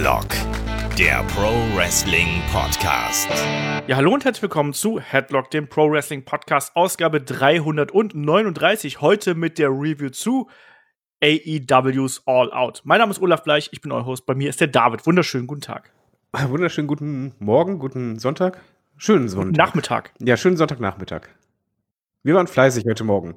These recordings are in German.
Headlock, der Pro Wrestling Podcast. Ja, hallo und herzlich willkommen zu Headlock, dem Pro Wrestling Podcast, Ausgabe 339. Heute mit der Review zu AEW's All Out. Mein Name ist Olaf Bleich, ich bin euer Host. Bei mir ist der David. Wunderschönen guten Tag. Wunderschönen guten Morgen, guten Sonntag. Schönen Sonntag. Guten Nachmittag. Ja, schönen Sonntagnachmittag. Wir waren fleißig heute Morgen.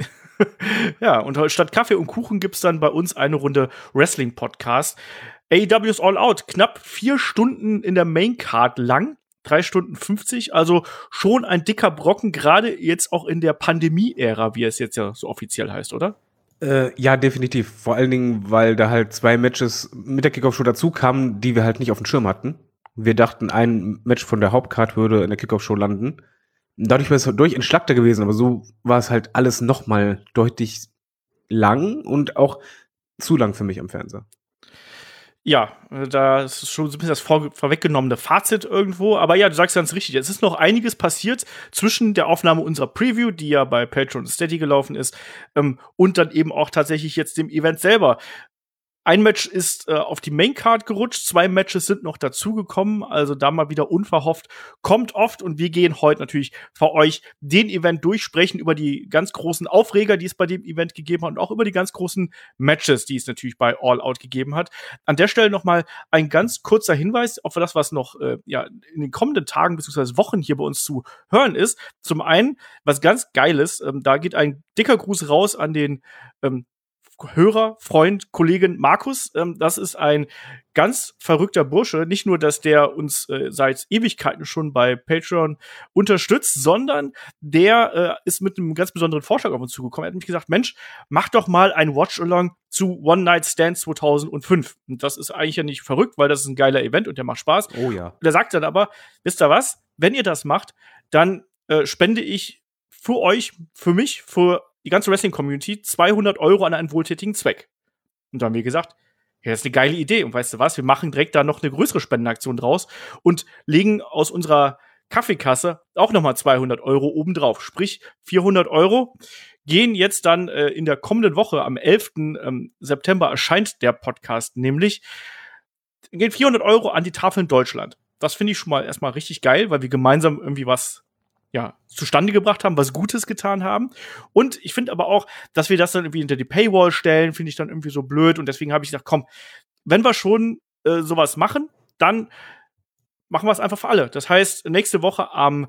Ja, und statt Kaffee und Kuchen gibt's dann bei uns eine Runde Wrestling-Podcast. AEW's All Out, knapp 4 Stunden in der Maincard lang. 3 Stunden 50, also schon ein dicker Brocken, gerade jetzt auch in der Pandemie-Ära, wie es jetzt ja so offiziell heißt, oder? Ja, definitiv. Vor allen Dingen, weil da halt 2 Matches mit der Kickoff-Show dazu kamen, die wir halt nicht auf dem Schirm hatten. Wir dachten, ein Match von der Hauptcard würde in der Kickoff-Show landen. Dadurch wäre es durch entschlackter gewesen, aber so war es halt alles nochmal deutlich lang und auch zu lang für mich am Fernseher. Ja, da ist schon so ein bisschen das vorweggenommene Fazit irgendwo. Aber ja, du sagst ganz richtig, es ist noch einiges passiert zwischen der Aufnahme unserer Preview, die ja bei Patreon und Steady gelaufen ist, und dann eben auch tatsächlich jetzt dem Event selber. Ein Match ist auf die Maincard gerutscht, 2 Matches sind noch dazugekommen, also da mal wieder unverhofft, kommt oft und wir gehen heute natürlich für euch den Event durch, sprechen über die ganz großen Aufreger, die es bei dem Event gegeben hat und auch über die ganz großen Matches, die es natürlich bei All Out gegeben hat. An der Stelle noch mal ein ganz kurzer Hinweis auf das, was noch in den kommenden Tagen bzw. Wochen hier bei uns zu hören ist. Zum einen, was ganz Geiles, da geht ein dicker Gruß raus an den Hörer, Freund, Kollegen Markus. Das ist ein ganz verrückter Bursche. Nicht nur, dass der uns seit Ewigkeiten schon bei Patreon unterstützt, sondern der ist mit einem ganz besonderen Vorschlag auf uns zugekommen. Er hat mich gesagt, Mensch, mach doch mal ein Watch-Along zu One Night Stand 2005. Und das ist eigentlich ja nicht verrückt, weil das ist ein geiler Event und der macht Spaß. Oh ja. Der sagt dann aber, wisst ihr was? Wenn ihr das macht, dann spende ich für euch, für mich, für die ganze Wrestling-Community 200 € an einen wohltätigen Zweck. Und da haben wir gesagt, ja, das ist eine geile Idee. Und weißt du was, wir machen direkt da noch eine größere Spendenaktion draus und legen aus unserer Kaffeekasse auch nochmal 200 € obendrauf. Sprich, 400 € gehen jetzt dann in der kommenden Woche, am 11. September erscheint der Podcast, nämlich gehen 400 € an die Tafeln Deutschland. Das finde ich schon mal erstmal richtig geil, weil wir gemeinsam irgendwie was zustande gebracht haben, was Gutes getan haben. Und ich finde aber auch, dass wir das dann irgendwie hinter die Paywall stellen, finde ich dann irgendwie so blöd. Und deswegen habe ich gesagt, komm, wenn wir schon sowas machen, dann machen wir es einfach für alle. Das heißt, nächste Woche am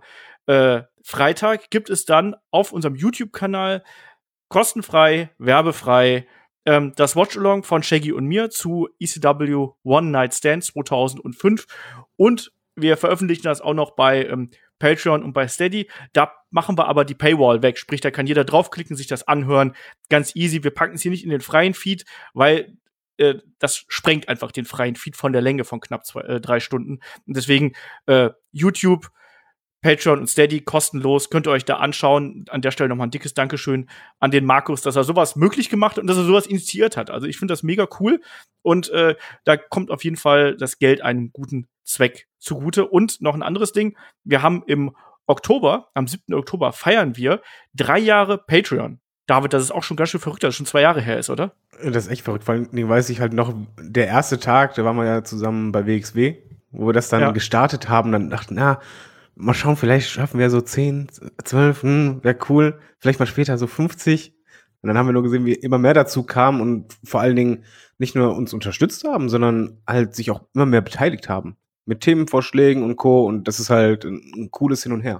Freitag gibt es dann auf unserem YouTube-Kanal kostenfrei, werbefrei das Watch-Along von Shaggy und mir zu ECW One Night Stand 2005. Und wir veröffentlichen das auch noch bei Patreon und bei Steady. Da machen wir aber die Paywall weg. Sprich, da kann jeder draufklicken, sich das anhören. Ganz easy. Wir packen es hier nicht in den freien Feed, weil das sprengt einfach den freien Feed von der Länge von knapp 3 Stunden. Und deswegen YouTube, Patreon und Steady kostenlos. Könnt ihr euch da anschauen. An der Stelle nochmal ein dickes Dankeschön an den Markus, dass er sowas möglich gemacht hat und dass er sowas initiiert hat. Also ich finde das mega cool. Und da kommt auf jeden Fall das Geld einem guten Zweck zugute. Und noch ein anderes Ding. Wir haben im Oktober, am 7. Oktober, feiern wir 3 Jahre Patreon. David, das ist auch schon ganz schön verrückt, dass es schon 2 Jahre her ist, oder? Das ist echt verrückt. Vor allem weiß ich halt noch, der erste Tag, da waren wir ja zusammen bei WXW, wo wir das dann gestartet haben, dann dachten, mal schauen, vielleicht schaffen wir so 10, 12, wäre cool. Vielleicht mal später so 50. Und dann haben wir nur gesehen, wie immer mehr dazu kam und vor allen Dingen nicht nur uns unterstützt haben, sondern halt sich auch immer mehr beteiligt haben. Mit Themenvorschlägen und Co. Und das ist halt ein cooles Hin und Her.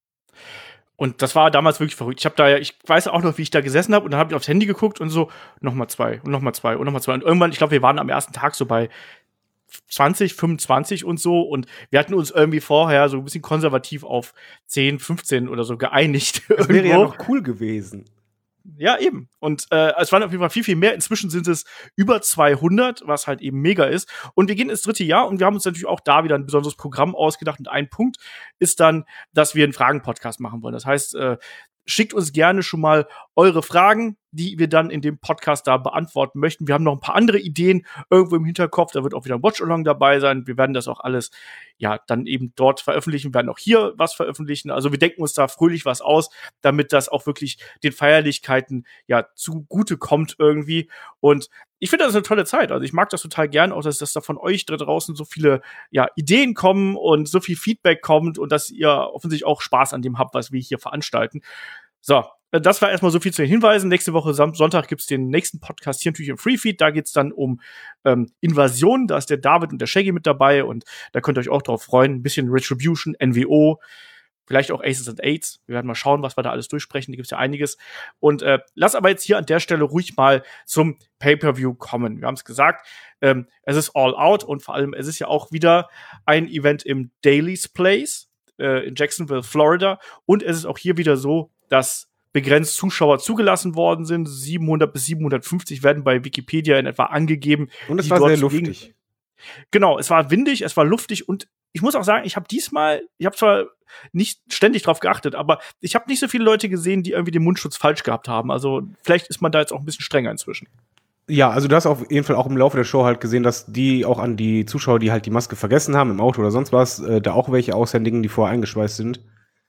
Und das war damals wirklich verrückt. Ich weiß auch noch, wie ich da gesessen habe und dann habe ich aufs Handy geguckt und so, nochmal 2 und nochmal 2 und nochmal 2. Und irgendwann, ich glaube, wir waren am ersten Tag so bei 20, 25 und so und wir hatten uns irgendwie vorher so ein bisschen konservativ auf 10, 15 oder so geeinigt. Das wäre ja noch cool gewesen. Ja, eben. Und es waren auf jeden Fall viel, viel mehr. Inzwischen sind es über 200, was halt eben mega ist. Und wir gehen ins 3. Jahr und wir haben uns natürlich auch da wieder ein besonderes Programm ausgedacht. Und ein Punkt ist dann, dass wir einen Fragen-Podcast machen wollen. Das heißt, schickt uns gerne schon mal eure Fragen, die wir dann in dem Podcast da beantworten möchten. Wir haben noch ein paar andere Ideen irgendwo im Hinterkopf. Da wird auch wieder ein Watch-Along dabei sein. Wir werden das auch alles dann eben dort veröffentlichen. Wir werden auch hier was veröffentlichen. Also wir denken uns da fröhlich was aus, damit das auch wirklich den Feierlichkeiten zugute kommt irgendwie. Und ich finde, das ist eine tolle Zeit. Also ich mag das total gern, auch dass da von euch da draußen so viele Ideen kommen und so viel Feedback kommt und dass ihr offensichtlich auch Spaß an dem habt, was wir hier veranstalten. So, das war erstmal so viel zu den Hinweisen. Nächste Woche Sonntag gibt's den nächsten Podcast hier natürlich im Freefeed. Da geht's dann um Invasion. Da ist der David und der Shaggy mit dabei und da könnt ihr euch auch drauf freuen. Ein bisschen Retribution, NWO, vielleicht auch Aces and Eights. Wir werden mal schauen, was wir da alles durchsprechen. Da gibt's ja einiges. Und lass aber jetzt hier an der Stelle ruhig mal zum Pay-Per-View kommen. Wir haben es gesagt, es ist All Out und vor allem, es ist ja auch wieder ein Event im Daily's Place in Jacksonville, Florida. Und es ist auch hier wieder so, dass begrenzt Zuschauer zugelassen worden sind. 700 bis 750 werden bei Wikipedia in etwa angegeben. Und es war sehr luftig. Genau, es war windig, es war luftig und ich muss auch sagen, ich habe zwar nicht ständig drauf geachtet, aber ich habe nicht so viele Leute gesehen, die irgendwie den Mundschutz falsch gehabt haben. Also vielleicht ist man da jetzt auch ein bisschen strenger inzwischen. Ja, also du hast auf jeden Fall auch im Laufe der Show halt gesehen, dass die auch an die Zuschauer, die halt die Maske vergessen haben im Auto oder sonst was, da auch welche aushändigen, die vorher eingeschweißt sind.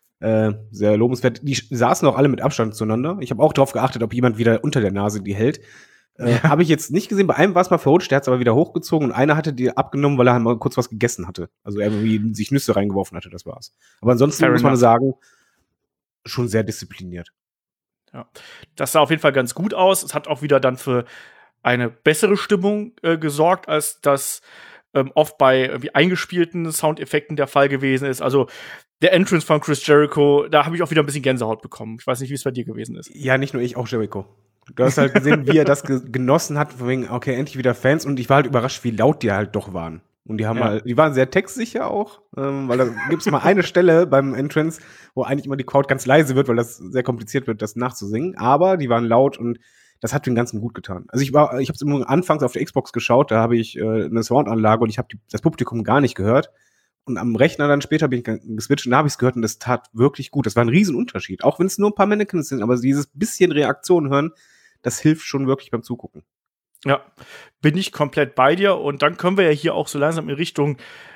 Sehr lobenswert. Die saßen auch alle mit Abstand zueinander. Ich habe auch drauf geachtet, ob jemand wieder unter der Nase die hält. Habe ich jetzt nicht gesehen. Bei einem war es mal verrutscht, der hat es aber wieder hochgezogen und einer hatte die abgenommen, weil er halt mal kurz was gegessen hatte. Also irgendwie sich Nüsse reingeworfen hatte, das war's. Aber ansonsten muss man sagen, schon sehr diszipliniert. Ja, das sah auf jeden Fall ganz gut aus. Es hat auch wieder dann für eine bessere Stimmung gesorgt, als das oft bei irgendwie eingespielten Soundeffekten der Fall gewesen ist. Also der Entrance von Chris Jericho, da habe ich auch wieder ein bisschen Gänsehaut bekommen. Ich weiß nicht, wie es bei dir gewesen ist. Ja, nicht nur ich, auch Jericho. Du hast halt gesehen, wie er das genossen hat, von wegen, okay, endlich wieder Fans. Und ich war halt überrascht, wie laut die halt doch waren. Und die haben halt, die waren sehr textsicher auch, weil da gibt's mal eine Stelle beim Entrance, wo eigentlich immer die Crowd ganz leise wird, weil das sehr kompliziert wird, das nachzusingen. Aber die waren laut und das hat den Ganzen gut getan. Also ich habe es immer anfangs auf der Xbox geschaut, da habe ich eine Soundanlage und ich habe das Publikum gar nicht gehört. Und am Rechner dann später bin ich geswitcht und da habe ich es gehört und das tat wirklich gut. Das war ein Riesenunterschied. Auch wenn es nur ein paar Mannequins sind, aber dieses bisschen Reaktion hören, das hilft schon wirklich beim Zugucken. Ja, bin ich komplett bei dir. Und dann können wir ja hier auch so langsam in Richtung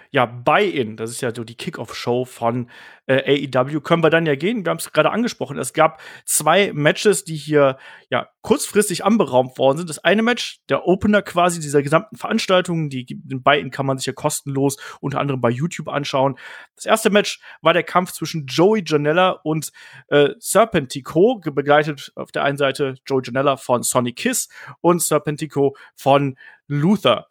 Buy-In, das ist ja so die Kickoff-Show von AEW, können wir dann ja gehen. Wir haben es gerade angesprochen. Es gab 2 Matches, die hier kurzfristig anberaumt worden sind. Das eine Match, der Opener quasi dieser gesamten Veranstaltung, den Buy-In kann man sich ja kostenlos unter anderem bei YouTube anschauen. Das erste Match war der Kampf zwischen Joey Janela und Serpentico, begleitet auf der einen Seite Joey Janela von Sonny Kiss und Serpentico von Luther.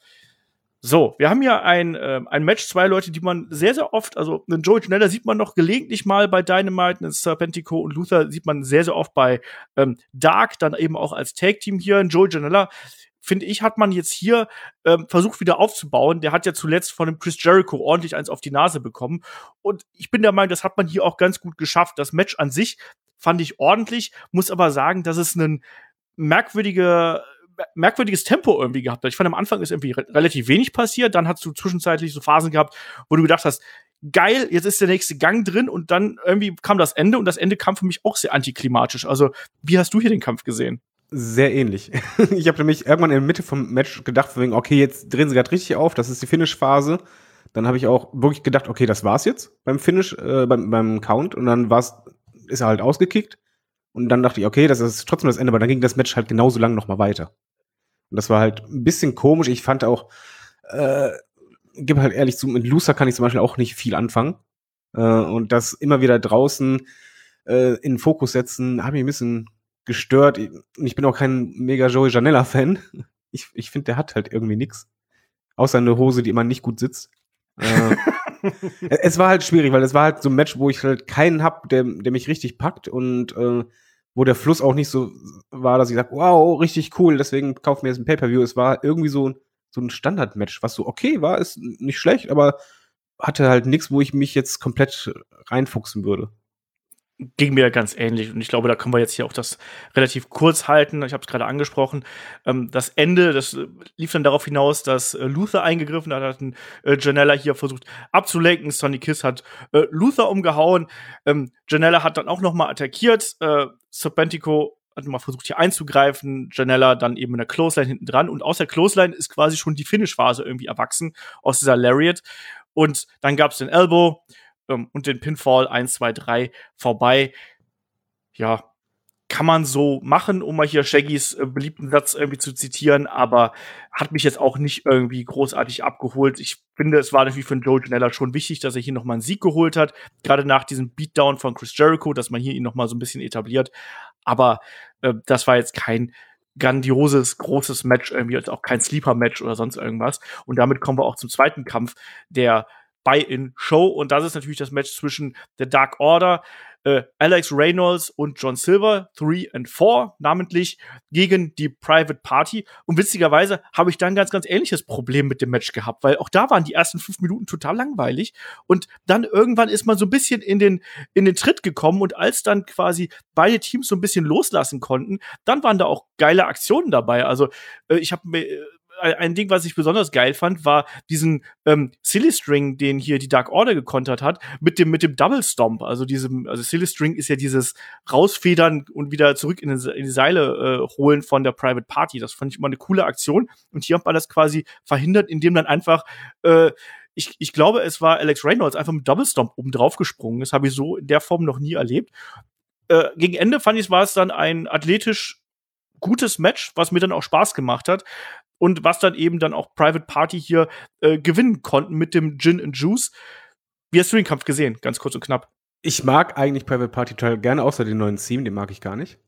So, wir haben hier ein Match, 2 Leute, die man sehr, sehr oft, also einen Joey Janela sieht man noch gelegentlich mal bei Dynamite, einen Serpentico und Luther sieht man sehr, sehr oft bei Dark, dann eben auch als Tag-Team hier. Ein Joey Janela, finde ich, hat man jetzt hier versucht wieder aufzubauen. Der hat ja zuletzt von dem Chris Jericho ordentlich eins auf die Nase bekommen. Und ich bin der Meinung, das hat man hier auch ganz gut geschafft. Das Match an sich fand ich ordentlich, muss aber sagen, dass es ein merkwürdiges Tempo irgendwie gehabt hat. Ich fand, am Anfang ist irgendwie relativ wenig passiert, dann hast du zwischenzeitlich so Phasen gehabt, wo du gedacht hast, geil, jetzt ist der nächste Gang drin und dann irgendwie kam das Ende und das Ende kam für mich auch sehr antiklimatisch. Also, wie hast du hier den Kampf gesehen? Sehr ähnlich. Ich habe nämlich irgendwann in der Mitte vom Match gedacht, von wegen, okay, jetzt drehen sie gerade richtig auf, das ist die Finish-Phase. Dann habe ich auch wirklich gedacht, okay, das war's jetzt beim Finish, beim Count und dann ist er halt ausgekickt. Und dann dachte ich, okay, das ist trotzdem das Ende, aber dann ging das Match halt genauso lang noch mal weiter. Und das war halt ein bisschen komisch. Ich fand auch, gebe halt ehrlich zu, mit Luther kann ich zum Beispiel auch nicht viel anfangen. Und das immer wieder draußen in den Fokus setzen, hat mich ein bisschen gestört. Ich bin auch kein mega Joey Janela-Fan. Ich finde, der hat halt irgendwie nix. Außer eine Hose, die immer nicht gut sitzt. Es war halt schwierig, weil es war halt so ein Match, wo ich halt keinen hab, der mich richtig packt und wo der Fluss auch nicht so war, dass ich sage, wow, richtig cool, deswegen kaufen wir jetzt ein Pay-Per-View. Es war irgendwie so ein Standard-Match, was so okay war, ist nicht schlecht, aber hatte halt nichts, wo ich mich jetzt komplett reinfuchsen würde. Ging mir ganz ähnlich und ich glaube, da können wir jetzt hier auch das relativ kurz halten. Ich habe es gerade angesprochen. Das Ende, das lief dann darauf hinaus, dass Luther eingegriffen hat, Janela hier versucht abzulenken. Sonny Kiss hat Luther umgehauen. Janela hat dann auch noch mal attackiert. Serpentico hat mal versucht, hier einzugreifen. Janela dann eben in der Clothesline hinten dran. Und aus der Clothesline ist quasi schon die Finish-Phase irgendwie erwachsen, aus dieser Lariat. Und dann gab es den Elbow und den Pinfall 1, 2, 3 vorbei. Ja, kann man so machen, um mal hier Shaggys beliebten Satz irgendwie zu zitieren, aber hat mich jetzt auch nicht irgendwie großartig abgeholt. Ich finde, es war natürlich für Joe Janela schon wichtig, dass er hier noch mal einen Sieg geholt hat, gerade nach diesem Beatdown von Chris Jericho, dass man hier ihn noch mal so ein bisschen etabliert. Aber das war jetzt kein grandioses, großes Match, irgendwie jetzt auch kein Sleeper-Match oder sonst irgendwas. Und damit kommen wir auch zum zweiten Kampf der Buy-in-Show. Und das ist natürlich das Match zwischen The Dark Order, Alex Reynolds und John Silver, 3 und 4, namentlich gegen die Private Party. Und witzigerweise habe ich da ein ganz, ganz ähnliches Problem mit dem Match gehabt, weil auch da waren die ersten 5 Minuten total langweilig. Und dann irgendwann ist man so ein bisschen in den Tritt gekommen. Und als dann quasi beide Teams so ein bisschen loslassen konnten, dann waren da auch geile Aktionen dabei. Also ich habe mir ein Ding, was ich besonders geil fand, war diesen Silly String, den hier die Dark Order gekontert hat, mit dem Double Stomp. Also Silly String ist ja dieses Rausfedern und wieder zurück in die Seile holen von der Private Party. Das fand ich immer eine coole Aktion. Und hier hat man das quasi verhindert, indem dann einfach ich glaube, es war Alex Reynolds einfach mit Double Stomp oben drauf gesprungen. Das habe ich so in der Form noch nie erlebt. Gegen Ende fand ich, war es dann ein athletisch gutes Match, was mir dann auch Spaß gemacht hat. Und was dann eben dann auch Private Party hier gewinnen konnten mit dem Gin and Juice. Wie hast du den Kampf gesehen? Ganz kurz und knapp. Ich mag eigentlich Private Party total gerne, außer den neuen Theme, den mag ich gar nicht.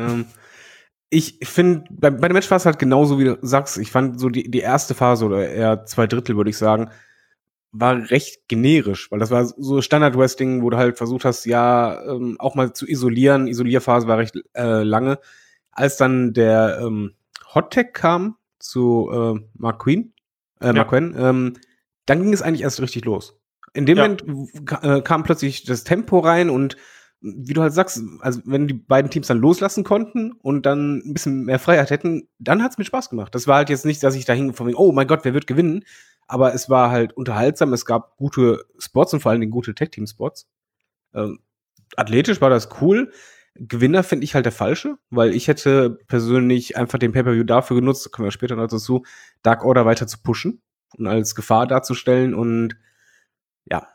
Ich finde, bei dem Match war es halt genauso, wie du sagst. Ich fand so die erste Phase oder eher 2/3, würde ich sagen, war recht generisch, weil das war so Standard-Wrestling, wo du halt versucht hast, ja, auch mal zu isolieren. Isolierphase war recht lange. Als dann der Hot Tag kam zu Mark Quinn, dann ging es eigentlich erst richtig los. In dem Moment kam plötzlich das Tempo rein und wie du halt sagst, also wenn die beiden Teams dann loslassen konnten und dann ein bisschen mehr Freiheit hätten, dann hat's mir Spaß gemacht. Das war halt jetzt nicht, dass ich da hing von wegen, oh mein Gott, wer wird gewinnen? Aber es war halt unterhaltsam, es gab gute Spots und vor allen Dingen gute Tag-Team-Spots. Athletisch war das cool. Gewinner finde ich halt der falsche, weil ich hätte persönlich einfach den Pay-Per-View dafür genutzt, da kommen wir später noch dazu, Dark Order weiter zu pushen und als Gefahr darzustellen und ja.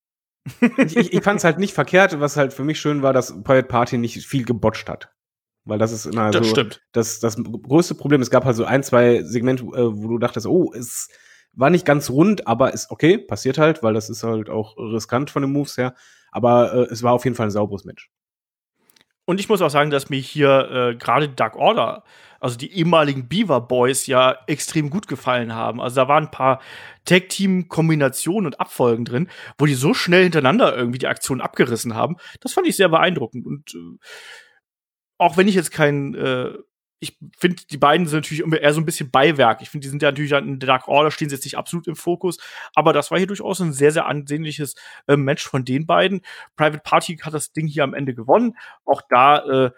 ich fand es halt nicht verkehrt, was halt für mich schön war, dass Private Party nicht viel gebotcht hat. Weil das ist immer das so stimmt. Das größte Problem. Es gab halt so 1, 2 Segmente, wo du dachtest, oh, es war nicht ganz rund, aber ist okay, passiert halt, weil das ist halt auch riskant von den Moves her. Aber es war auf jeden Fall ein sauberes Match. Und ich muss auch sagen, dass mir hier gerade Dark Order, also die ehemaligen Beaver Boys, ja extrem gut gefallen haben. Also da waren ein paar Tag-Team-Kombinationen und Abfolgen drin, wo die so schnell hintereinander irgendwie die Aktion abgerissen haben. Das fand ich sehr beeindruckend. Und auch wenn ich jetzt ich finde, die beiden sind natürlich eher so ein bisschen Beiwerk. Ich finde, die sind ja natürlich in Dark Order, stehen sie jetzt nicht absolut im Fokus. Aber das war hier durchaus ein sehr, sehr ansehnliches Match von den beiden. Private Party hat das Ding hier am Ende gewonnen. Auch da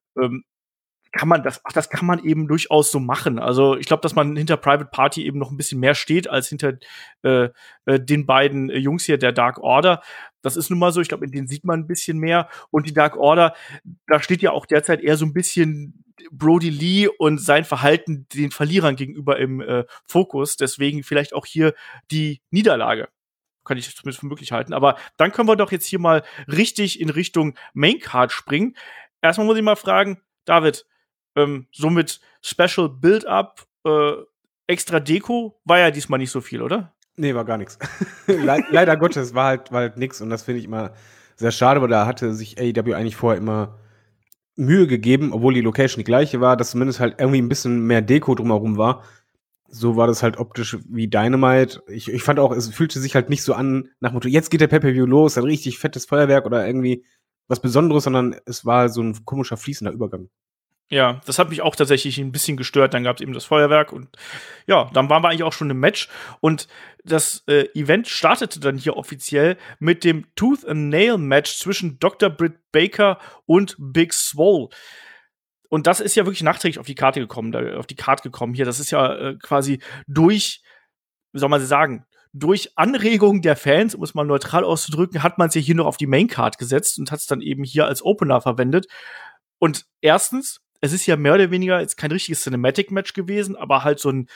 kann man das kann man eben durchaus so machen. Also ich glaube, dass man hinter Private Party eben noch ein bisschen mehr steht als hinter den beiden Jungs hier der Dark Order. Das ist nun mal so. Ich glaube, in denen sieht man ein bisschen mehr. Und die Dark Order, da steht ja auch derzeit eher so ein bisschen Brody Lee und sein Verhalten den Verlierern gegenüber im Fokus. Deswegen vielleicht auch hier die Niederlage. Kann ich zumindest für möglich halten. Aber dann können wir doch jetzt hier mal richtig in Richtung Maincard springen. Erstmal muss ich mal fragen, David, somit Special Build-Up, extra Deko, war ja diesmal nicht so viel, oder? Nee, war gar nichts. Leider Gottes war halt nix und das finde ich immer sehr schade, weil da hatte sich AEW eigentlich vorher immer Mühe gegeben, obwohl die Location die gleiche war, dass zumindest halt irgendwie ein bisschen mehr Deko drumherum war. So war das halt optisch wie Dynamite. Ich fand auch, es fühlte sich halt nicht so an nach Motto, jetzt geht der Pay-Per-View los, ein richtig fettes Feuerwerk oder irgendwie was Besonderes, sondern es war so ein komischer fließender Übergang. Ja, das hat mich auch tatsächlich ein bisschen gestört. Dann gab es eben das Feuerwerk und ja, dann waren wir eigentlich auch schon im Match. Und das Event startete dann hier offiziell mit dem Tooth and Nail Match zwischen Dr. Britt Baker und Big Swole. Und das ist ja wirklich nachträglich auf die Karte gekommen hier. Das ist ja quasi durch, wie soll man sagen, durch Anregung der Fans, um es mal neutral auszudrücken, hat man es ja hier noch auf die Maincard gesetzt und hat es dann eben hier als Opener verwendet. Und erstens, es ist ja mehr oder weniger jetzt kein richtiges Cinematic-Match gewesen, aber halt so ein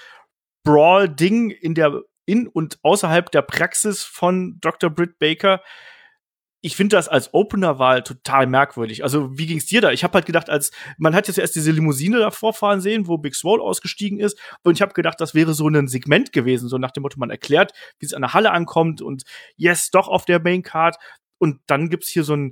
Brawl-Ding in und außerhalb der Praxis von Dr. Britt Baker. ich finde das als Opener-Wahl total merkwürdig. Also, wie ging's dir da? Ich habe halt gedacht, man hat jetzt erst diese Limousine davor fahren sehen, wo Big Swole ausgestiegen ist. Und ich habe gedacht, das wäre so ein Segment gewesen, so nach dem Motto, man erklärt, wie es an der Halle ankommt und yes, doch auf der Maincard. Und dann gibt's hier so ein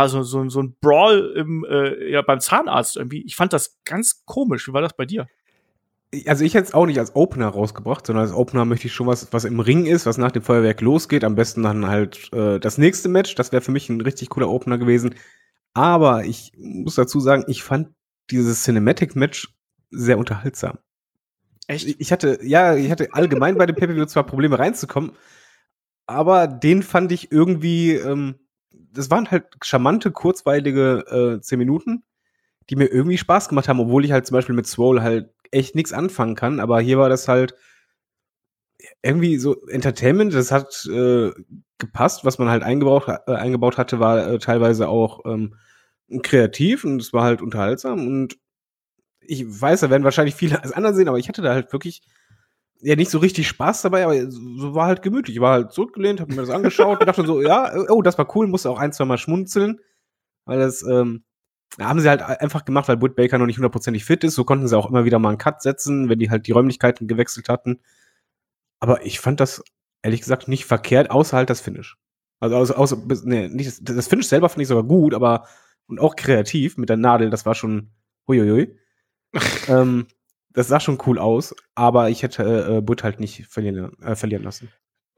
Brawl beim Zahnarzt irgendwie. Ich fand das ganz komisch. Wie war das bei dir? Also ich hätte es auch nicht als Opener rausgebracht, sondern als Opener möchte ich schon was im Ring ist, was nach dem Feuerwerk losgeht. Am besten dann halt das nächste Match. Das wäre für mich ein richtig cooler Opener gewesen. Aber ich muss dazu sagen, ich fand dieses Cinematic-Match sehr unterhaltsam. Echt? Ich hatte allgemein bei dem Pay-Per-View zwar Probleme reinzukommen, aber den fand ich irgendwie, das waren halt charmante, kurzweilige 10 Minuten, die mir irgendwie Spaß gemacht haben, obwohl ich halt zum Beispiel mit Swole halt echt nichts anfangen kann, aber hier war das halt irgendwie so Entertainment, das hat gepasst, was man halt eingebaut hatte, war teilweise auch kreativ und es war halt unterhaltsam und ich weiß, da werden wahrscheinlich viele als anderen sehen, aber ich hatte da halt wirklich ja nicht so richtig Spaß dabei, aber so war halt gemütlich. Ich war halt zurückgelehnt, hab mir das angeschaut und dachte so, ja, oh, das war cool, musste auch 1-2 Mal schmunzeln, weil das haben sie halt einfach gemacht, weil Britt Baker noch nicht hundertprozentig fit ist. So konnten sie auch immer wieder mal einen Cut setzen, wenn die halt die Räumlichkeiten gewechselt hatten. Aber ich fand das, ehrlich gesagt, nicht verkehrt, außer halt das Finish. Nicht das Finish selber fand ich sogar gut, aber und auch kreativ mit der Nadel, das war schon huiuiui. Das sah schon cool aus, aber ich hätte Britt halt nicht verlieren lassen.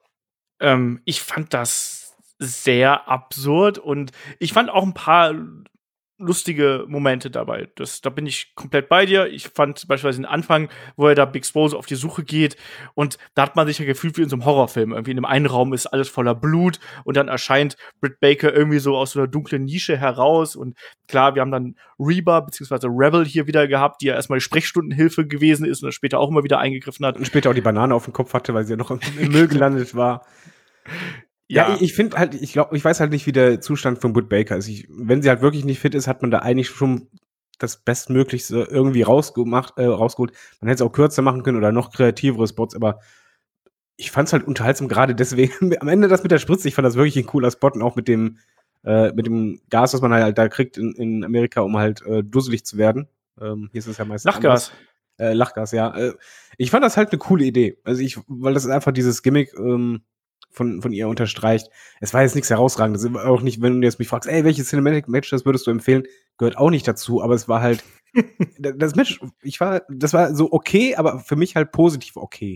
Ich fand das sehr absurd und ich fand auch ein paar lustige Momente dabei. Da bin ich komplett bei dir. Ich fand beispielsweise den Anfang, wo er da Big Swole auf die Suche geht und da hat man sich ja gefühlt wie in so einem Horrorfilm. Irgendwie in dem einen Raum ist alles voller Blut und dann erscheint Britt Baker irgendwie so aus so einer dunklen Nische heraus und klar, wir haben dann Reba bzw. Rebel hier wieder gehabt, die ja erstmal die Sprechstundenhilfe gewesen ist und dann später auch immer wieder eingegriffen hat. Und später auch die Banane auf dem Kopf hatte, weil sie ja noch im Müll gelandet war. Ja, ich finde halt, ich weiß halt nicht, wie der Zustand von Britt Baker ist. Wenn sie halt wirklich nicht fit ist, hat man da eigentlich schon das Bestmöglichste irgendwie rausgeholt. Man hätte es auch kürzer machen können oder noch kreativere Spots, aber ich fand es halt unterhaltsam, gerade deswegen. Am Ende das mit der Spritze, ich fand das wirklich ein cooler Spot und auch mit dem Gas, was man halt da kriegt in Amerika, um halt dusselig zu werden. Hier ist es ja meistens Lachgas. Lachgas, ja. Ich fand das halt eine coole Idee. Also weil das ist einfach dieses Gimmick, von ihr unterstreicht. Es war jetzt nichts Herausragendes. Auch nicht, wenn du jetzt mich fragst, ey, welches Cinematic Match das würdest du empfehlen, gehört auch nicht dazu, aber es war halt das Match, das war so okay, aber für mich halt positiv okay.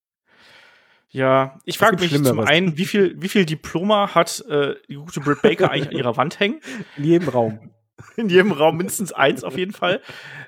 Ja, ich frage mich zum einen, wie viel Diploma hat die gute Britt Baker eigentlich an ihrer Wand hängen? In jedem Raum. In jedem Raum mindestens 1 auf jeden Fall.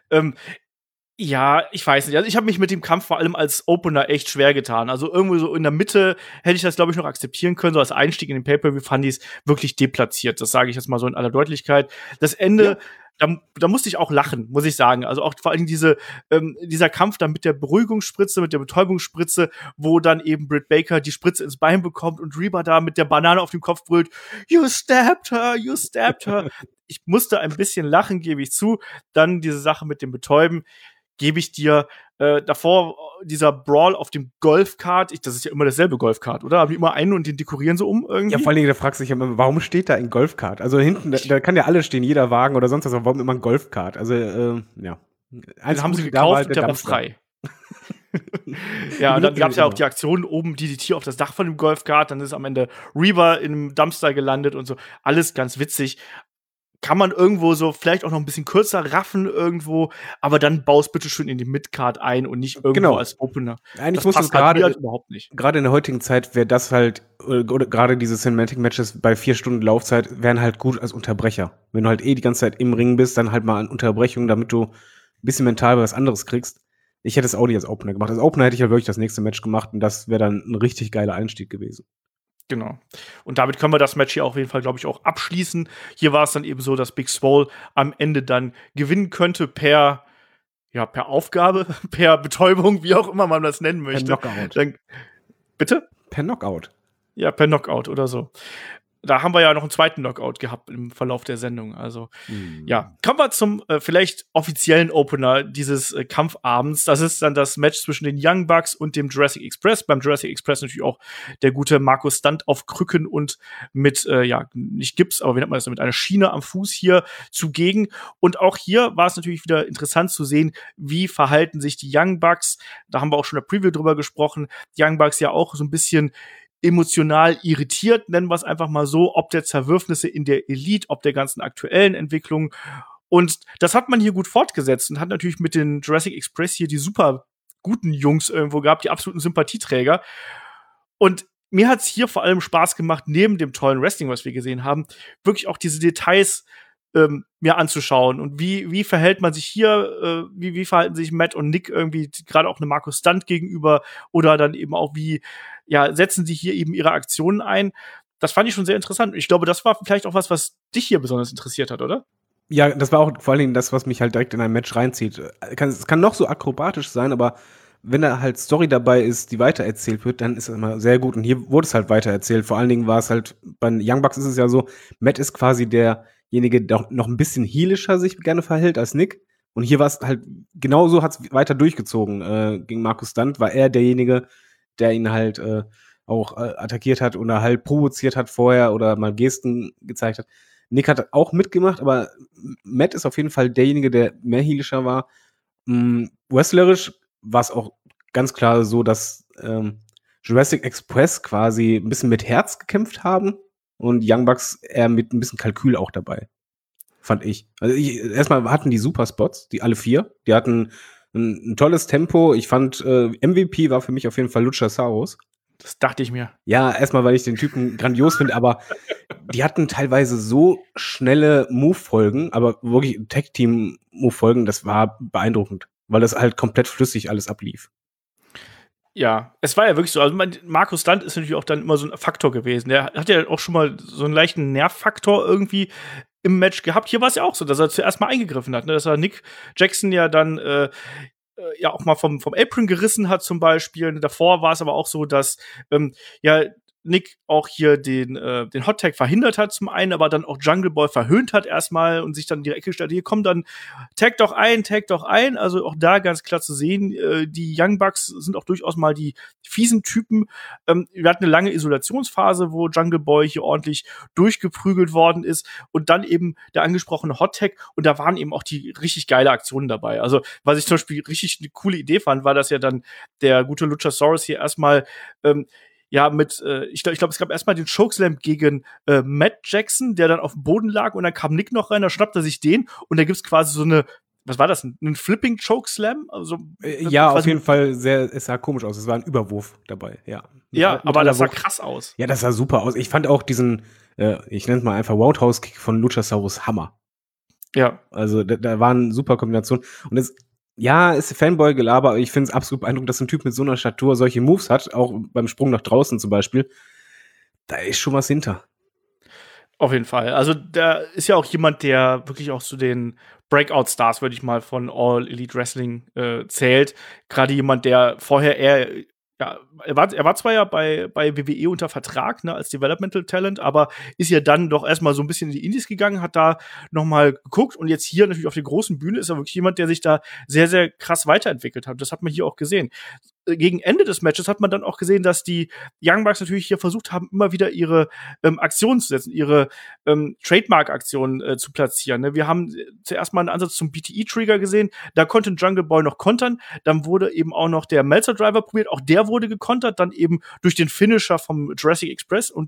Ja, ich weiß nicht. Also ich habe mich mit dem Kampf vor allem als Opener echt schwer getan. Also irgendwo so in der Mitte hätte ich das, glaube ich, noch akzeptieren können. So als Einstieg in den Pay-Per-View fand ich es wirklich deplatziert. Das sage ich jetzt mal so in aller Deutlichkeit. Das Ende, da musste ich auch lachen, muss ich sagen. Also auch vor allem dieser Kampf dann mit der Beruhigungsspritze, mit der Betäubungsspritze, wo dann eben Britt Baker die Spritze ins Bein bekommt und Reba da mit der Banane auf dem Kopf brüllt, "You stabbed her, you stabbed her." Ich musste ein bisschen lachen, gebe ich zu. Dann diese Sache mit dem Betäuben. Gebe ich dir davor dieser Brawl auf dem Golfkart, das ist ja immer dasselbe Golfkart, oder? Haben die immer einen und den dekorieren so um irgendwie? Ja, vor allen Dingen, da fragst du dich immer, warum steht da ein Golfkart? Also hinten, da kann ja alles stehen, jeder Wagen oder sonst was, aber warum immer ein Golfkart? Also, ja. Den haben sie gekauft und der war frei. Ja, und dann gab es ja auch die Aktion oben, DDT auf das Dach von dem Golfkart, dann ist am Ende Reba in einem Dumpster gelandet und so. Alles ganz witzig. Kann man irgendwo so vielleicht auch noch ein bisschen kürzer raffen irgendwo, aber dann baust bitte schön in die Midcard ein und nicht irgendwo als Opener. Eigentlich muss das gerade überhaupt nicht. Gerade in der heutigen Zeit wäre das halt, oder gerade diese Cinematic Matches bei 4 Stunden Laufzeit wären halt gut als Unterbrecher. Wenn du halt die ganze Zeit im Ring bist, dann halt mal an Unterbrechung, damit du ein bisschen mental was anderes kriegst. Ich hätte es auch nicht als Opener gemacht. Als Opener hätte ich halt wirklich das nächste Match gemacht und das wäre dann ein richtig geiler Einstieg gewesen. Genau. Und damit können wir das Match hier auf jeden Fall, glaube ich, auch abschließen. Hier war es dann eben so, dass Big Swole am Ende dann gewinnen könnte per Aufgabe, per Betäubung, wie auch immer man das nennen möchte. Per Knockout. Bitte? Per Knockout. Ja, per Knockout oder so. da haben wir ja noch einen zweiten Knockout gehabt im Verlauf der Sendung. Also, ja. Kommen wir zum vielleicht offiziellen Opener dieses Kampfabends. Das ist dann das Match zwischen den Young Bucks und dem Jurassic Express. Beim Jurassic Express natürlich auch der gute Markus Stunt auf Krücken und mit, nicht Gips, aber wie nennt man das, mit einer Schiene am Fuß hier zugegen. Und auch hier war es natürlich wieder interessant zu sehen, wie verhalten sich die Young Bucks. Da haben wir auch schon in der Preview drüber gesprochen. Die Young Bucks ja auch so ein bisschen emotional irritiert, nennen wir es einfach mal so, ob der Zerwürfnisse in der Elite, ob der ganzen aktuellen Entwicklung. Und das hat man hier gut fortgesetzt und hat natürlich mit den Jurassic Express hier die super guten Jungs irgendwo gehabt, die absoluten Sympathieträger. Und mir hat's hier vor allem Spaß gemacht, neben dem tollen Wrestling, was wir gesehen haben, wirklich auch diese Details mir anzuschauen. Und wie verhält man sich hier, wie verhalten sich Matt und Nick irgendwie, gerade auch eine Markus Stunt gegenüber, oder dann eben auch setzen sie hier eben ihre Aktionen ein. Das fand ich schon sehr interessant. Ich glaube, das war vielleicht auch was dich hier besonders interessiert hat, oder? Ja, das war auch vor allen Dingen das, was mich halt direkt in ein Match reinzieht. Es kann noch so akrobatisch sein, aber wenn da halt Story dabei ist, die weitererzählt wird, dann ist es immer sehr gut. Und hier wurde es halt weitererzählt. Vor allen Dingen war es halt, bei Young Bucks ist es ja so, Matt ist quasi derjenige, der noch ein bisschen heelischer sich gerne verhält als Nick. Und hier war es halt, genauso hat es weiter durchgezogen. Gegen Markus Stunt war er derjenige, der ihn halt auch attackiert hat oder halt provoziert hat vorher oder mal Gesten gezeigt hat. Nick hat auch mitgemacht, aber Matt ist auf jeden Fall derjenige, der mehr heelischer war. Wrestlerisch war es auch ganz klar so, dass Jurassic Express quasi ein bisschen mit Herz gekämpft haben und Young Bucks eher mit ein bisschen Kalkül auch dabei. Fand ich. Also erstmal hatten die super Spots, die alle 4. Die hatten ein tolles Tempo. Ich fand, MVP war für mich auf jeden Fall Luchasaurus. Das dachte ich mir. Ja, erstmal, weil ich den Typen grandios finde, aber die hatten teilweise so schnelle Move-Folgen, aber wirklich Tag-Team-Move-Folgen, das war beeindruckend, weil das halt komplett flüssig alles ablief. Ja, es war ja wirklich so. Also Markus Stunt ist natürlich auch dann immer so ein Faktor gewesen. Der hat ja auch schon mal so einen leichten Nervfaktor irgendwie im Match gehabt. Hier war es ja auch so, dass er zuerst mal eingegriffen hat, ne? Dass er Nick Jackson ja dann auch mal vom Apron gerissen hat zum Beispiel. Davor war es aber auch so, dass Nick auch hier den Hot Tag verhindert hat zum einen, aber dann auch Jungle Boy verhöhnt hat erstmal und sich dann in die Ecke gestellt, hier komm dann, tag doch ein. Also auch da ganz klar zu sehen, die Young Bucks sind auch durchaus mal die fiesen Typen. Wir hatten eine lange Isolationsphase, wo Jungle Boy hier ordentlich durchgeprügelt worden ist und dann eben der angesprochene Hot Tag und da waren eben auch die richtig geile Aktionen dabei. Also was ich zum Beispiel richtig eine coole Idee fand, war, dass ja dann der gute Luchasaurus hier erstmal ich glaube, es gab erstmal den Chokeslam gegen Matt Jackson, der dann auf dem Boden lag und dann kam Nick noch rein, da schnappt er sich den und da gibt's quasi so eine, was war das, ein Flipping Chokeslam? Also, ja, auf jeden Fall es sah komisch aus, es war ein Überwurf dabei, ja. Ja, aber das sah krass aus. Ja, das sah super aus. Ich fand auch diesen, ich nenne es mal einfach Roundhouse-Kick von Luchasaurus Hammer. Ja. Also da waren super Kombinationen und ist Fanboy-Gelaber, aber ich finde es absolut beeindruckend, dass ein Typ mit so einer Statur solche Moves hat, auch beim Sprung nach draußen zum Beispiel. Da ist schon was hinter. Auf jeden Fall. Also da ist ja auch jemand, der wirklich auch zu den Breakout-Stars, würde ich mal, von All Elite Wrestling zählt. Gerade jemand, der vorher er war zwar ja bei WWE unter Vertrag, ne, als Developmental Talent, aber ist ja dann doch erstmal so ein bisschen in die Indies gegangen, hat da noch mal geguckt und jetzt hier natürlich auf der großen Bühne ist er wirklich jemand, der sich da sehr, sehr krass weiterentwickelt hat. Das hat man hier auch gesehen. Gegen Ende des Matches hat man dann auch gesehen, dass die Young Bucks natürlich hier versucht haben, immer wieder ihre Aktionen zu setzen, ihre Trademark-Aktionen zu platzieren. Ne? Wir haben zuerst mal einen Ansatz zum BTE-Trigger gesehen, da konnte Jungle Boy noch kontern, dann wurde eben auch noch der Meltzer-Driver probiert, auch der wurde gekontert, dann eben durch den Finisher vom Jurassic Express und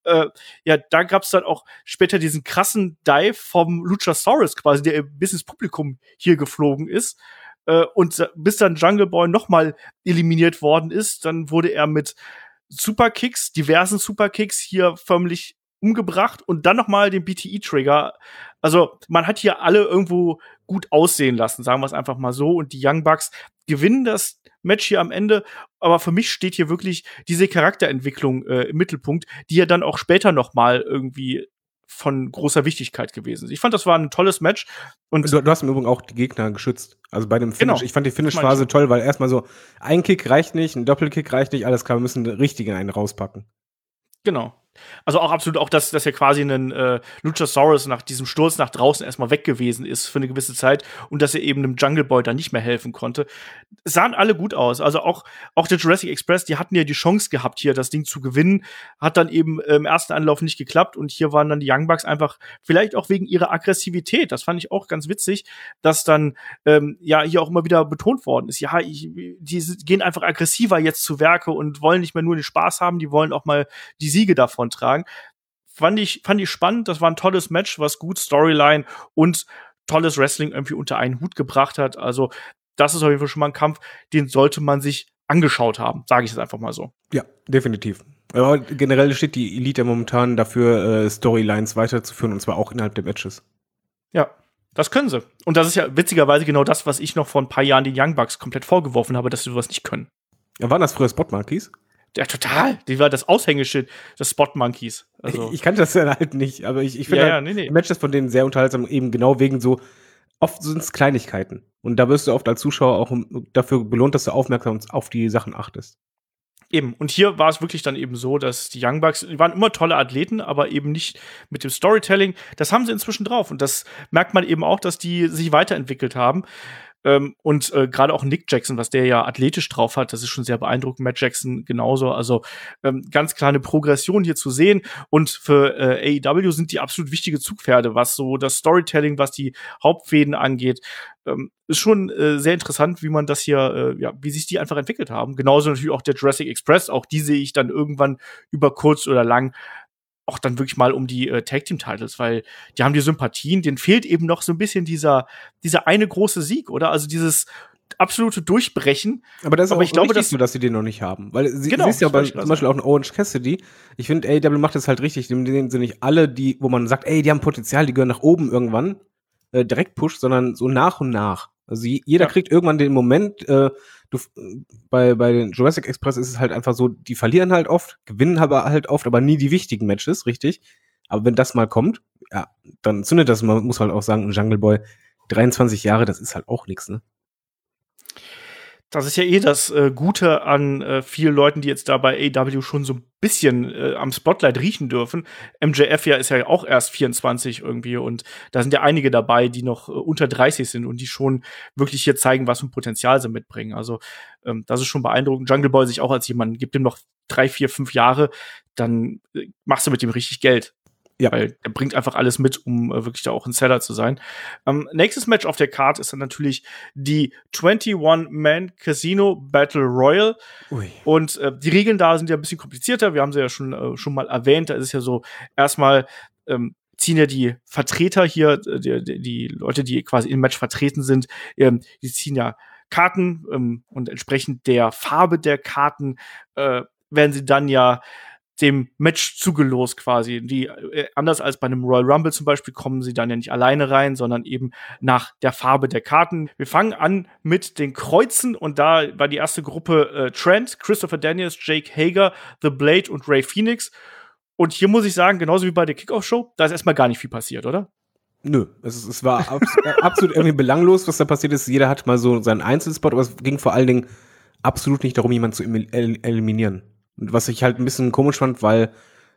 da gab's dann auch später diesen krassen Dive vom Luchasaurus quasi, der bis ins Publikum hier geflogen ist. Und bis dann Jungle Boy nochmal eliminiert worden ist, dann wurde er mit Superkicks, diversen Superkicks hier förmlich umgebracht und dann nochmal den BTE-Trigger. Also man hat hier alle irgendwo gut aussehen lassen, sagen wir es einfach mal so. Und die Young Bucks gewinnen das Match hier am Ende. Aber für mich steht hier wirklich diese Charakterentwicklung im Mittelpunkt, die ja dann auch später nochmal irgendwie von großer Wichtigkeit gewesen ist. Ich fand, das war ein tolles Match. Und du hast im Übrigen auch die Gegner geschützt. Also bei dem Finish. Genau. Ich fand die Finish-Phase toll, weil erstmal so ein Kick reicht nicht, ein Doppelkick reicht nicht, alles klar, wir müssen richtig einen rauspacken. Genau. Also auch absolut auch, dass ja quasi ein Luchasaurus nach diesem Sturz nach draußen erstmal weg gewesen ist für eine gewisse Zeit und dass er eben einem Jungle Boy dann nicht mehr helfen konnte. Es sahen alle gut aus. Also auch der Jurassic Express, die hatten ja die Chance gehabt, hier das Ding zu gewinnen, hat dann eben im ersten Anlauf nicht geklappt und hier waren dann die Young Bucks einfach vielleicht auch wegen ihrer Aggressivität. Das fand ich auch ganz witzig, dass dann ja hier auch immer wieder betont worden ist. Ja, die gehen einfach aggressiver jetzt zu Werke und wollen nicht mehr nur den Spaß haben, die wollen auch mal die Siege davon tragen. Fand ich spannend, das war ein tolles Match, was gut Storyline und tolles Wrestling irgendwie unter einen Hut gebracht hat. Also, das ist auf jeden Fall schon mal ein Kampf, den sollte man sich angeschaut haben, sage ich jetzt einfach mal so. Ja, definitiv. Aber generell steht die Elite momentan dafür, Storylines weiterzuführen, und zwar auch innerhalb der Matches. Ja, das können sie. Und das ist ja witzigerweise genau das, was ich noch vor ein paar Jahren den Young Bucks komplett vorgeworfen habe, dass sie sowas nicht können. Ja, waren das früher Spot Monkeys? Ja, total. Die war das Aushängeschild des Spot Monkeys. Also ich kannte das ja halt nicht, aber ich finde halt Matches von denen sehr unterhaltsam, eben genau wegen so, oft sind es Kleinigkeiten. Und da wirst du oft als Zuschauer auch dafür belohnt, dass du aufmerksam auf die Sachen achtest. Eben. Und hier war es wirklich dann eben so, dass die Young Bucks, die waren immer tolle Athleten, aber eben nicht mit dem Storytelling. Das haben sie inzwischen drauf. Und das merkt man eben auch, dass die sich weiterentwickelt haben. Und gerade auch Nick Jackson, was der ja athletisch drauf hat, das ist schon sehr beeindruckend. Matt Jackson genauso. Also ganz klar eine Progression hier zu sehen. Und für AEW sind die absolut wichtige Zugpferde, was so das Storytelling, was die Hauptfäden angeht. Ist schon sehr interessant, wie man das hier, wie sich die einfach entwickelt haben. Genauso natürlich auch der Jurassic Express. Auch die sehe ich dann irgendwann über kurz oder lang auch dann wirklich mal um die Tag-Team-Titles, weil die haben die Sympathien, denen fehlt eben noch so ein bisschen dieser eine große Sieg, oder? Also dieses absolute Durchbrechen. Aber das ist ich glaube, so, dass sie den noch nicht haben. Weil sie siehst ja zum Beispiel auch einen Orange Cassidy. Ich finde, AEW macht das halt richtig. Die sind nicht alle, die, wo man sagt, ey, die haben Potenzial, die gehören nach oben irgendwann, direkt pusht, sondern so nach und nach. Also jeder kriegt irgendwann den Moment, bei den Jurassic Express ist es halt einfach so, die verlieren halt oft, gewinnen aber halt oft, aber nie die wichtigen Matches, richtig? Aber wenn das mal kommt, ja, dann zündet das, man muss halt auch sagen, ein Jungle Boy, 23 Jahre, das ist halt auch nichts, ne? Das ist ja das Gute an vielen Leuten, die jetzt da bei AEW schon so ein bisschen am Spotlight riechen dürfen. MJF ist ja auch erst 24 irgendwie und da sind ja einige dabei, die noch unter 30 sind und die schon wirklich hier zeigen, was für ein Potenzial sie mitbringen. Also das ist schon beeindruckend. Jungle Boy sich auch als jemand, gibt ihm noch 3, 4, 5 Jahre, dann machst du mit dem richtig Geld. Ja. Weil er bringt einfach alles mit, um wirklich da auch ein Seller zu sein. Nächstes Match auf der Card ist dann natürlich die 21-Man Casino Battle Royal. Ui. Und die Regeln da sind ja ein bisschen komplizierter. Wir haben sie ja schon mal erwähnt. Da ist es ja so, erstmal ziehen ja die Vertreter hier, die Leute, die quasi im Match vertreten sind, die ziehen ja Karten und entsprechend der Farbe der Karten werden sie dann ja dem Match zugelost quasi. Die anders als bei einem Royal Rumble zum Beispiel kommen sie dann ja nicht alleine rein, sondern eben nach der Farbe der Karten. Wir fangen an mit den Kreuzen und da war die erste Gruppe Trent, Christopher Daniels, Jake Hager, The Blade und Ray Phoenix. Und hier muss ich sagen, genauso wie bei der Kickoff-Show, da ist erstmal gar nicht viel passiert, oder? Nö, es war absolut irgendwie belanglos, was da passiert ist. Jeder hat mal so seinen Einzelspot, aber es ging vor allen Dingen absolut nicht darum, jemanden zu eliminieren. Und was ich halt ein bisschen komisch fand, weil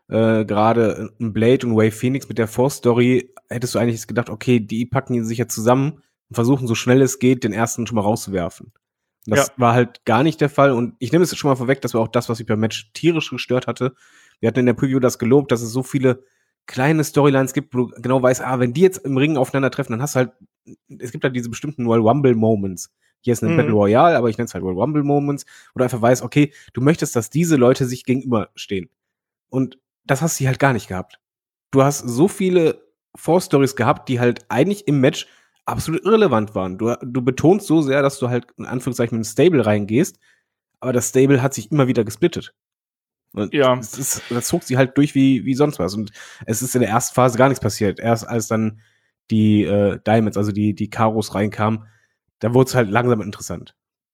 gerade Blade und Ray Phoenix mit der Force-Story hättest du eigentlich gedacht, okay, die packen sich ja zusammen und versuchen so schnell es geht, den ersten schon mal rauszuwerfen. Und das war halt gar nicht der Fall. Und ich nehme es schon mal vorweg, das war auch das, was mich beim Match tierisch gestört hatte. Wir hatten in der Preview das gelobt, dass es so viele kleine Storylines gibt, wo du genau weißt, wenn die jetzt im Ring aufeinandertreffen, dann hast du halt, es gibt halt diese bestimmten Royal Rumble Moments. Hier ist eine Battle Royale, aber ich nenne es halt Royal Rumble Moments, wo du einfach weißt, okay, du möchtest, dass diese Leute sich gegenüberstehen. Und das hast du hier halt gar nicht gehabt. Du hast so viele Vorstories gehabt, die halt eigentlich im Match absolut irrelevant waren. Du betonst so sehr, dass du halt in Anführungszeichen mit einem Stable reingehst, aber das Stable hat sich immer wieder gesplittet. Und das zog sie halt durch wie sonst was. Und es ist in der ersten Phase gar nichts passiert. Erst als dann die Diamonds, also die Karos reinkamen, da wurde es halt langsam interessant.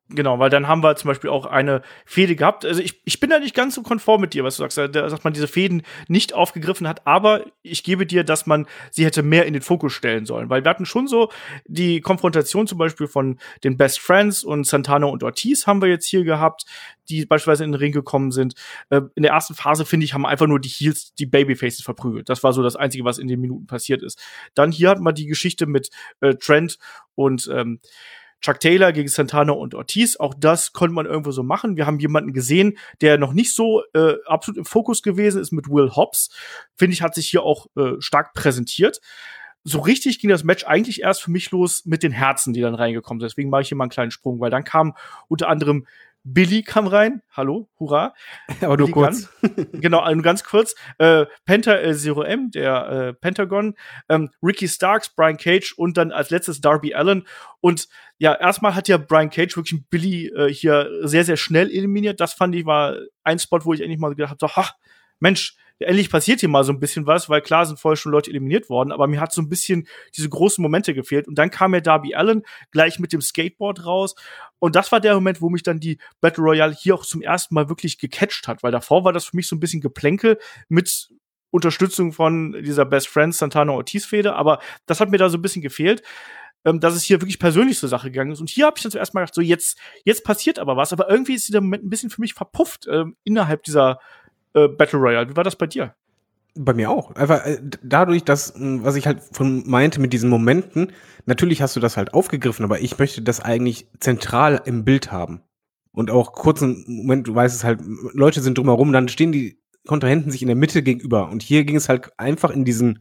Genau, weil dann haben wir zum Beispiel auch eine Fehde gehabt. Also ich bin da nicht ganz so konform mit dir, was du sagst, dass man diese Fäden nicht aufgegriffen hat, aber ich gebe dir, dass man sie hätte mehr in den Fokus stellen sollen. Weil wir hatten schon so die Konfrontation zum Beispiel von den Best Friends und Santana und Ortiz haben wir jetzt hier gehabt, die beispielsweise in den Ring gekommen sind. In der ersten Phase, finde ich, haben einfach nur die Heels die Babyfaces verprügelt. Das war so das Einzige, was in den Minuten passiert ist. Dann hier hat man die Geschichte mit Trent und Chuck Taylor gegen Santana und Ortiz, auch das konnte man irgendwo so machen. Wir haben jemanden gesehen, der noch nicht so absolut im Fokus gewesen ist mit Will Hobbs. Finde ich, hat sich hier auch stark präsentiert. So richtig ging das Match eigentlich erst für mich los mit den Herzen, die dann reingekommen sind. Deswegen mache ich hier mal einen kleinen Sprung, weil dann kam unter anderem Billy kam rein. Hallo, hurra. Aber nur kurz. Genau, nur ganz kurz. Penta Zero M, der Pentagon, Ricky Starks, Brian Cage und dann als letztes Darby Allin. Und ja, erstmal hat ja Brian Cage wirklich Billy hier sehr, sehr schnell eliminiert. Das fand ich war ein Spot, wo ich endlich mal gedacht habe, so, ach, Mensch, endlich passiert hier mal so ein bisschen was, weil klar sind vorher schon Leute eliminiert worden, aber mir hat so ein bisschen diese großen Momente gefehlt. Und dann kam ja Darby Allin gleich mit dem Skateboard raus. Und das war der Moment, wo mich dann die Battle Royale hier auch zum ersten Mal wirklich gecatcht hat, weil davor war das für mich so ein bisschen Geplänkel mit Unterstützung von dieser Best Friends Santana Ortiz-Fehde, aber das hat mir da so ein bisschen gefehlt, dass es hier wirklich persönlich zur Sache gegangen ist. Und hier habe ich dann zuerst mal gedacht, so jetzt passiert aber was, aber irgendwie ist dieser Moment ein bisschen für mich verpufft innerhalb dieser Battle Royale. Wie war das bei dir? Bei mir auch. Einfach dadurch, dass, was ich halt von meinte mit diesen Momenten, natürlich hast du das halt aufgegriffen, aber ich möchte das eigentlich zentral im Bild haben. Und auch kurzen Moment, du weißt es halt, Leute sind drumherum, dann stehen die Kontrahenten sich in der Mitte gegenüber. Und hier ging es halt einfach in diesen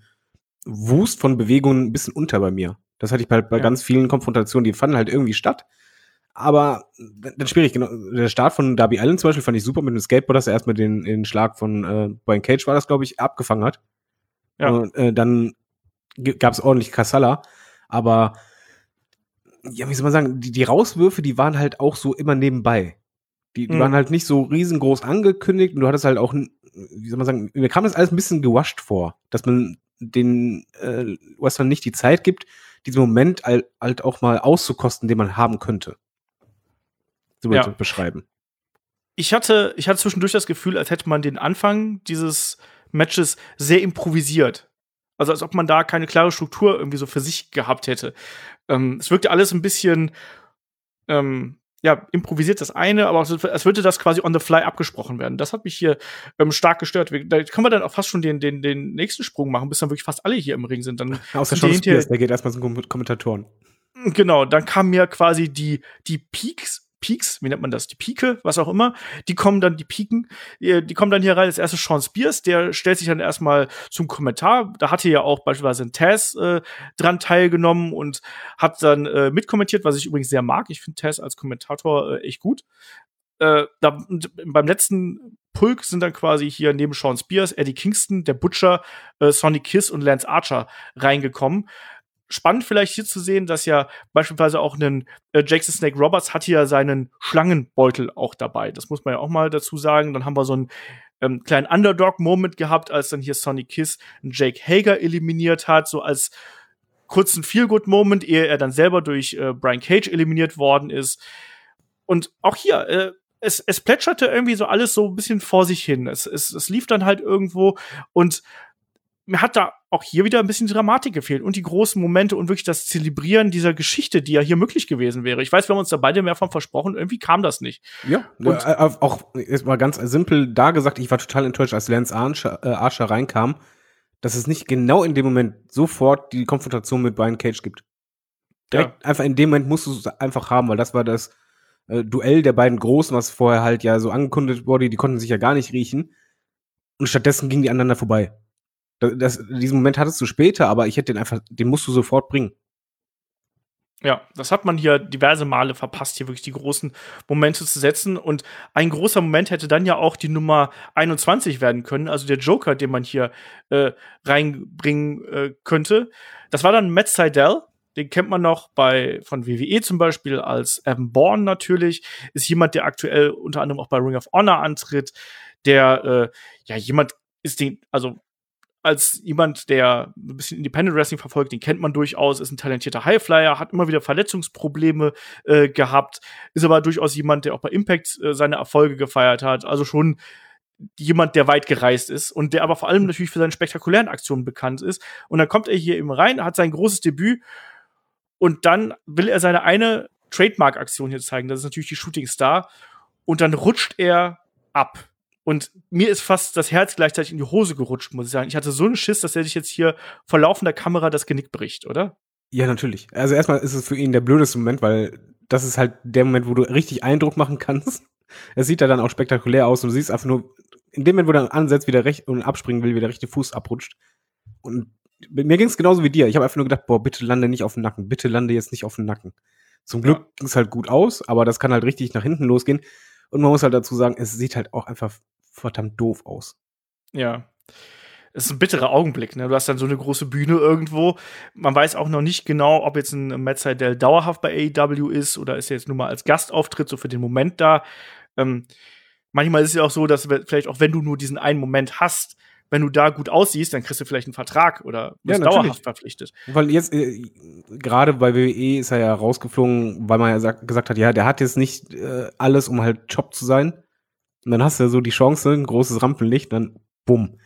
Wust von Bewegungen ein bisschen unter bei mir. Das hatte ich halt bei ganz vielen Konfrontationen, die fanden halt irgendwie statt. Aber dann schwierig, genau. Der Start von Darby Allin zum Beispiel fand ich super mit dem Skateboard, dass er erstmal den Schlag von Brian Cage war das, glaube ich, abgefangen hat. Ja. Und dann gab es ordentlich Kassala. Aber ja, wie soll man sagen, die Rauswürfe, die waren halt auch so immer nebenbei. Die waren halt nicht so riesengroß angekündigt und du hattest halt auch, wie soll man sagen, mir kam das alles ein bisschen gewascht vor, dass man den Wrestlern nicht die Zeit gibt, diesen Moment halt auch mal auszukosten, den man haben könnte. So würde ich beschreiben. Ich hatte zwischendurch das Gefühl, als hätte man den Anfang dieses Matches sehr improvisiert. Also als ob man da keine klare Struktur irgendwie so für sich gehabt hätte. Es wirkte alles ein bisschen improvisiert das eine, aber als würde das quasi on the fly abgesprochen werden. Das hat mich hier stark gestört. Da können wir dann auch fast schon den nächsten Sprung machen, bis dann wirklich fast alle hier im Ring sind. Dann außer Sean Spears, der geht erstmal zum Kommentatoren. Genau, dann kamen mir quasi die Peaks, wie nennt man das? Die Pike, was auch immer. Die kommen dann hier rein. Das erste Sean Spears, der stellt sich dann erstmal zum Kommentar. Da hatte ja auch beispielsweise ein Taz dran teilgenommen und hat dann mitkommentiert, was ich übrigens sehr mag. Ich finde Taz als Kommentator echt gut. Beim letzten Pulk sind dann quasi hier neben Sean Spears, Eddie Kingston, der Butcher, Sonny Kiss und Lance Archer reingekommen. Spannend vielleicht hier zu sehen, dass ja beispielsweise auch ein Jake the Snake Roberts hat hier seinen Schlangenbeutel auch dabei. Das muss man ja auch mal dazu sagen. Dann haben wir so einen kleinen Underdog-Moment gehabt, als dann hier Sonny Kiss einen Jake Hager eliminiert hat, so als kurzen Feel-Good-Moment, ehe er dann selber durch Brian Cage eliminiert worden ist. Und auch hier, es plätscherte irgendwie so alles so ein bisschen vor sich hin. Es lief dann halt irgendwo und mir hat da auch hier wieder ein bisschen Dramatik gefehlt und die großen Momente und wirklich das Zelebrieren dieser Geschichte, die ja hier möglich gewesen wäre. Ich weiß, wir haben uns da beide mehr von versprochen, irgendwie kam das nicht. Ja, und auch ist mal ganz simpel da gesagt, ich war total enttäuscht, als Lance Archer reinkam, dass es nicht genau in dem Moment sofort die Konfrontation mit Brian Cage gibt. Direkt einfach in dem Moment musst du es einfach haben, weil das war das Duell der beiden Großen, was vorher halt ja so angekündigt wurde, die konnten sich ja gar nicht riechen. Und stattdessen gingen die aneinander vorbei. Diesen Moment hattest du später, aber ich hätte den musst du sofort bringen. Ja, das hat man hier diverse Male verpasst, hier wirklich die großen Momente zu setzen. Und ein großer Moment hätte dann ja auch die Nummer 21 werden können, also der Joker, den man hier reinbringen könnte. Das war dann Matt Sydal. Den kennt man noch von WWE zum Beispiel als Evan Bourne natürlich. Ist jemand, der aktuell unter anderem auch bei Ring of Honor antritt, der jemand ist, als jemand, der ein bisschen Independent Wrestling verfolgt, den kennt man durchaus, ist ein talentierter Highflyer, hat immer wieder Verletzungsprobleme gehabt, ist aber durchaus jemand, der auch bei Impact seine Erfolge gefeiert hat. Also schon jemand, der weit gereist ist und der aber vor allem natürlich für seine spektakulären Aktionen bekannt ist. Und dann kommt er hier eben rein, hat sein großes Debüt und dann will er seine eine Trademark-Aktion hier zeigen. Das ist natürlich die Shooting Star. Und dann rutscht er ab. Und mir ist fast das Herz gleichzeitig in die Hose gerutscht, muss ich sagen. Ich hatte so einen Schiss, dass er sich jetzt hier vor laufender Kamera das Genick bricht, oder? Ja, natürlich. Also erstmal ist es für ihn der blödeste Moment, weil das ist halt der Moment, wo du richtig Eindruck machen kannst. Es sieht ja dann auch spektakulär aus und du siehst einfach nur, in dem Moment, wo er ansetzt, wieder recht und abspringen will, wie der rechte Fuß abrutscht. Und mir ging es genauso wie dir. Ich habe einfach nur gedacht, boah, bitte lande nicht auf den Nacken. Bitte lande jetzt nicht auf den Nacken. Zum Glück ging es halt gut aus, aber das kann halt richtig nach hinten losgehen. Und man muss halt dazu sagen, es sieht halt auch einfach verdammt doof aus. Ja. Es ist ein bitterer Augenblick, ne? Du hast dann so eine große Bühne irgendwo. Man weiß auch noch nicht genau, ob jetzt ein Matt Sydal dauerhaft bei AEW ist oder ist er jetzt nur mal als Gastauftritt so für den Moment da. Manchmal ist es ja auch so, dass vielleicht auch wenn du nur diesen einen Moment hast, wenn du da gut aussiehst, dann kriegst du vielleicht einen Vertrag oder bist dauerhaft verpflichtet. Weil jetzt, gerade bei WWE ist er ja rausgeflogen, weil man ja gesagt hat, ja, der hat jetzt nicht alles, um halt Job zu sein. Und dann hast du ja so die Chance, ein großes Rampenlicht, dann bumm.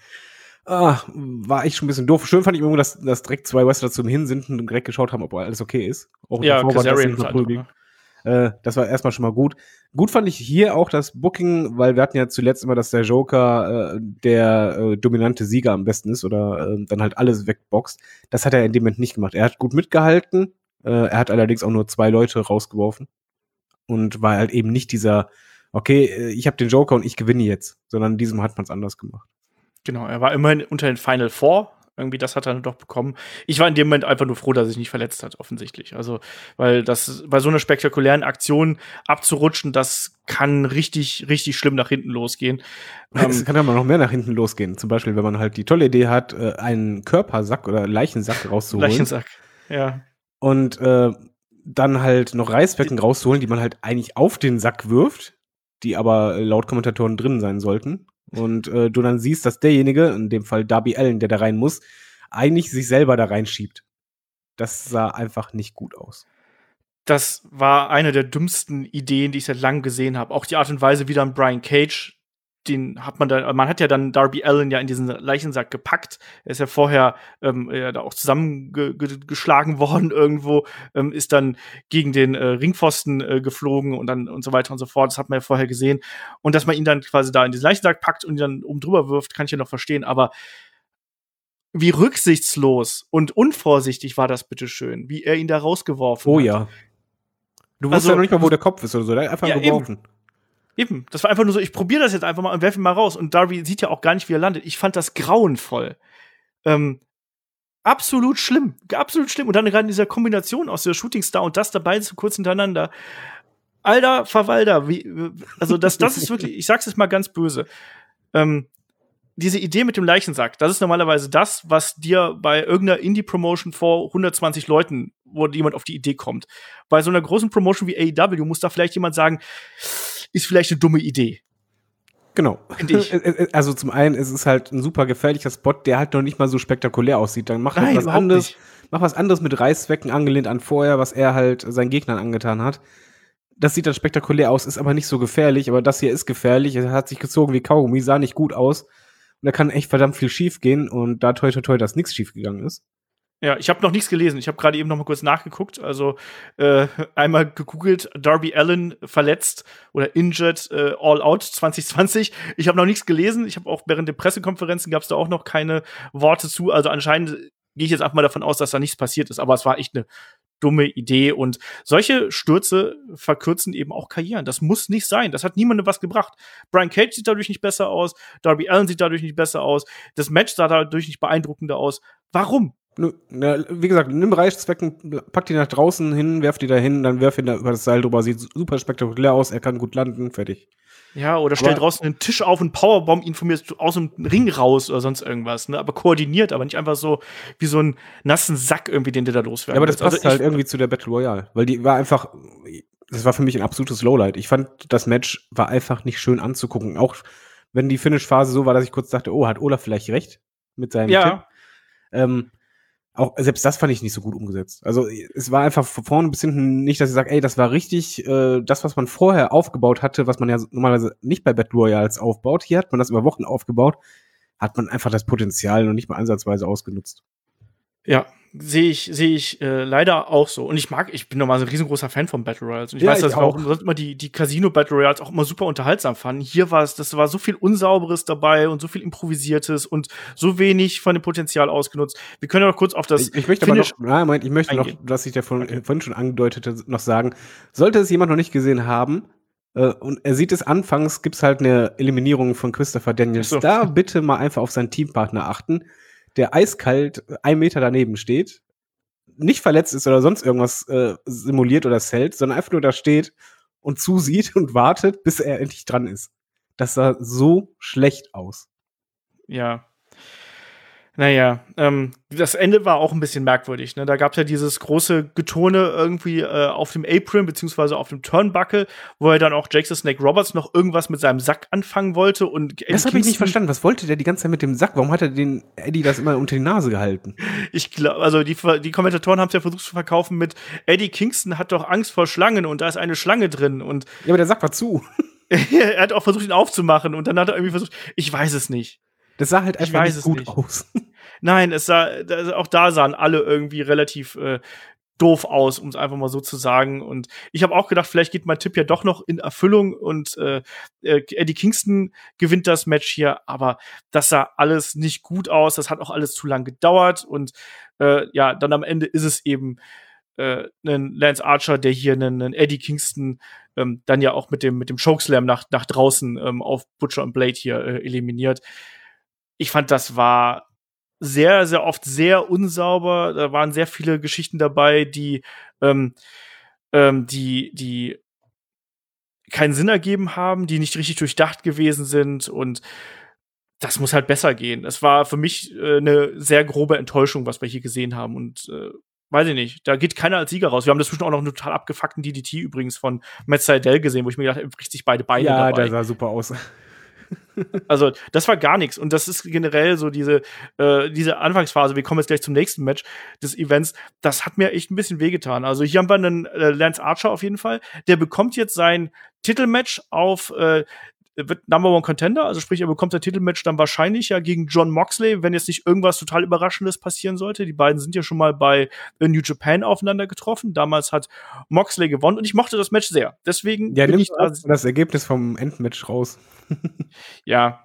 War echt schon ein bisschen doof. Schön fand ich irgendwie, dass direkt zwei Wrestler zum Hin sind und direkt geschaut haben, ob alles okay ist. Auch ja, Kazarian das war erstmal schon mal gut. Gut fand ich hier auch das Booking, weil wir hatten ja zuletzt immer, dass der Joker der dominante Sieger am besten ist oder dann halt alles wegboxt. Das hat er in dem Moment nicht gemacht. Er hat gut mitgehalten, er hat allerdings auch nur 2 Leute rausgeworfen und war halt eben nicht dieser, okay, ich habe den Joker und ich gewinne jetzt, sondern in diesem hat man es anders gemacht. Genau, er war immerhin unter den Final Four. Irgendwie, das hat er doch bekommen. Ich war in dem Moment einfach nur froh, dass er sich nicht verletzt hat, offensichtlich. Also, weil das bei so einer spektakulären Aktion abzurutschen, das kann richtig, richtig schlimm nach hinten losgehen. Es kann aber noch mehr nach hinten losgehen. Zum Beispiel, wenn man halt die tolle Idee hat, einen Körpersack oder Leichensack rauszuholen. Leichensack, ja. Und dann halt noch Reißbecken rauszuholen, die man halt eigentlich auf den Sack wirft, die aber laut Kommentatoren drin sein sollten. Und du dann siehst, dass derjenige, in dem Fall Darby Allin, der da rein muss, eigentlich sich selber da reinschiebt. Das sah einfach nicht gut aus. Das war eine der dümmsten Ideen, die ich seit langem gesehen habe. Auch die Art und Weise, wie dann Brian Cage, man hat ja dann Darby Allin ja in diesen Leichensack gepackt. Er ist ja vorher da auch zusammengeschlagen worden irgendwo, ist dann gegen den Ringpfosten geflogen und so weiter und so fort. Das hat man ja vorher gesehen. Und dass man ihn dann quasi da in diesen Leichensack packt und ihn dann oben drüber wirft, kann ich ja noch verstehen. Aber wie rücksichtslos und unvorsichtig war das bitteschön, wie er ihn da rausgeworfen hat. Oh ja. Du wusstest ja noch nicht mal, wo der Kopf ist oder so. Der hat einfach geworfen. Eben, das war einfach nur so, ich probiere das jetzt einfach mal und werfe ihn mal raus. Und Darby sieht ja auch gar nicht, wie er landet. Ich fand das grauenvoll. Absolut schlimm. Absolut schlimm. Und dann gerade in dieser Kombination aus der Shooting Star und das dabei so kurz hintereinander. Alter Verwalter, also das ist wirklich, ich sag's jetzt mal ganz böse. Diese Idee mit dem Leichensack, das ist normalerweise das, was dir bei irgendeiner Indie-Promotion vor 120 Leuten, wo jemand auf die Idee kommt. Bei so einer großen Promotion wie AEW muss da vielleicht jemand sagen, ist vielleicht eine dumme Idee. Genau. Also zum einen, es ist halt ein super gefährlicher Spot, der halt noch nicht mal so spektakulär aussieht. Dann mach was anderes. Mach was anderes mit Reißzwecken angelehnt an vorher, was er halt seinen Gegnern angetan hat. Das sieht dann spektakulär aus, ist aber nicht so gefährlich. Aber das hier ist gefährlich. Er hat sich gezogen wie Kaugummi, sah nicht gut aus. Und da kann echt verdammt viel schief gehen. Und da toi toi toi, dass nichts schief gegangen ist. Ja, ich habe noch nichts gelesen. Ich habe gerade eben noch mal kurz nachgeguckt. Also einmal gegoogelt, Darby Allin verletzt oder injured all out 2020. Ich habe noch nichts gelesen. Ich habe auch während der Pressekonferenzen gab es da auch noch keine Worte zu. Also anscheinend gehe ich jetzt einfach mal davon aus, dass da nichts passiert ist. Aber es war echt eine dumme Idee. Und solche Stürze verkürzen eben auch Karrieren. Das muss nicht sein. Das hat niemandem was gebracht. Brian Cage sieht dadurch nicht besser aus. Darby Allin sieht dadurch nicht besser aus. Das Match sah dadurch nicht beeindruckender aus. Warum? Wie gesagt, nimm Reißzwecken, pack die nach draußen hin, werf die da hin, dann werf ihn da über das Seil drüber, sieht super spektakulär aus, er kann gut landen, fertig. Ja, oder stell draußen einen Tisch auf und Powerbomb ihn von mir aus dem Ring raus oder sonst irgendwas, ne? Aber koordiniert, aber nicht einfach so wie so einen nassen Sack irgendwie, den du da loswerden. Ja, aber das passt halt irgendwie zu der Battle Royale, weil die war einfach, das war für mich ein absolutes Lowlight. Ich fand, das Match war einfach nicht schön anzugucken, auch wenn die Finish-Phase so war, dass ich kurz dachte, oh, hat Olaf vielleicht recht? mit seinem Ja. Tipp. Auch selbst das fand ich nicht so gut umgesetzt. Also es war einfach von vorne bis hinten nicht, dass ich sage, ey, das war richtig, das, was man vorher aufgebaut hatte, was man ja normalerweise nicht bei Battle Royals aufbaut. Hier hat man das über Wochen aufgebaut, hat man einfach das Potenzial noch nicht mal ansatzweise ausgenutzt. Ja, sehe ich leider auch so. Und ich bin nochmal so ein riesengroßer Fan von Battle Royals. Und ich weiß, dass wir auch sonst immer die Casino Battle Royals auch immer super unterhaltsam fanden. Hier das war so viel Unsauberes dabei und so viel Improvisiertes und so wenig von dem Potenzial ausgenutzt. Wir können ja noch kurz auf das Ich möchte Finish aber noch, Moment, ich möchte eingehen. noch, was ich ja vorhin schon angedeutete, noch sagen. Sollte es jemand noch nicht gesehen haben, und er sieht es anfangs, gibt's halt eine Eliminierung von Christopher Daniels. So. Da bitte mal einfach auf seinen Teampartner achten, der eiskalt 1 Meter daneben steht, nicht verletzt ist oder sonst irgendwas simuliert oder zählt, sondern einfach nur da steht und zusieht und wartet, bis er endlich dran ist. Das sah so schlecht aus. Ja. Naja, das Ende war auch ein bisschen merkwürdig. Ne? Da gab es ja dieses große Getone irgendwie auf dem Apron beziehungsweise auf dem Turnbuckle, wo er dann auch Jake the Snake Roberts noch irgendwas mit seinem Sack anfangen wollte. Und das habe ich nicht verstanden. Was wollte der die ganze Zeit mit dem Sack? Warum hat er den Eddie das immer unter die Nase gehalten? Ich glaube, also die Kommentatoren haben es ja versucht zu verkaufen mit Eddie Kingston hat doch Angst vor Schlangen und da ist eine Schlange drin. Und ja, aber der Sack war zu. er hat auch versucht, ihn aufzumachen und dann hat er irgendwie versucht, ich weiß es nicht. Das sah halt einfach nicht gut aus. Nein, auch da sahen alle irgendwie relativ doof aus, um es einfach mal so zu sagen. Und ich habe auch gedacht, vielleicht geht mein Tipp ja doch noch in Erfüllung und Eddie Kingston gewinnt das Match hier. Aber das sah alles nicht gut aus. Das hat auch alles zu lang gedauert. Und ja, dann am Ende ist es eben ein Lance Archer, der hier einen Eddie Kingston dann ja auch mit dem Chokeslam nach draußen auf Butcher und Blade hier eliminiert. Ich fand, das war sehr, sehr oft sehr unsauber. Da waren sehr viele Geschichten dabei, die keinen Sinn ergeben haben, die nicht richtig durchdacht gewesen sind. Und das muss halt besser gehen. Das war für mich eine sehr grobe Enttäuschung, was wir hier gesehen haben. Und weiß ich nicht, da geht keiner als Sieger raus. Wir haben dazwischen auch noch einen total abgefuckten DDT übrigens von Matt Sydal gesehen, wo ich mir gedacht habe, bricht sich beide Beine dabei. Ja, der sah super aus. Also, das war gar nichts. Und das ist generell so diese Anfangsphase, wir kommen jetzt gleich zum nächsten Match des Events, das hat mir echt ein bisschen wehgetan. Also, hier haben wir einen Lance Archer auf jeden Fall. Der bekommt jetzt sein Titelmatch auf wird Number One Contender, also sprich, er bekommt sein Titelmatch dann wahrscheinlich ja gegen Jon Moxley, wenn jetzt nicht irgendwas total Überraschendes passieren sollte. Die beiden sind ja schon mal bei New Japan aufeinander getroffen. Damals hat Moxley gewonnen und ich mochte das Match sehr. Deswegen ja, bin nimm ich das Ergebnis vom Endmatch raus. Ja.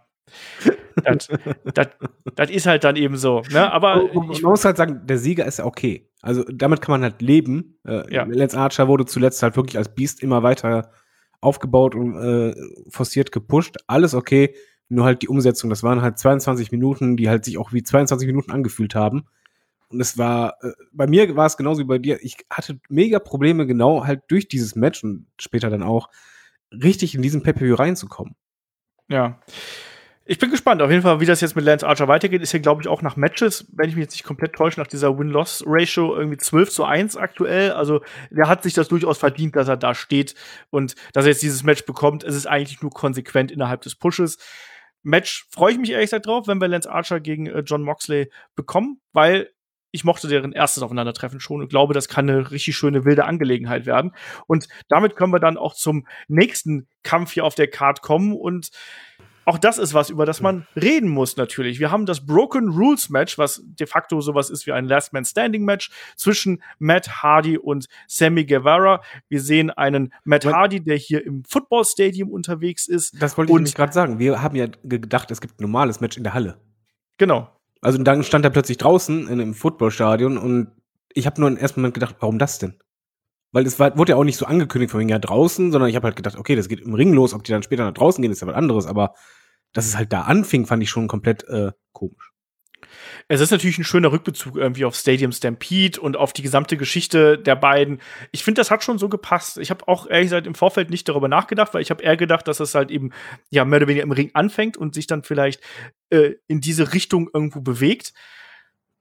Das ist halt dann eben so. Ne? Aber man muss halt sagen, der Sieger ist ja okay. Also damit kann man halt leben. Ja. Lance Archer wurde zuletzt halt wirklich als Beast immer weiter aufgebaut und forciert gepusht. Alles okay, nur halt die Umsetzung. Das waren halt 22 Minuten, die halt sich auch wie 22 Minuten angefühlt haben. Und es war, bei mir war es genauso wie bei dir. Ich hatte mega Probleme, genau halt durch dieses Match und später dann auch, richtig in diesen Pay-Per-View reinzukommen. Ja. Ich bin gespannt, auf jeden Fall, wie das jetzt mit Lance Archer weitergeht. Ist hier, glaube ich, auch nach Matches, wenn ich mich jetzt nicht komplett täusche, nach dieser Win-Loss-Ratio irgendwie 12:1 aktuell. Also, der hat sich das durchaus verdient, dass er da steht und dass er jetzt dieses Match bekommt. Es ist eigentlich nur konsequent innerhalb des Pushes. Match freue ich mich ehrlich gesagt drauf, wenn wir Lance Archer gegen Jon Moxley bekommen, weil ich mochte deren erstes Aufeinandertreffen schon und glaube, das kann eine richtig schöne, wilde Angelegenheit werden. Und damit können wir dann auch zum nächsten Kampf hier auf der Card kommen und auch das ist was, über das man reden muss natürlich. Wir haben das Broken Rules Match, was de facto sowas ist wie ein Last Man Standing Match zwischen Matt Hardy und Sammy Guevara. Wir sehen einen Matt Hardy, der hier im Football Stadium unterwegs ist. Das wollte ich nämlich gerade sagen. Wir haben ja gedacht, es gibt ein normales Match in der Halle. Genau. Also dann stand er plötzlich draußen in einem Footballstadion und ich habe nur im ersten Moment gedacht, warum das denn? Weil es wurde ja auch nicht so angekündigt von wegen ja draußen, sondern ich habe halt gedacht, okay, das geht im Ring los, ob die dann später nach draußen gehen, ist ja was anderes, aber dass es halt da anfing, fand ich schon komplett komisch. Es ist natürlich ein schöner Rückbezug irgendwie auf Stadium Stampede und auf die gesamte Geschichte der beiden. Ich finde, das hat schon so gepasst. Ich habe auch ehrlich gesagt im Vorfeld nicht darüber nachgedacht, weil ich habe eher gedacht, dass es halt eben ja mehr oder weniger im Ring anfängt und sich dann vielleicht in diese Richtung irgendwo bewegt.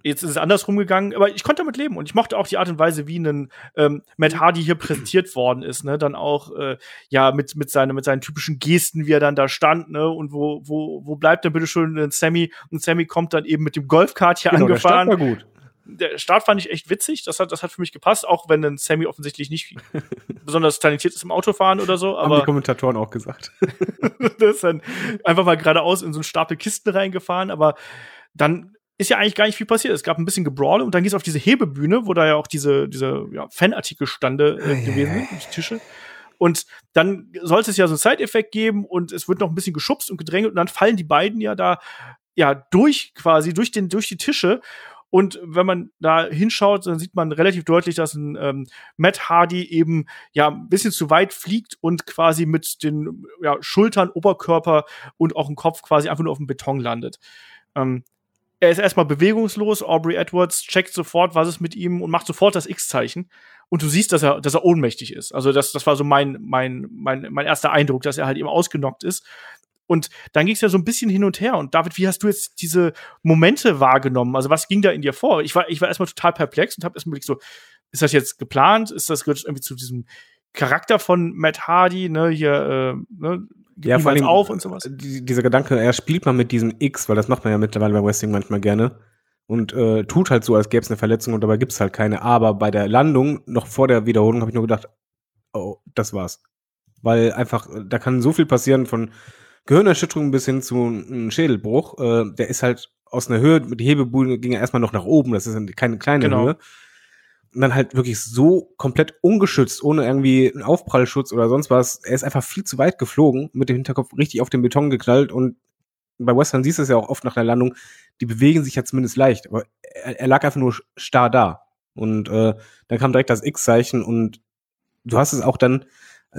jetzt ist es andersrum gegangen, aber ich konnte damit leben und ich mochte auch die Art und Weise, wie ein Matt Hardy hier präsentiert worden ist, ne, dann auch ja mit seinen typischen Gesten, wie er dann da stand, ne, und wo bleibt denn bitte schön ein Sammy, und Sammy kommt dann eben mit dem Golfkart hier angefahren. Der Start war gut. Der Start fand ich echt witzig, das hat für mich gepasst, auch wenn ein Sammy offensichtlich nicht besonders talentiert ist im Autofahren oder so, aber haben die Kommentatoren auch gesagt. das ist dann einfach mal geradeaus in so einen Stapel Kisten reingefahren, aber dann ist ja eigentlich gar nicht viel passiert. Es gab ein bisschen Gebrawle und dann ging es auf diese Hebebühne, wo da ja auch diese ja, Fanartikel stande gewesen sind, die Tische. Und dann sollte es ja so einen Side-Effekt geben und es wird noch ein bisschen geschubst und gedrängelt und dann fallen die beiden ja da ja durch die Tische. Und wenn man da hinschaut, dann sieht man relativ deutlich, dass ein Matt Hardy eben ja ein bisschen zu weit fliegt und quasi mit den Schultern, Oberkörper und auch dem Kopf quasi einfach nur auf dem Beton landet. Er ist erstmal bewegungslos. Aubrey Edwards checkt sofort, was ist mit ihm und macht sofort das X-Zeichen. Und du siehst, dass er ohnmächtig ist. Also das war so mein erster Eindruck, dass er halt eben ausgenockt ist. Und dann ging es ja so ein bisschen hin und her. Und David, wie hast du jetzt diese Momente wahrgenommen? Also was ging da in dir vor? Ich war erstmal total perplex und habe erstmal überlegt, so, ist das jetzt geplant? Gehört irgendwie zu diesem Charakter von Matt Hardy, ne, hier, ne, ja, vor allem auf und sowas? Dieser Gedanke, er spielt mal mit diesem X, weil das macht man ja mittlerweile bei Wrestling manchmal gerne. Und tut halt so, als gäbe es eine Verletzung und dabei gibt's halt keine. Aber bei der Landung, noch vor der Wiederholung, habe ich nur gedacht, oh, das war's. Weil einfach, da kann so viel passieren, von Gehirnerschütterung bis hin zu einem Schädelbruch. Der ist halt aus einer Höhe, die Hebebühne ging ja erstmal noch nach oben, das ist keine kleine Höhe. Und dann halt wirklich so komplett ungeschützt, ohne irgendwie einen Aufprallschutz oder sonst was. Er ist einfach viel zu weit geflogen, mit dem Hinterkopf richtig auf den Beton geknallt. Und bei Western siehst du es ja auch oft nach der Landung, die bewegen sich ja zumindest leicht. Aber er lag einfach nur starr da. Und dann kam direkt das X-Zeichen und du hast es auch dann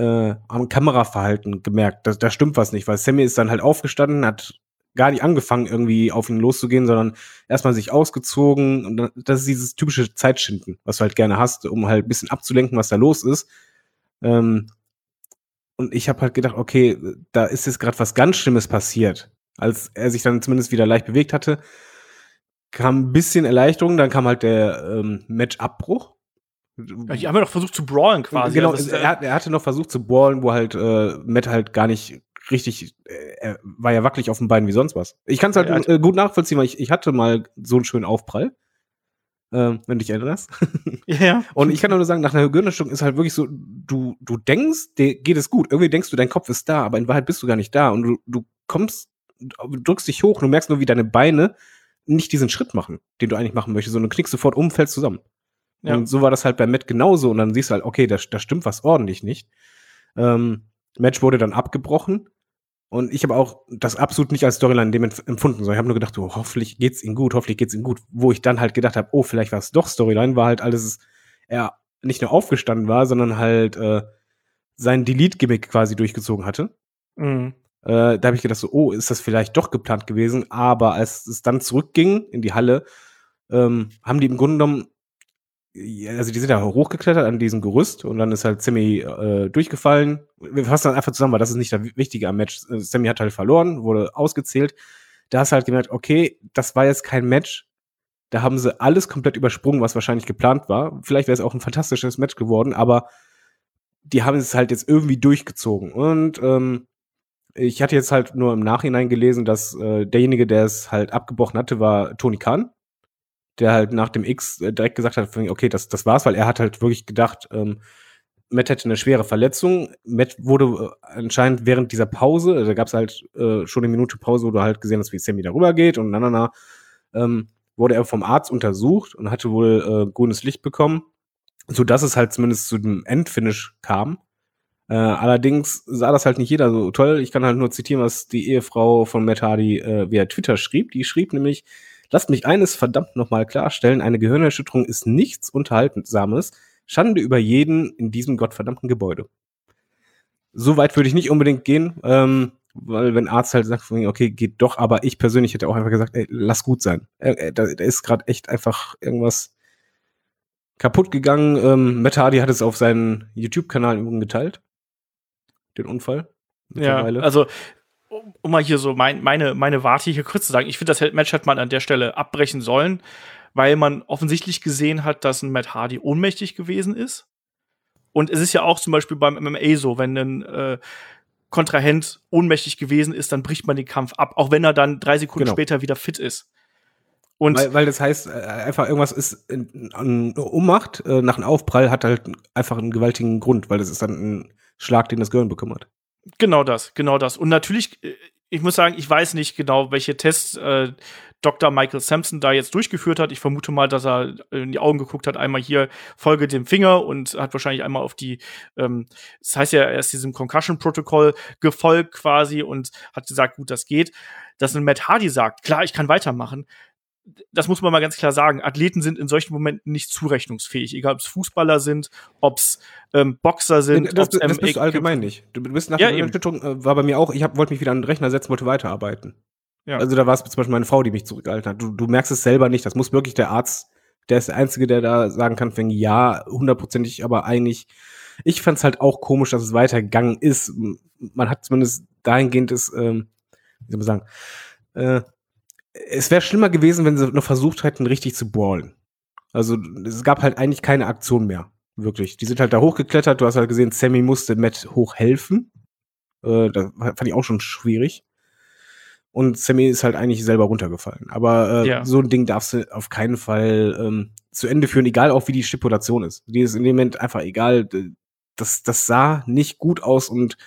am Kameraverhalten gemerkt, da stimmt was nicht, weil Sammy ist dann halt aufgestanden, hat gar nicht angefangen, irgendwie auf ihn loszugehen, sondern erstmal sich ausgezogen und das ist dieses typische Zeitschinden, was du halt gerne hast, um halt ein bisschen abzulenken, was da los ist. Und ich habe halt gedacht, okay, da ist jetzt gerade was ganz Schlimmes passiert. Als er sich dann zumindest wieder leicht bewegt hatte, kam ein bisschen Erleichterung, dann kam halt der Matchabbruch. Die haben ja noch versucht zu brawlen quasi. Genau, also er hatte noch versucht zu brawlen, wo halt Matt halt gar nicht richtig, er war ja wackelig auf den Beinen wie sonst was. Ich kann es halt gut nachvollziehen, weil ich hatte mal so einen schönen Aufprall, wenn du dich erinnerst. Ja. Und ich kann nur sagen, nach einer Gehirnerschütterung ist halt wirklich so, du denkst, dir geht es gut. Irgendwie denkst du, dein Kopf ist da, aber in Wahrheit bist du gar nicht da. Und du drückst dich hoch und du merkst nur, wie deine Beine nicht diesen Schritt machen, den du eigentlich machen möchtest, sondern du knickst sofort um, fällst zusammen. Ja. Und so war das halt bei Matt genauso. Und dann siehst du halt, okay, da stimmt was ordentlich nicht. Match wurde dann abgebrochen. Und ich habe auch das absolut nicht als Storyline dem empfunden, sondern ich habe nur gedacht, oh, hoffentlich geht's ihm gut. Wo ich dann halt gedacht habe, oh, vielleicht war es doch Storyline, war halt alles, er nicht nur aufgestanden war, sondern halt sein Delete-Gimmick quasi durchgezogen hatte. Mhm. Da habe ich gedacht so, oh, ist das vielleicht doch geplant gewesen? Aber als es dann zurückging in die Halle, haben die im Grunde genommen, also die sind ja hochgeklettert an diesem Gerüst und dann ist halt Sammy durchgefallen. Wir fassen dann einfach zusammen, weil das ist nicht das Wichtige am Match. Sammy hat halt verloren, wurde ausgezählt. Da hast du halt gemerkt, okay, das war jetzt kein Match. Da haben sie alles komplett übersprungen, was wahrscheinlich geplant war. Vielleicht wäre es auch ein fantastisches Match geworden, aber die haben es halt jetzt irgendwie durchgezogen. Und ich hatte jetzt halt nur im Nachhinein gelesen, dass derjenige, der es halt abgebrochen hatte, war Tony Khan, der halt nach dem X direkt gesagt hat, okay, das war's, weil er hat halt wirklich gedacht, Matt hätte eine schwere Verletzung. Matt wurde anscheinend während dieser Pause, da gab's halt schon eine Minute Pause, wo du halt gesehen hast, wie Sammy darüber geht und wurde er vom Arzt untersucht und hatte wohl grünes Licht bekommen, sodass es halt zumindest zu dem Endfinish kam. Allerdings sah das halt nicht jeder so toll. Ich kann halt nur zitieren, was die Ehefrau von Matt Hardy via Twitter schrieb. Die schrieb nämlich: Lasst mich eines verdammt nochmal klarstellen, eine Gehirnerschütterung ist nichts Unterhaltsames. Schande über jeden in diesem gottverdammten Gebäude. So weit würde ich nicht unbedingt gehen, weil wenn ein Arzt halt sagt, okay, geht doch, aber ich persönlich hätte auch einfach gesagt, ey, lass gut sein. Da ist gerade echt einfach irgendwas kaputt gegangen. Matt Hardy hat es auf seinen YouTube-Kanal übrigens geteilt. Den Unfall. Ja, also um mal hier so meine Warte hier kurz zu sagen, ich finde, das Match hätte man an der Stelle abbrechen sollen. weil man offensichtlich gesehen hat, dass ein Matt Hardy ohnmächtig gewesen ist. Und es ist ja auch zum Beispiel beim MMA so, wenn ein Kontrahent ohnmächtig gewesen ist, dann bricht man den Kampf ab, auch wenn er dann 3 Sekunden später wieder fit ist. Und weil das heißt, einfach irgendwas ist eine Ohnmacht nach einem Aufprall hat halt einfach einen gewaltigen Grund, weil das ist dann ein Schlag, den das Gehirn bekommen hat. Genau das. Und natürlich, ich muss sagen, ich weiß nicht genau, welche Tests Dr. Michael Sampson da jetzt durchgeführt hat. Ich vermute mal, dass er in die Augen geguckt hat, einmal hier, folge dem Finger und hat wahrscheinlich einmal auf die, das heißt ja, er ist diesem Concussion-Protokoll gefolgt quasi und hat gesagt, gut, das geht. Dass ein Matt Hardy sagt, klar, ich kann weitermachen, das muss man mal ganz klar sagen, Athleten sind in solchen Momenten nicht zurechnungsfähig, egal ob es Fußballer sind, ob es Boxer sind. Das bist du allgemein nicht. Du bist nach der Überschüttung, war bei mir auch, wollte mich wieder an den Rechner setzen, wollte weiterarbeiten. Ja. Also da war es zum Beispiel meine Frau, die mich zurückgehalten hat. Du merkst es selber nicht, das muss wirklich der Arzt, der ist der Einzige, der da sagen kann, wenn ja, 100%, aber eigentlich, ich fand's halt auch komisch, dass es weitergegangen ist. Man hat zumindest dahingehend wie soll man sagen, es wäre schlimmer gewesen, wenn sie noch versucht hätten, richtig zu brawlen. Also es gab halt eigentlich keine Aktion mehr, wirklich. Die sind halt da hochgeklettert, du hast halt gesehen, Sammy musste Matt hochhelfen. Da fand ich auch schon schwierig. Und Sammy ist halt eigentlich selber runtergefallen. Aber so ein Ding darfst du auf keinen Fall zu Ende führen, egal auch wie die Stipulation ist. Die ist in dem Moment einfach egal. Das sah nicht gut aus und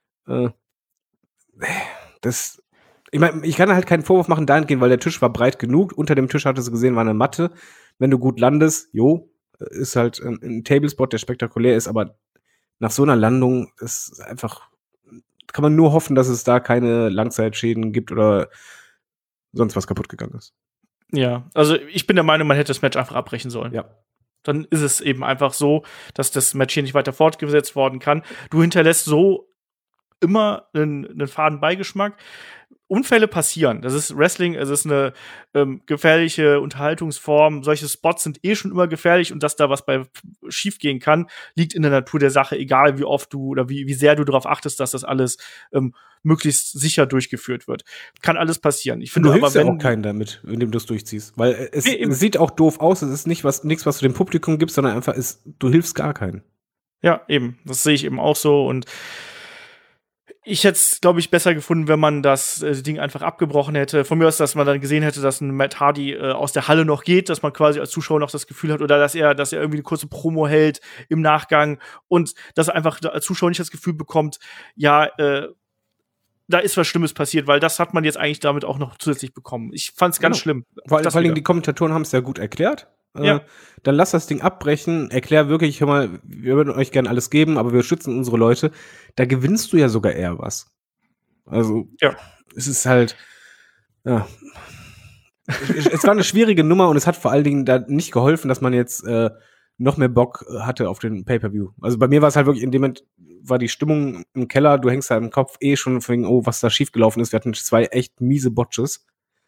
ich meine, ich kann halt keinen Vorwurf machen dahingehend, weil der Tisch war breit genug. Unter dem Tisch hattest du gesehen, war eine Matte. Wenn du gut landest, ist halt ein Tablespot, der spektakulär ist, aber nach so einer Landung ist einfach, kann man nur hoffen, dass es da keine Langzeitschäden gibt oder sonst was kaputt gegangen ist. Ja, also ich bin der Meinung, man hätte das Match einfach abbrechen sollen. Ja. Dann ist es eben einfach so, dass das Match hier nicht weiter fortgesetzt worden kann. Du hinterlässt so immer einen faden Beigeschmack. Unfälle passieren. Das ist Wrestling, es ist eine gefährliche Unterhaltungsform. Solche Spots sind schon immer gefährlich und dass da was bei schief gehen kann, liegt in der Natur der Sache, egal wie oft du oder wie sehr du darauf achtest, dass das alles möglichst sicher durchgeführt wird. Kann alles passieren. Ich finde du aber, hilfst ja auch keinen damit, indem du es durchziehst. Weil es sieht auch doof aus, es ist nichts, was du dem Publikum gibst, sondern einfach du hilfst gar keinen. Ja, eben. Das sehe ich eben auch so und ich hätte es, glaube ich, besser gefunden, wenn man das Ding einfach abgebrochen hätte. Von mir aus, dass man dann gesehen hätte, dass ein Matt Hardy aus der Halle noch geht, dass man quasi als Zuschauer noch das Gefühl hat, oder dass er irgendwie eine kurze Promo hält im Nachgang und dass er einfach als Zuschauer nicht das Gefühl bekommt, ja, da ist was Schlimmes passiert, weil das hat man jetzt eigentlich damit auch noch zusätzlich bekommen. Ich fand es ganz schlimm. Vor allem die Kommentatoren haben es ja gut erklärt. Ja. Dann lass das Ding abbrechen, erklär wirklich, hör mal, wir würden euch gerne alles geben, aber wir schützen unsere Leute. Da gewinnst du ja sogar eher was. Also, es ist halt, ja. Es war eine schwierige Nummer und es hat vor allen Dingen da nicht geholfen, dass man jetzt noch mehr Bock hatte auf den Pay-Per-View. Also bei mir war es halt wirklich, in dem Moment war die Stimmung im Keller, du hängst da im Kopf schon wegen, oh, was da schiefgelaufen ist. Wir hatten 2 echt miese Botches.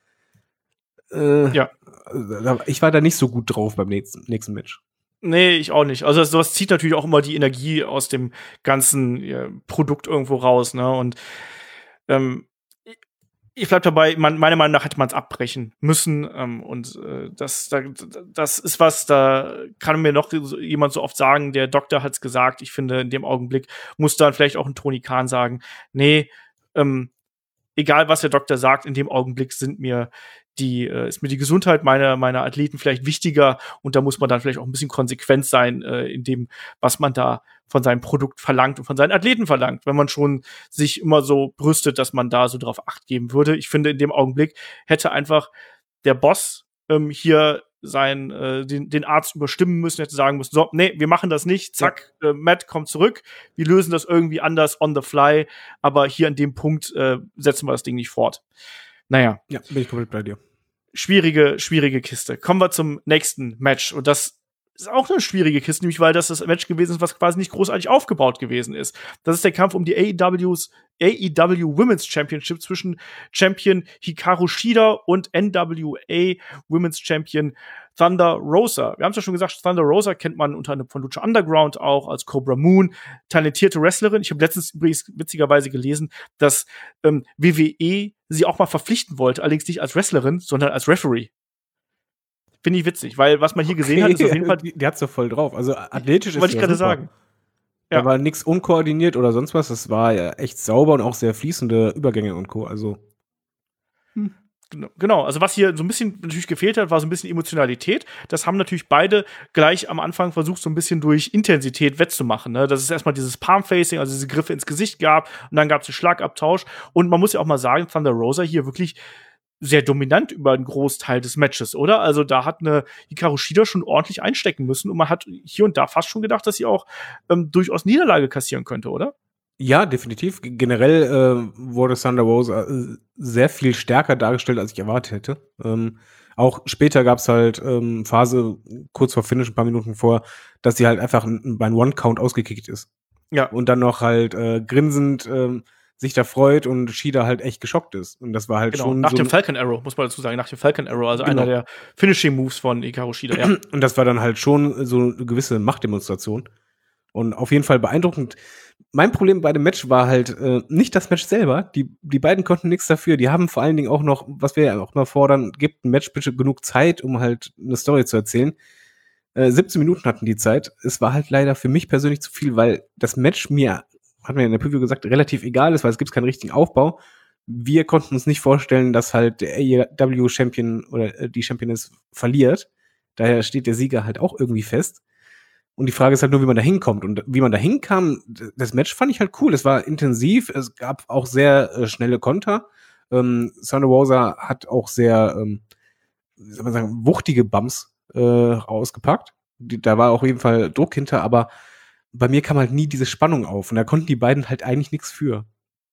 Ich war da nicht so gut drauf beim nächsten Match. Nee, ich auch nicht. Also sowas zieht natürlich auch immer die Energie aus dem ganzen Produkt irgendwo raus, ne? Und ich bleib dabei, meiner Meinung nach hätte man es abbrechen müssen. Das ist was, da kann mir noch jemand so oft sagen, der Doktor hat's gesagt. Ich finde, in dem Augenblick muss dann vielleicht auch ein Tony Khan sagen, nee, egal was der Doktor sagt, in dem Augenblick ist mir die Gesundheit meiner Athleten vielleicht wichtiger und da muss man dann vielleicht auch ein bisschen konsequent sein in dem, was man da von seinem Produkt verlangt und von seinen Athleten verlangt, wenn man schon sich immer so brüstet, dass man da so drauf Acht geben würde. Ich finde, in dem Augenblick hätte einfach der Boss hier den Arzt überstimmen müssen, hätte sagen müssen, so, nee, wir machen das nicht, zack, Matt kommt zurück, wir lösen das irgendwie anders on the fly, aber hier an dem Punkt setzen wir das Ding nicht fort. Naja. Ja, bin ich komplett bei dir. Schwierige Kiste. Kommen wir zum nächsten Match. Und das ist auch eine schwierige Kiste, nämlich weil das Match gewesen ist, was quasi nicht großartig aufgebaut gewesen ist. Das ist der Kampf um die AEW Women's Championship zwischen Champion Hikaru Shida und NWA Women's Champion Thunder Rosa. Wir haben es ja schon gesagt, Thunder Rosa kennt man unter anderem von Lucha Underground auch als Cobra Moon. Talentierte Wrestlerin. Ich habe letztens übrigens witzigerweise gelesen, dass WWE sie auch mal verpflichten wollte, allerdings nicht als Wrestlerin, sondern als Referee. finde ich witzig, weil was man hier gesehen hat, ist auf jeden Fall. Die hat's doch voll drauf. Also athletisch ist wollte ich gerade sagen. Ja. Da war nichts unkoordiniert oder sonst was. Das war ja echt sauber und auch sehr fließende Übergänge und Co. Also. Genau, also was hier so ein bisschen natürlich gefehlt hat, war so ein bisschen Emotionalität. Das haben natürlich beide gleich am Anfang versucht, so ein bisschen durch Intensität wettzumachen. Ne? Dass es erstmal dieses Palm-Facing, also diese Griffe ins Gesicht gab und dann gab es den Schlagabtausch. Und man muss ja auch mal sagen, Thunder Rosa hier wirklich sehr dominant über einen Großteil des Matches, oder? Also da hat eine Hikaru Shida schon ordentlich einstecken müssen und man hat hier und da fast schon gedacht, dass sie auch durchaus Niederlage kassieren könnte, oder? Ja, definitiv. Generell wurde Thunder Rosa sehr viel stärker dargestellt, als ich erwartet hätte. Auch später gab's halt Phase, kurz vor Finish, ein paar Minuten vor, dass sie halt einfach beim One-Count ausgekickt ist. Ja. Und dann noch halt grinsend sich da freut und Shida halt echt geschockt ist. Und das war halt schon nach so dem Falcon Arrow, muss man dazu sagen, nach dem Falcon Arrow, also Genau. einer der Finishing-Moves von Hikaru Shida, ja. Und das war dann halt schon so eine gewisse Machtdemonstration. Und auf jeden Fall beeindruckend. Mein Problem bei dem Match war halt nicht das Match selber. Die beiden konnten nichts dafür. Die haben vor allen Dingen auch noch, was wir ja auch mal fordern, gibt ein Match bitte genug Zeit, um halt eine Story zu erzählen. 17 Minuten hatten die Zeit. Es war halt leider für mich persönlich zu viel, weil das Match mir, hat mir in der Preview gesagt, relativ egal ist, weil es gibt keinen richtigen Aufbau. Wir konnten uns nicht vorstellen, dass halt der AEW-Champion oder die Championess verliert. Daher steht der Sieger halt auch irgendwie fest. Und die Frage ist halt nur, wie man da hinkommt. Und wie man da hinkam, das Match fand ich halt cool. Es war intensiv, es gab auch sehr schnelle Konter. Thunder Rosa hat auch sehr, wie soll man sagen, wuchtige Bumps ausgepackt. Da war auf jeden Fall Druck hinter, aber bei mir kam halt nie diese Spannung auf. Und da konnten die beiden halt eigentlich nichts für.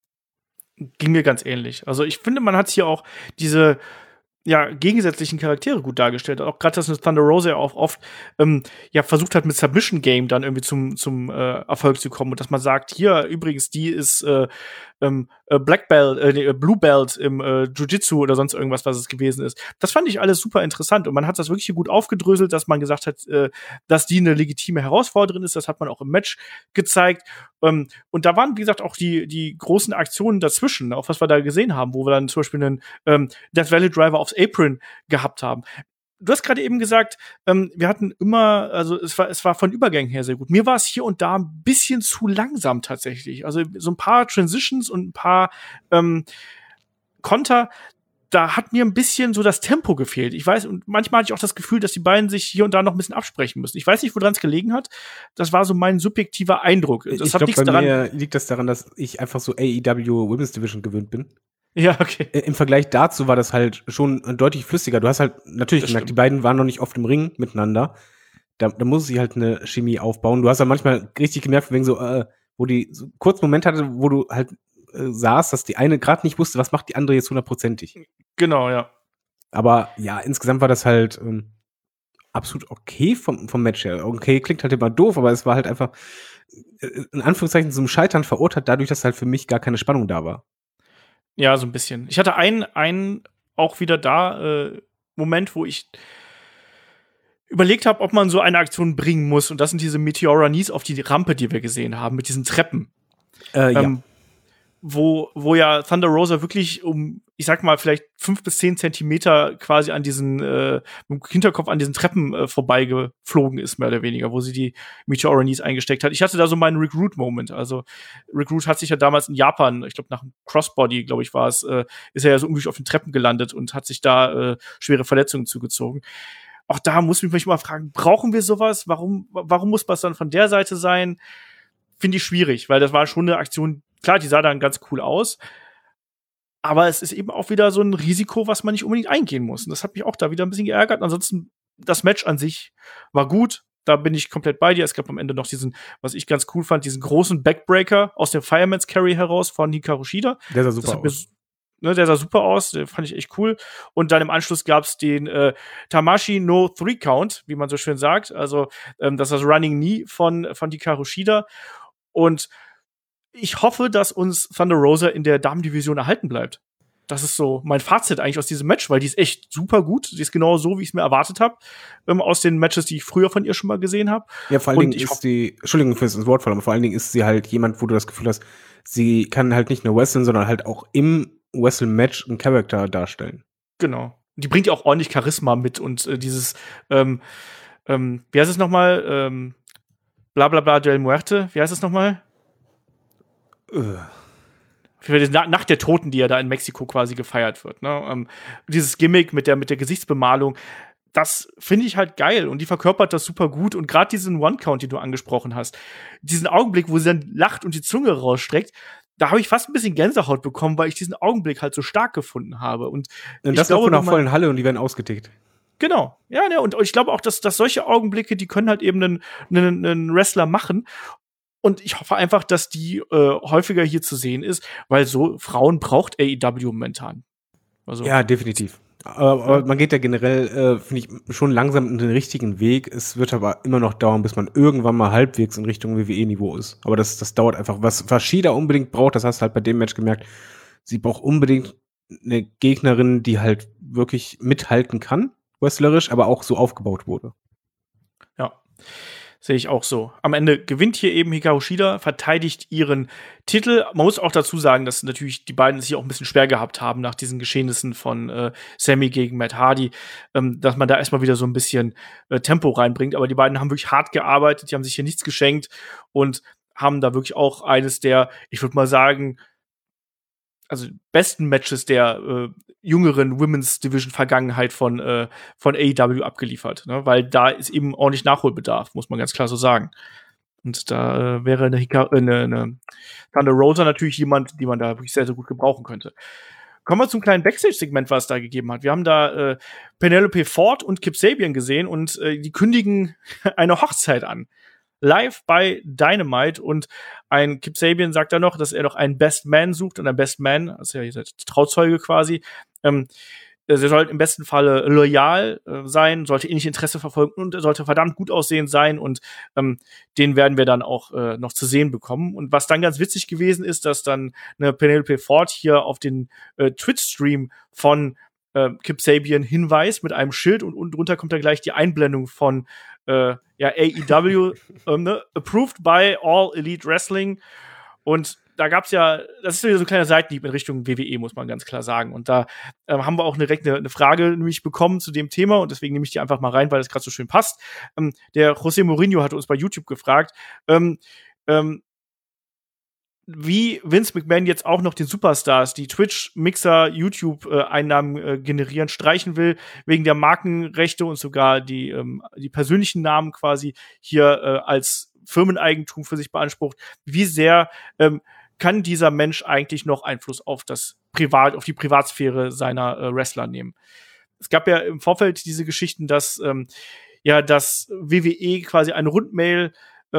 Ging mir ganz ähnlich. Also ich finde, man hat hier auch diese gegensätzlichen Charaktere gut dargestellt. Auch gerade, dass Thunder Rosa auch oft versucht hat, mit Submission Game dann irgendwie zum Erfolg zu kommen. Und dass man sagt, hier übrigens, die ist Black Belt, Blue Belt im Jiu-Jitsu oder sonst irgendwas, was es gewesen ist. Das fand ich alles super interessant. Und man hat das wirklich hier gut aufgedröselt, dass man gesagt hat, dass die eine legitime Herausforderin ist. Das hat man auch im Match gezeigt. Und da waren, wie gesagt, auch die großen Aktionen dazwischen, auch was wir da gesehen haben, wo wir dann zum Beispiel einen Death Valley Driver aufs Apron gehabt haben. Du hast gerade eben gesagt, wir hatten immer, also es war von Übergängen her sehr gut. Mir war es hier und da ein bisschen zu langsam tatsächlich. Also so ein paar Transitions und ein paar Konter, da hat mir ein bisschen so das Tempo gefehlt. Ich weiß, und manchmal hatte ich auch das Gefühl, dass die beiden sich hier und da noch ein bisschen absprechen müssen. Ich weiß nicht, woran es gelegen hat. Das war so mein subjektiver Eindruck. Das ich glaube, bei mir liegt das daran, dass ich einfach so AEW Women's Division gewöhnt bin. Ja, okay. Im Vergleich dazu war das halt schon deutlich flüssiger. Du hast halt natürlich gemerkt, die beiden waren noch nicht oft im Ring miteinander. Da muss sie halt eine Chemie aufbauen. Du hast ja manchmal richtig gemerkt, wegen so, wo die so kurz Moment hatte, wo du halt sahst, dass die eine gerade nicht wusste, was macht die andere jetzt 100%ig. Genau, ja. Aber ja, insgesamt war das halt absolut okay vom Match her. Okay, klingt halt immer doof, aber es war halt einfach in Anführungszeichen zum Scheitern verurteilt, dadurch, dass halt für mich gar keine Spannung da war. Ja, so ein bisschen. Ich hatte einen auch wieder da Moment, wo ich überlegt habe, ob man so eine Aktion bringen muss. Und das sind diese Meteora Knees auf die Rampe, die wir gesehen haben, mit diesen Treppen. Ja. Wo ja Thunder Rosa wirklich ich sag mal, vielleicht 5 bis 10 Zentimeter quasi an diesen, mit dem Hinterkopf an diesen Treppen vorbeigeflogen ist, mehr oder weniger, wo sie die Meteora Knees eingesteckt hat. Ich hatte da so meinen Rick Rude-Moment. Also Rick Rude hat sich ja damals in Japan, ich glaube nach dem Crossbody, glaube ich, war es, ist er ja so unglücklich auf den Treppen gelandet und hat sich da schwere Verletzungen zugezogen. Auch da muss ich mich mal fragen, brauchen wir sowas? Warum muss das dann von der Seite sein? Finde ich schwierig, weil das war schon eine Aktion, klar, die sah dann ganz cool aus, aber es ist eben auch wieder so ein Risiko, was man nicht unbedingt eingehen muss. Und das hat mich auch da wieder ein bisschen geärgert. Ansonsten, das Match an sich war gut. Da bin ich komplett bei dir. Es gab am Ende noch diesen, was ich ganz cool fand, diesen großen Backbreaker aus dem Fireman's Carry heraus von Hikaru Shida. Der sah super aus. Der sah super aus, den fand ich echt cool. Und dann im Anschluss gab's den Tamashi no 3 Count, wie man so schön sagt. Also das ist das Running Knee von Hikaru Shida. Und ich hoffe, dass uns Thunder Rosa in der Damendivision erhalten bleibt. Das ist so mein Fazit eigentlich aus diesem Match, weil die ist echt super gut. Die ist genau so, wie ich es mir erwartet habe, aus den Matches, die ich früher von ihr schon mal gesehen habe. Ja, vor allen Dingen ist sie, Entschuldigung für das Wortfall, aber vor allen Dingen ist sie halt jemand, wo du das Gefühl hast, sie kann halt nicht nur wrestlen, sondern halt auch im Wrestle-Match einen Charakter darstellen. Genau. die bringt ja auch ordentlich Charisma mit und dieses, wie heißt es nochmal? Bla bla bla del Muerte, wie heißt es nochmal? Für die Nacht der Toten, die ja da in Mexiko quasi gefeiert wird. Ne? Dieses Gimmick mit der Gesichtsbemalung, das finde ich halt geil und die verkörpert das super gut und gerade diesen One-Count, den du angesprochen hast, diesen Augenblick, wo sie dann lacht und die Zunge rausstreckt, da habe ich fast ein bisschen Gänsehaut bekommen, weil ich diesen Augenblick halt so stark gefunden habe. Und das glaube, von einer vollen Halle und die werden ausgetickt. Genau, ja, ne, und ich glaube auch, dass solche Augenblicke, die können halt eben einen Wrestler machen. Und ich hoffe einfach, dass die häufiger hier zu sehen ist, weil so Frauen braucht AEW momentan. Also, ja, definitiv. Aber man geht ja generell, finde ich, schon langsam in den richtigen Weg. Es wird aber immer noch dauern, bis man irgendwann mal halbwegs in Richtung WWE-Niveau ist. Aber das dauert einfach. Was Shida unbedingt braucht, das hast du halt bei dem Match gemerkt, sie braucht unbedingt eine Gegnerin, die halt wirklich mithalten kann, wrestlerisch, aber auch so aufgebaut wurde. Ja. Sehe ich auch so. Am Ende gewinnt hier eben Hikaru Shida, verteidigt ihren Titel. Man muss auch dazu sagen, dass natürlich die beiden es hier auch ein bisschen schwer gehabt haben nach diesen Geschehnissen von Sammy gegen Matt Hardy, dass man da erstmal wieder so ein bisschen Tempo reinbringt. Aber die beiden haben wirklich hart gearbeitet, die haben sich hier nichts geschenkt und haben da wirklich auch eines der, ich würde mal sagen, also besten Matches der jüngeren Women's Division Vergangenheit von AEW abgeliefert, ne? Weil da ist eben ordentlich Nachholbedarf, muss man ganz klar so sagen. Und da wäre eine Thunder Rosa natürlich jemand, die man da wirklich sehr, sehr gut gebrauchen könnte. Kommen wir zum kleinen Backstage-Segment, was es da gegeben hat. Wir haben da Penelope Ford und Kip Sabian gesehen und die kündigen eine Hochzeit an. Live bei Dynamite und ein Kip Sabian sagt da noch, dass er noch einen Best Man sucht und ein Best Man, also ja, der Trauzeuge quasi, er soll im besten Falle loyal sein, sollte ähnlich Interesse verfolgen und er sollte verdammt gut aussehend sein und den werden wir dann auch noch zu sehen bekommen. Und was dann ganz witzig gewesen ist, dass dann eine Penelope Ford hier auf den Twitch-Stream von Kip Sabian hinweist mit einem Schild und unten drunter kommt dann gleich die Einblendung von AEW, ne? Approved by All Elite Wrestling. Und da gab's ja, das ist wieder so ein kleiner Seitenhieb in Richtung WWE, muss man ganz klar sagen. Und da haben wir auch direkt eine Frage nämlich bekommen zu dem Thema und deswegen nehme ich die einfach mal rein, weil das gerade so schön passt. Der José Mourinho hatte uns bei YouTube gefragt, wie Vince McMahon jetzt auch noch den Superstars, die Twitch-Mixer, YouTube-Einnahmen generieren, streichen will, wegen der Markenrechte und sogar die persönlichen Namen quasi hier als Firmeneigentum für sich beansprucht. Wie sehr kann dieser Mensch eigentlich noch Einfluss auf auf die Privatsphäre seiner Wrestler nehmen? Es gab ja im Vorfeld diese Geschichten, dass dass WWE quasi eine Rundmail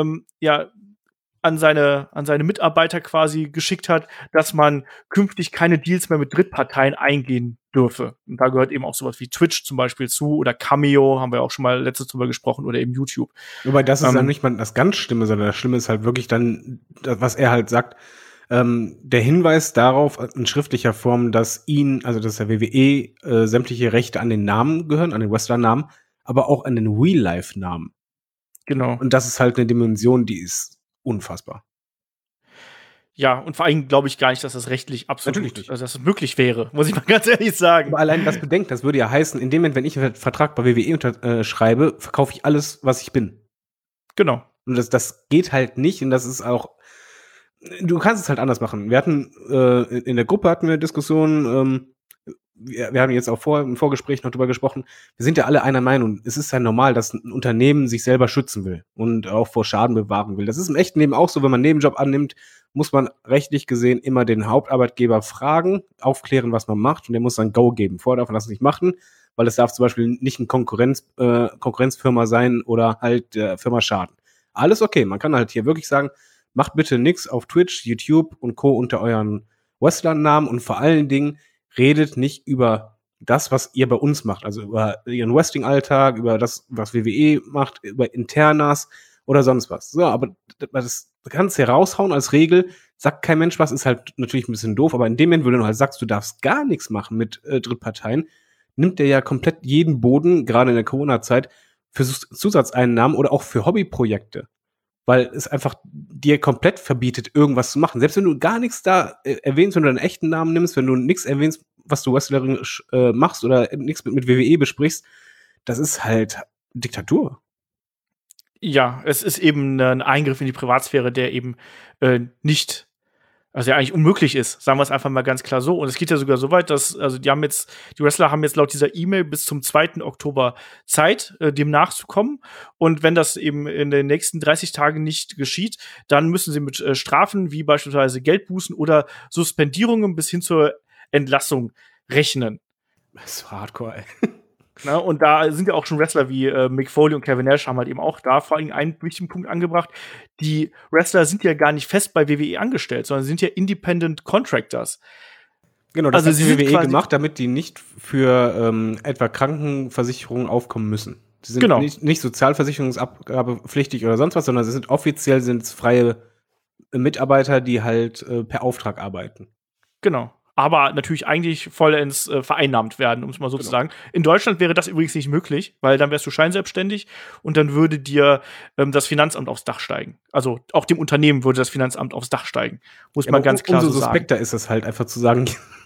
an seine Mitarbeiter quasi geschickt hat, dass man künftig keine Deals mehr mit Drittparteien eingehen dürfe. Und da gehört eben auch sowas wie Twitch zum Beispiel zu oder Cameo, haben wir auch schon mal letztes drüber gesprochen, oder eben YouTube. Wobei das ist dann nicht mal das ganz Schlimme, sondern das Schlimme ist halt wirklich dann, was er halt sagt, der Hinweis darauf in schriftlicher Form, dass dass der WWE sämtliche Rechte an den Namen gehören, an den Wrestler-Namen, aber auch an den Real-Life-Namen. Genau. Und das ist halt eine Dimension, die ist unfassbar. Ja, und vor allem glaube ich gar nicht, dass das rechtlich absolut, also dass es möglich wäre, muss ich mal ganz ehrlich sagen. Aber allein das bedenkt, das würde ja heißen, in dem Moment, wenn ich einen Vertrag bei WWE unterschreibe, verkaufe ich alles, was ich bin. Genau. Und das geht halt nicht und das ist auch, du kannst es halt anders machen. Wir hatten, in der Gruppe hatten wir eine Diskussion, wir haben jetzt auch im Vorgespräch noch drüber gesprochen, wir sind ja alle einer Meinung. Es ist ja normal, dass ein Unternehmen sich selber schützen will und auch vor Schaden bewahren will. Das ist im echten Leben auch so, wenn man einen Nebenjob annimmt, muss man rechtlich gesehen immer den Hauptarbeitgeber fragen, aufklären, was man macht und der muss dann Go geben. Vorher darf man das nicht machen, weil es darf zum Beispiel nicht eine Konkurrenzfirma sein oder halt der Firma schaden. Alles okay, man kann halt hier wirklich sagen, macht bitte nix auf Twitch, YouTube und Co. unter euren Wrestlernamen und vor allen Dingen redet nicht über das, was ihr bei uns macht, also über ihren Wrestling-Alltag, über das, was WWE macht, über Internas oder sonst was. So, aber das kannst du ja raushauen als Regel, sagt kein Mensch was, ist halt natürlich ein bisschen doof, aber in dem Moment, wo du halt sagst, du darfst gar nichts machen mit Drittparteien, nimmt der ja komplett jeden Boden, gerade in der Corona-Zeit, für Zusatzeinnahmen oder auch für Hobbyprojekte. Weil es einfach dir komplett verbietet, irgendwas zu machen. Selbst wenn du gar nichts da erwähnst, wenn du deinen echten Namen nimmst, wenn du nichts erwähnst was du wrestlerisch machst oder nichts mit WWE besprichst, das ist halt Diktatur. Ja, es ist eben ein Eingriff in die Privatsphäre, der eben nicht, also ja eigentlich unmöglich ist, sagen wir es einfach mal ganz klar so. Und es geht ja sogar so weit, dass, also die Wrestler haben jetzt laut dieser E-Mail bis zum 2. Oktober Zeit, dem nachzukommen. Und wenn das eben in den nächsten 30 Tagen nicht geschieht, dann müssen sie mit Strafen wie beispielsweise Geldbußen oder Suspendierungen bis hin zur Entlassung rechnen. Das ist hardcore, ey. Na, und da sind ja auch schon Wrestler wie Mick Foley und Kevin Nash haben halt eben auch da vor allem einen wichtigen Punkt angebracht. Die Wrestler sind ja gar nicht fest bei WWE angestellt, sondern sind ja Independent Contractors. Genau, das Also hat sie die sind WWE gemacht, damit die nicht für etwa Krankenversicherungen aufkommen müssen. Sie sind Genau. nicht sozialversicherungsabgabepflichtig oder sonst was, sondern sie sind offiziell freie Mitarbeiter, die halt per Auftrag arbeiten. Genau. Aber natürlich eigentlich vollends vereinnahmt werden, um es mal so zu sagen. In Deutschland wäre das übrigens nicht möglich, weil dann wärst du scheinselbstständig und dann würde dir das Finanzamt aufs Dach steigen. Also auch dem Unternehmen würde das Finanzamt aufs Dach steigen. Muss man ganz klar so sagen. Umso suspekter ist es halt einfach zu sagen,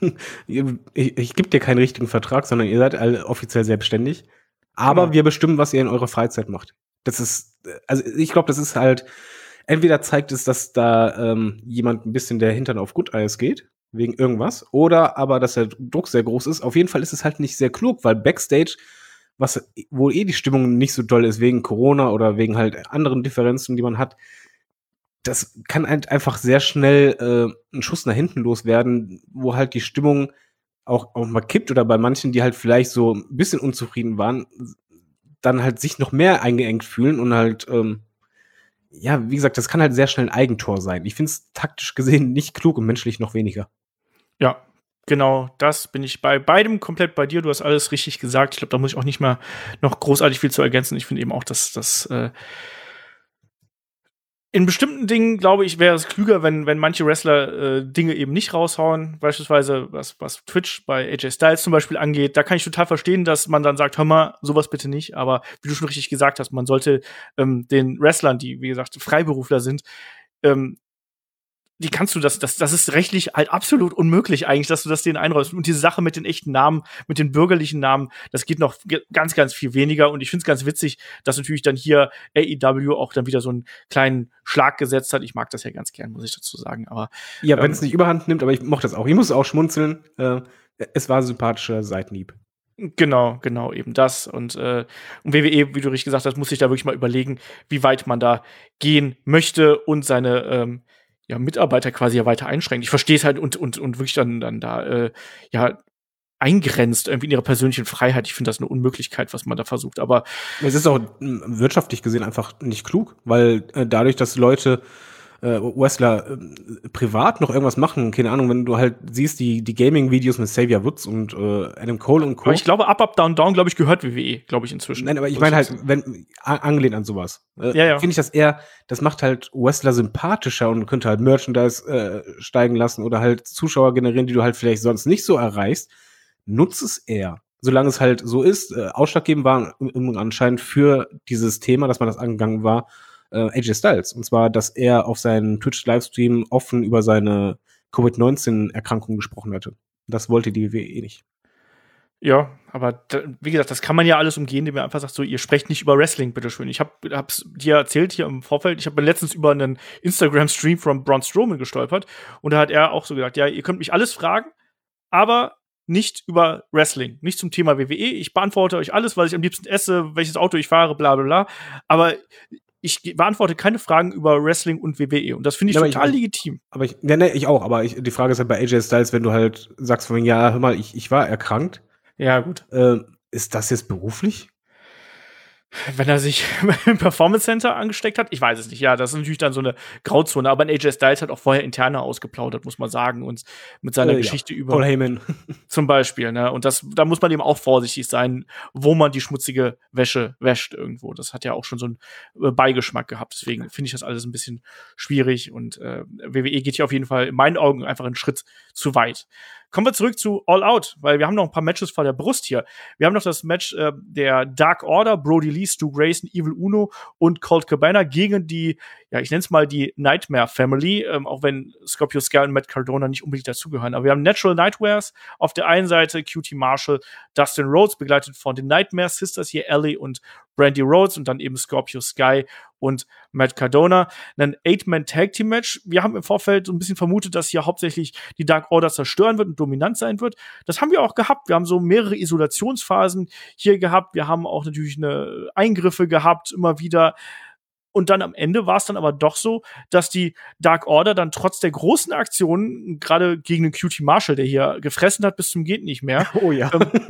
ich gebe dir keinen richtigen Vertrag, sondern ihr seid alle offiziell selbstständig. Aber wir bestimmen, was ihr in eurer Freizeit macht. Das ist, also ich glaube, das ist halt, entweder zeigt es, dass da jemand ein bisschen der Hintern auf Gutteis geht, wegen irgendwas, oder aber, dass der Druck sehr groß ist. Auf jeden Fall ist es halt nicht sehr klug, weil Backstage, wo die Stimmung nicht so doll ist, wegen Corona oder wegen halt anderen Differenzen, die man hat, das kann halt einfach sehr schnell ein Schuss nach hinten loswerden, wo halt die Stimmung auch mal kippt oder bei manchen, die halt vielleicht so ein bisschen unzufrieden waren, dann halt sich noch mehr eingeengt fühlen und halt ja, wie gesagt, das kann halt sehr schnell ein Eigentor sein. Ich finde es taktisch gesehen nicht klug und menschlich noch weniger. Ja, genau, das bin ich bei beidem komplett bei dir. Du hast alles richtig gesagt. Ich glaube, da muss ich auch nicht mal noch großartig viel zu ergänzen. Ich finde eben auch, dass das in bestimmten Dingen, glaube ich, wäre es klüger, wenn manche Wrestler Dinge eben nicht raushauen. Beispielsweise, was Twitch bei AJ Styles zum Beispiel angeht. Da kann ich total verstehen, dass man dann sagt, hör mal, sowas bitte nicht. Aber wie du schon richtig gesagt hast, man sollte den Wrestlern, die, wie gesagt, Freiberufler sind, die kannst du das ist rechtlich halt absolut unmöglich eigentlich, dass du das denen einräumst. Und diese Sache mit den echten Namen, mit den bürgerlichen Namen, das geht noch ganz, ganz viel weniger. Und ich finde es ganz witzig, dass natürlich dann hier AEW auch dann wieder so einen kleinen Schlag gesetzt hat. Ich mag das ja ganz gern, muss ich dazu sagen. Aber ja, wenn es nicht überhand nimmt, aber ich mochte das auch. Ich muss auch schmunzeln. Es war ein sympathischer Seitenhieb. Genau, eben das. Und WWE, wie du richtig gesagt hast, muss sich da wirklich mal überlegen, wie weit man da gehen möchte und seine Mitarbeiter quasi ja weiter einschränkt. Ich verstehe es halt und wirklich dann da eingrenzt irgendwie in ihrer persönlichen Freiheit. Ich finde das eine Unmöglichkeit, was man da versucht. Aber es ist auch wirtschaftlich gesehen einfach nicht klug, weil dadurch, dass Leute Wrestler privat noch irgendwas machen, keine Ahnung, wenn du halt siehst, die Gaming-Videos mit Xavier Woods und Adam Cole und Co. Aber ich glaube, Up, Down, Down, glaube ich, gehört WWE, glaube ich, inzwischen. Nein, aber ich meine halt, wenn angelehnt an sowas, finde ich das macht halt Wrestler sympathischer und könnte halt Merchandise steigen lassen oder halt Zuschauer generieren, die du halt vielleicht sonst nicht so erreichst. Nutz es eher. Solange es halt so ist, ausschlaggebend war anscheinend für dieses Thema, dass man das angegangen war, AJ Styles. Und zwar, dass er auf seinen Twitch-Livestream offen über seine Covid-19-Erkrankung gesprochen hatte. Das wollte die WWE nicht. Ja, aber wie gesagt, das kann man ja alles umgehen, indem man einfach sagt, so, ihr sprecht nicht über Wrestling, bitteschön. Ich hab's dir erzählt hier im Vorfeld, ich habe letztens über einen Instagram-Stream von Braun Strowman gestolpert und da hat er auch so gesagt, ja, ihr könnt mich alles fragen, aber nicht über Wrestling, nicht zum Thema WWE. Ich beantworte euch alles, was ich am liebsten esse, welches Auto ich fahre, bla bla bla. Aber ich beantworte keine Fragen über Wrestling und WWE. Und das finde ich total legitim. Aber ich auch. Aber die Frage ist halt bei AJ Styles, wenn du halt sagst von, ja, hör mal, ich war erkrankt. Ja, gut. Ist das jetzt beruflich? Wenn er sich im Performance Center angesteckt hat, ich weiß es nicht. Ja, das ist natürlich dann so eine Grauzone. Aber AJ Styles hat auch vorher interner ausgeplaudert, muss man sagen. Und mit seiner Geschichte über Paul Heyman zum Beispiel. Ne? Und da muss man eben auch vorsichtig sein, wo man die schmutzige Wäsche wäscht irgendwo. Das hat ja auch schon so einen Beigeschmack gehabt. Deswegen finde ich das alles ein bisschen schwierig. Und WWE geht hier auf jeden Fall in meinen Augen einfach einen Schritt zu weit. Kommen wir zurück zu All Out, weil wir haben noch ein paar Matches vor der Brust hier. Wir haben noch das Match der Dark Order, Brody Lee, Stu Grayson, Evil Uno und Colt Cabana gegen die ja, ich nenne es mal die Nightmare Family, auch wenn Scorpio Sky und Matt Cardona nicht unbedingt dazugehören. Aber wir haben Natural Nightmares auf der einen Seite, QT Marshall, Dustin Rhodes, begleitet von den Nightmare Sisters, hier Ellie und Brandy Rhodes und dann eben Scorpio Sky und Matt Cardona. Ein 8-Man-Tag-Team-Match. Wir haben im Vorfeld so ein bisschen vermutet, dass hier hauptsächlich die Dark Order zerstören wird und dominant sein wird. Das haben wir auch gehabt. Wir haben so mehrere Isolationsphasen hier gehabt. Wir haben auch natürlich eine Eingriffe gehabt, immer wieder. Und dann am Ende war es dann aber doch so, dass die Dark Order dann trotz der großen Aktionen, gerade gegen den QT Marshall, der hier gefressen hat bis zum geht nicht mehr, Oh ja.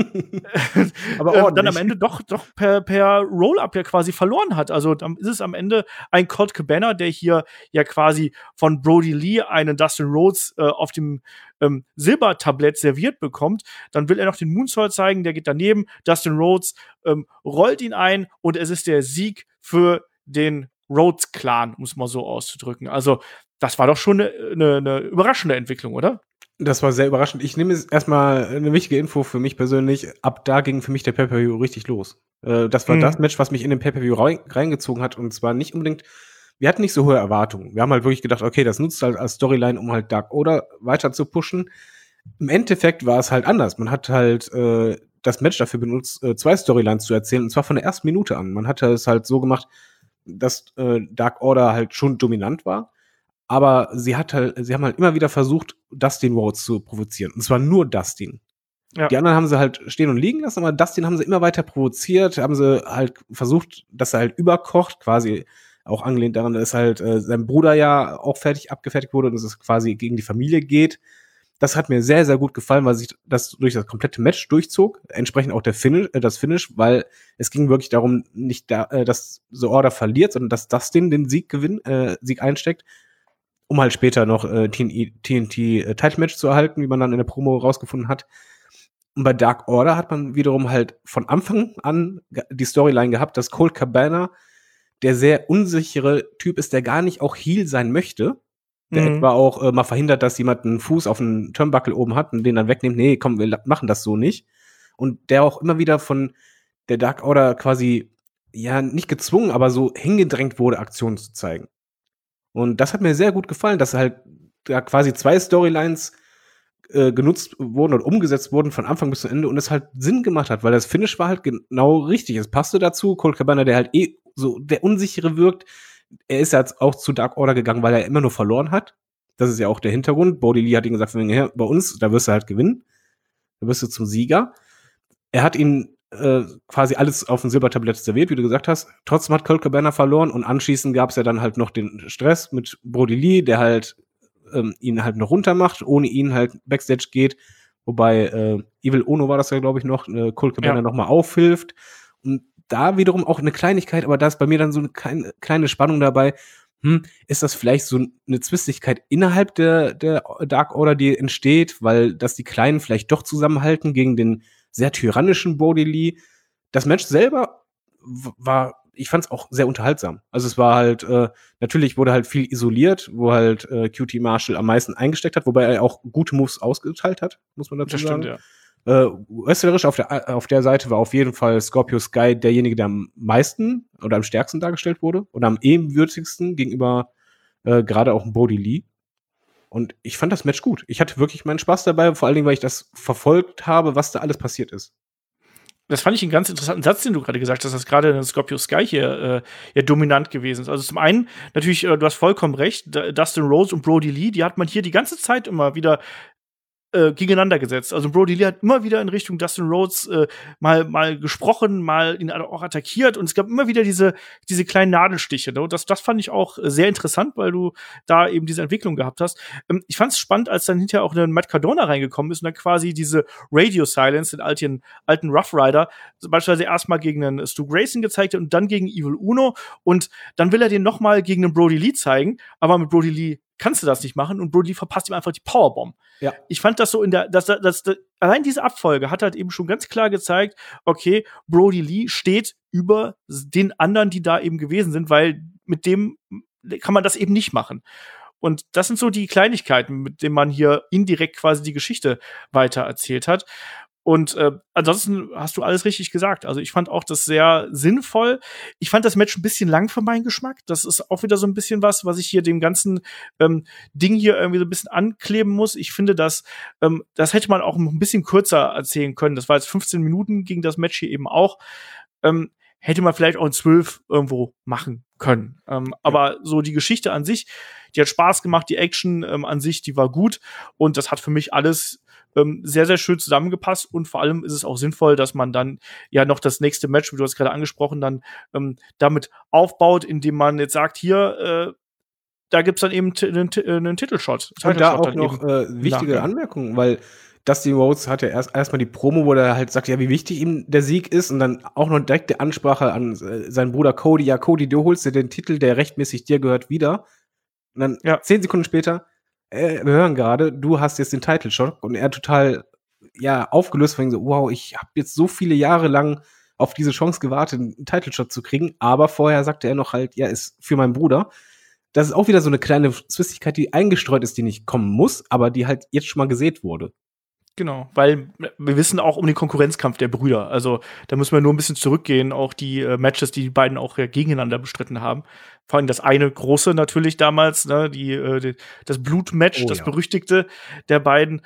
aber dann am Ende doch per Roll-Up ja quasi verloren hat. Also dann ist es am Ende ein Colt Cabana, der hier ja quasi von Brody Lee einen Dustin Rhodes auf dem Silbertablett serviert bekommt. Dann will er noch den Moonsault zeigen, der geht daneben. Dustin Rhodes rollt ihn ein und es ist der Sieg für den Rhodes-Clan, um es mal so auszudrücken. Also, das war doch schon eine überraschende Entwicklung, oder? Das war sehr überraschend. Ich nehme jetzt erstmal eine wichtige Info für mich persönlich. Ab da ging für mich der Pay-Per-View richtig los. Das war das Match, was mich in den Pay-Per-View reingezogen hat. Und zwar nicht unbedingt, wir hatten nicht so hohe Erwartungen. Wir haben halt wirklich gedacht, okay, das nutzt halt als Storyline, um halt Dark Order weiter zu pushen. Im Endeffekt war es halt anders. Man hat halt das Match dafür benutzt, 2 Storylines zu erzählen. Und zwar von der ersten Minute an. Man hatte es halt so gemacht, dass Dark Order halt schon dominant war, aber sie haben halt immer wieder versucht, Dustin Rhodes zu provozieren. Und zwar nur Dustin. Ja. Die anderen haben sie halt stehen und liegen lassen, aber Dustin haben sie immer weiter provoziert, haben sie halt versucht, dass er halt überkocht, quasi auch angelehnt daran, dass halt sein Bruder ja auch abgefertigt wurde und dass es quasi gegen die Familie geht. Das hat mir sehr, sehr gut gefallen, weil sich das durch das komplette Match durchzog. Entsprechend auch das Finish, weil es ging wirklich darum, nicht dass The Order verliert, sondern dass Dustin den Sieg einsteckt, um halt später noch TNT-Title-Match zu erhalten, wie man dann in der Promo rausgefunden hat. Und bei Dark Order hat man wiederum halt von Anfang an die Storyline gehabt, dass Colt Cabana der sehr unsichere Typ ist, der gar nicht auch Heel sein möchte. Der etwa auch mal verhindert, dass jemand einen Fuß auf einen Turnbuckle oben hat und den dann wegnimmt. Nee, komm, wir machen das so nicht. Und der auch immer wieder von der Dark Order quasi, ja, nicht gezwungen, aber so hingedrängt wurde, Aktionen zu zeigen. Und das hat mir sehr gut gefallen, dass halt da quasi 2 Storylines genutzt wurden oder umgesetzt wurden von Anfang bis zum Ende und es halt Sinn gemacht hat, weil das Finish war halt genau richtig. Es passte dazu. Colt Cabana, der halt so der Unsichere wirkt, er ist jetzt auch zu Dark Order gegangen, weil er immer nur verloren hat. Das ist ja auch der Hintergrund. Brody Lee hat ihm gesagt, bei uns, da wirst du halt gewinnen. Da wirst du zum Sieger. Er hat ihn quasi alles auf dem Silbertablett serviert, wie du gesagt hast. Trotzdem hat Colt Cabana verloren und anschließend gab es ja dann halt noch den Stress mit Brody Lee, der halt ihn halt noch runter macht, ohne ihn halt Backstage geht. Wobei Evil Uno war das ja, glaube ich, noch, Colt Cabana noch mal aufhilft. Und da wiederum auch eine Kleinigkeit, aber da ist bei mir dann so eine kleine Spannung dabei. Ist das vielleicht so eine Zwistigkeit innerhalb der Dark Order, die entsteht, weil das die Kleinen vielleicht doch zusammenhalten gegen den sehr tyrannischen Brody Lee? Das Match selber war, ich fand es auch sehr unterhaltsam. Also es war halt, natürlich wurde halt viel isoliert, wo halt QT Marshall am meisten eingesteckt hat, wobei er auch gute Moves ausgeteilt hat, muss man dazu sagen. Stimmt, ja. Wrestlerisch auf der Seite war auf jeden Fall Scorpio Sky derjenige, der am meisten oder am stärksten dargestellt wurde und am ebenbürtigsten gegenüber gerade auch Brody Lee. Und ich fand das Match gut. Ich hatte wirklich meinen Spaß dabei, vor allen Dingen, weil ich das verfolgt habe, was da alles passiert ist. Das fand ich einen ganz interessanten Satz, den du gerade gesagt hast, dass gerade Scorpio Sky hier ja dominant gewesen ist. Also zum einen, natürlich, du hast vollkommen recht, Dustin Rhodes und Brody Lee, die hat man hier die ganze Zeit immer wieder gegeneinander gesetzt. Also Brody Lee hat immer wieder in Richtung Dustin Rhodes mal gesprochen, mal ihn auch attackiert und es gab immer wieder diese kleinen Nadelstiche. Ne? Und das fand ich auch sehr interessant, weil du da eben diese Entwicklung gehabt hast. Ich fand es spannend, als dann hinterher auch ein Matt Cardona reingekommen ist und dann quasi diese Radio Silence, den alten Rough Rider, beispielsweise erstmal gegen einen Stu Grayson gezeigt hat und dann gegen Evil Uno und dann will er den noch mal gegen einen Brody Lee zeigen, aber mit Brody Lee kannst du das nicht machen und Brody Lee verpasst ihm einfach die Powerbomb. Ja. Ich fand das so allein diese Abfolge hat halt eben schon ganz klar gezeigt, okay, Brody Lee steht über den anderen, die da eben gewesen sind, weil mit dem kann man das eben nicht machen. Und das sind so die Kleinigkeiten, mit denen man hier indirekt quasi die Geschichte weiter erzählt hat. Und ansonsten hast du alles richtig gesagt. Also ich fand auch das sehr sinnvoll. Ich fand das Match ein bisschen lang für meinen Geschmack. Das ist auch wieder so ein bisschen was ich hier dem ganzen Ding hier irgendwie so ein bisschen ankleben muss. Ich finde, das hätte man auch ein bisschen kürzer erzählen können. Das war jetzt 15 Minuten, ging das Match hier eben auch. Hätte man vielleicht auch in 12 irgendwo machen können. Aber so die Geschichte an sich, die hat Spaß gemacht, die Action an sich, die war gut. Und das hat für mich alles sehr, sehr schön zusammengepasst. Und vor allem ist es auch sinnvoll, dass man dann ja noch das nächste Match, wie du hast gerade angesprochen, dann damit aufbaut, indem man jetzt sagt, hier, da gibt's dann eben einen Titelshot. Und da auch noch wichtige Anmerkungen, weil Dusty Rhodes hat ja erstmal die Promo, wo er halt sagt, ja, wie wichtig ihm der Sieg ist und dann auch noch direkte Ansprache an seinen Bruder Cody. Ja, Cody, du holst dir den Titel, der rechtmäßig dir gehört, wieder. Und dann 10 Sekunden später, wir hören gerade, du hast jetzt den Title Shot und er total, aufgelöst, von so, wow, ich habe jetzt so viele Jahre lang auf diese Chance gewartet, einen Title Shot zu kriegen, aber vorher sagte er noch halt, ja, ist für meinen Bruder. Das ist auch wieder so eine kleine Zwistigkeit, die eingestreut ist, die nicht kommen muss, aber die halt jetzt schon mal gesät wurde. Genau, weil wir wissen auch um den Konkurrenzkampf der Brüder. Also da müssen wir nur ein bisschen zurückgehen, auch die Matches, die beiden auch gegeneinander bestritten haben. Vor allem das eine große natürlich damals, ne, das Blutmatch, das berüchtigte der beiden.